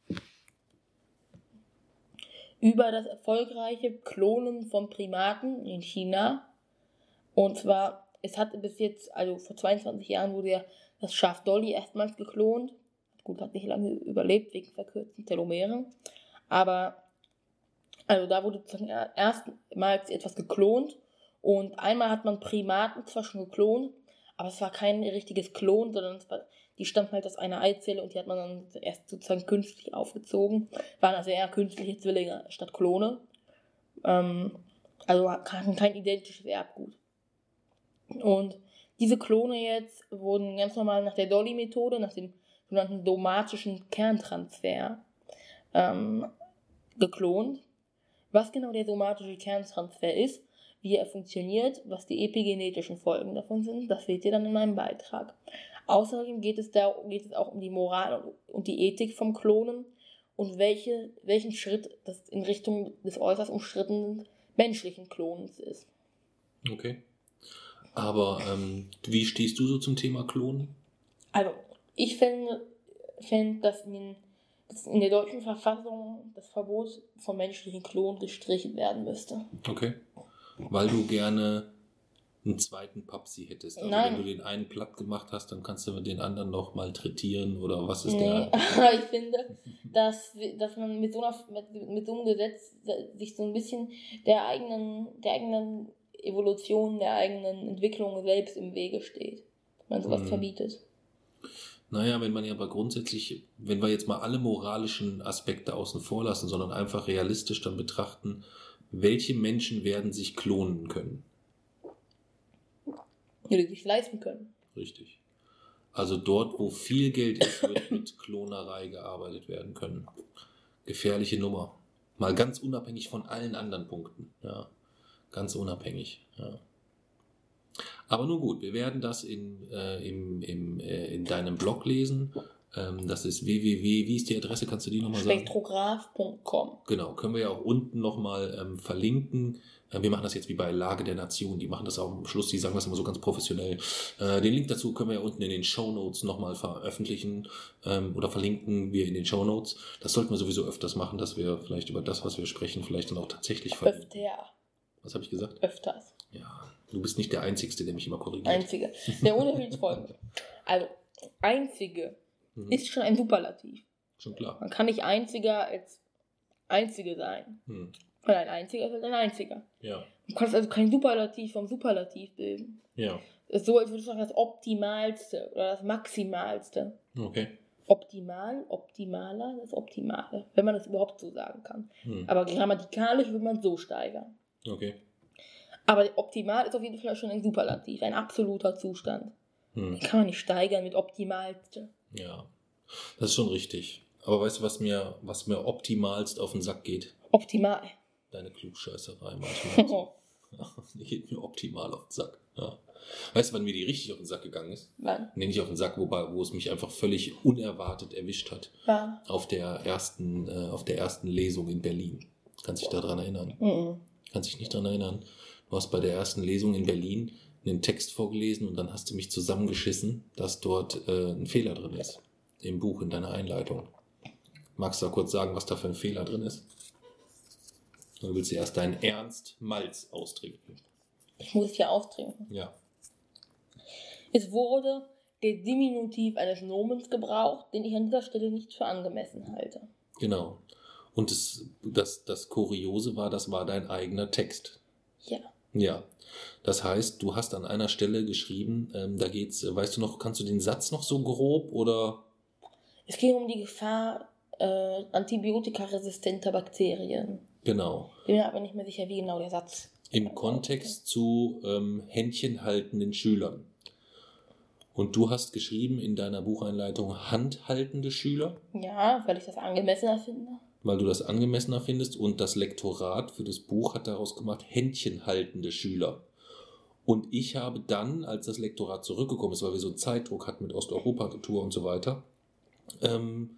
über das erfolgreiche Klonen von Primaten in China. Und zwar, es hat bis jetzt, also vor zweiundzwanzig Jahren wurde ja das Schaf Dolly erstmals geklont. Gut, hat nicht lange überlebt wegen verkürzten Telomeren. Aber also da wurde sozusagen erstmals etwas geklont. Und einmal hat man Primaten zwar schon geklont, aber es war kein richtiges Klon, sondern es war, die stammten halt aus einer Eizelle und die hat man dann erst sozusagen künstlich aufgezogen. Waren also eher künstliche Zwillinge statt Klone. Ähm, also hatten kein identisches Erbgut. Und diese Klone jetzt wurden ganz normal nach der Dolly-Methode, nach dem sogenannten somatischen Kerntransfer ähm, geklont. Was genau der somatische Kerntransfer ist, wie er funktioniert, was die epigenetischen Folgen davon sind, das seht ihr dann in meinem Beitrag. Außerdem geht es, da, geht es auch um die Moral und die Ethik vom Klonen und welche, welchen Schritt das in Richtung des äußerst umstrittenen menschlichen Klonens ist. Okay. Aber ähm, wie stehst du so zum Thema Klonen? Also, ich finde, find, dass, in, dass in der deutschen Verfassung das Verbot von menschlichen Klonen gestrichen werden müsste. Okay. Weil du gerne einen zweiten Papsi hättest. Also Nein. Wenn du den einen platt gemacht hast, dann kannst du den anderen noch malträtieren oder was ist nee. der? Aber ich finde, dass, dass man mit so, einer, mit, mit so einem Gesetz sich so ein bisschen der eigenen, der eigenen Evolution, der eigenen Entwicklung selbst im Wege steht. Wenn man sowas hm. verbietet. Naja, wenn man ja aber grundsätzlich, wenn wir jetzt mal alle moralischen Aspekte außen vor lassen, sondern einfach realistisch dann betrachten, welche Menschen werden sich klonen können? Ja, die sich leisten können. Richtig. Also dort, wo viel Geld ist, wird mit Klonerei gearbeitet werden können. Gefährliche Nummer. Mal ganz unabhängig von allen anderen Punkten. Ja, ganz unabhängig. Ja. Aber nun gut, wir werden das in, äh, im, im, äh, in deinem Blog lesen. Ähm, das ist www, wie ist die Adresse, kannst du die nochmal sagen? spektrograph punkt com. Genau, können wir ja auch unten nochmal ähm, verlinken. Äh, wir machen das jetzt wie bei Lage der Nation, die machen das auch am Schluss, die sagen das immer so ganz professionell. Äh, den Link dazu können wir ja unten in den Shownotes nochmal veröffentlichen ähm, oder verlinken wir in den Shownotes. Das sollten wir sowieso öfters machen, dass wir vielleicht über das, was wir sprechen, vielleicht dann auch tatsächlich verlinken. Öfter. Was habe ich gesagt? Öfters. Ja, du bist nicht der Einzige, der mich immer korrigiert. Einzige. Der Unterschied ist folgender. Also, Einzige mhm. ist schon ein Superlativ. Schon klar. Man kann nicht Einziger als Einzige sein. Mhm. Weil ein Einziger ist halt ein Einziger. Ja. Du kannst also kein Superlativ vom Superlativ bilden. Ja. Es ist so, als würdest du sagen, das Optimalste oder das Maximalste. Okay. Optimal, optimaler, das Optimale, wenn man das überhaupt so sagen kann. Hm. Aber grammatikalisch würde man es so steigern. Okay. Aber optimal ist auf jeden Fall schon ein Superlativ, ein absoluter Zustand. Hm. Den kann man nicht steigern mit optimalste. Ja, das ist schon richtig. Aber weißt du, was mir, was mir optimalst auf den Sack geht? Optimal. Deine Klugscheißerei manchmal. Die geht mir optimal auf den Sack. Ja. Weißt du, wann mir die richtig auf den Sack gegangen ist? Wann? Nee, nicht auf den Sack, wobei, wo es mich einfach völlig unerwartet erwischt hat. Wann? Auf der ersten, äh, auf der ersten Lesung in Berlin. Kannst dich daran erinnern? Mhm. Kannst dich nicht daran erinnern? Du hast bei der ersten Lesung in Berlin einen Text vorgelesen und dann hast du mich zusammengeschissen, dass dort äh, ein Fehler drin ist. Im Buch, in deiner Einleitung. Magst du da kurz sagen, was da für ein Fehler drin ist? Oder willst du erst deinen Ernst Malz austrinken? Ich muss es ja austrinken. Ja. Es wurde der Diminutiv eines Nomens gebraucht, den ich an dieser Stelle nicht für angemessen halte. Genau. Und das, das, das Kuriose war, das war dein eigener Text. Ja. Ja. Das heißt, du hast an einer Stelle geschrieben, ähm, da geht's, weißt du noch, kannst du den Satz noch so grob oder? Es ging um die Gefahr äh, antibiotikaresistenter Bakterien. Genau. Bin mir aber nicht mehr sicher, wie genau der Satz. Im Kontext zu ähm, händchenhaltenden Schülern. Und du hast geschrieben in deiner Bucheinleitung handhaltende Schüler. Ja, weil ich das angemessener finde. Weil du das angemessener findest und das Lektorat für das Buch hat daraus gemacht händchenhaltende Schüler. Und ich habe dann, als das Lektorat zurückgekommen ist, weil wir so einen Zeitdruck hatten mit Osteuropa-Tour und so weiter, ähm,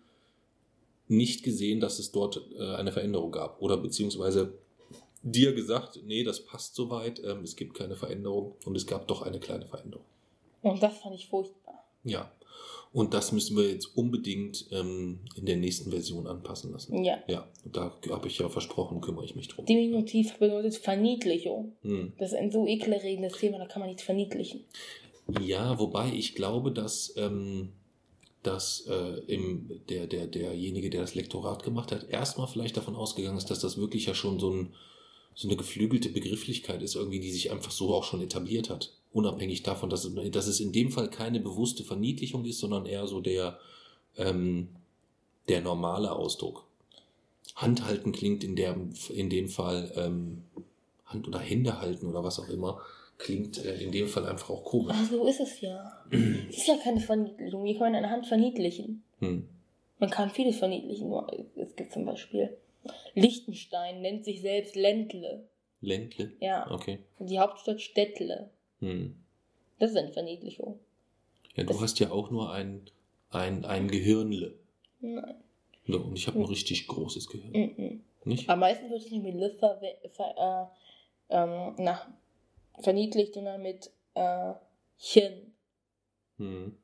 nicht gesehen, dass es dort äh, eine Veränderung gab. Oder beziehungsweise dir gesagt, nee, das passt soweit, ähm, es gibt keine Veränderung und es gab doch eine kleine Veränderung. Und das fand ich furchtbar. Ja, und das müssen wir jetzt unbedingt ähm, in der nächsten Version anpassen lassen. Ja. Ja, da habe ich ja versprochen, kümmere ich mich drum. Diminutiv bedeutet Verniedlichung. Hm. Das ist ein so ekelerregendes Thema, da kann man nichts verniedlichen. Ja, wobei ich glaube, dass, ähm, dass äh, im, der, der, derjenige, der das Lektorat gemacht hat, erstmal vielleicht davon ausgegangen ist, dass das wirklich ja schon so, ein, so eine geflügelte Begrifflichkeit ist, irgendwie, die sich einfach so auch schon etabliert hat. Unabhängig davon, dass es, dass es in dem Fall keine bewusste Verniedlichung ist, sondern eher so der, ähm, der normale Ausdruck. Handhalten klingt in, der, in dem Fall, ähm, Hand oder Hände halten oder was auch immer, klingt äh, in dem Fall einfach auch komisch. Ach, so ist es ja. Es ist ja keine Verniedlichung. Wie kann man eine Hand verniedlichen? Hm. Man kann vieles verniedlichen. Nur es gibt zum Beispiel Liechtenstein nennt sich selbst Ländle. Ländle? Ja. Okay. Und die Hauptstadt Städtle. Hm. Das ist eine Verniedlichung. Ja, du das hast ja auch nur ein, ein, ein Gehirnle. Nein. So, und ich habe ein richtig großes Gehirn. Mm-mm. Nicht? Am meisten wird es nicht mit L ver, ver, äh, ähm, na, verniedlicht, sondern mit äh, Chen. Hm.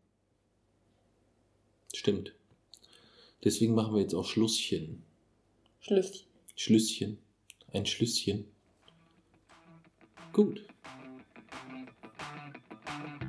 Stimmt. Deswegen machen wir jetzt auch Schlusschen. Schlüsschen. Schlüsschen. Ein Schlüsschen. Gut.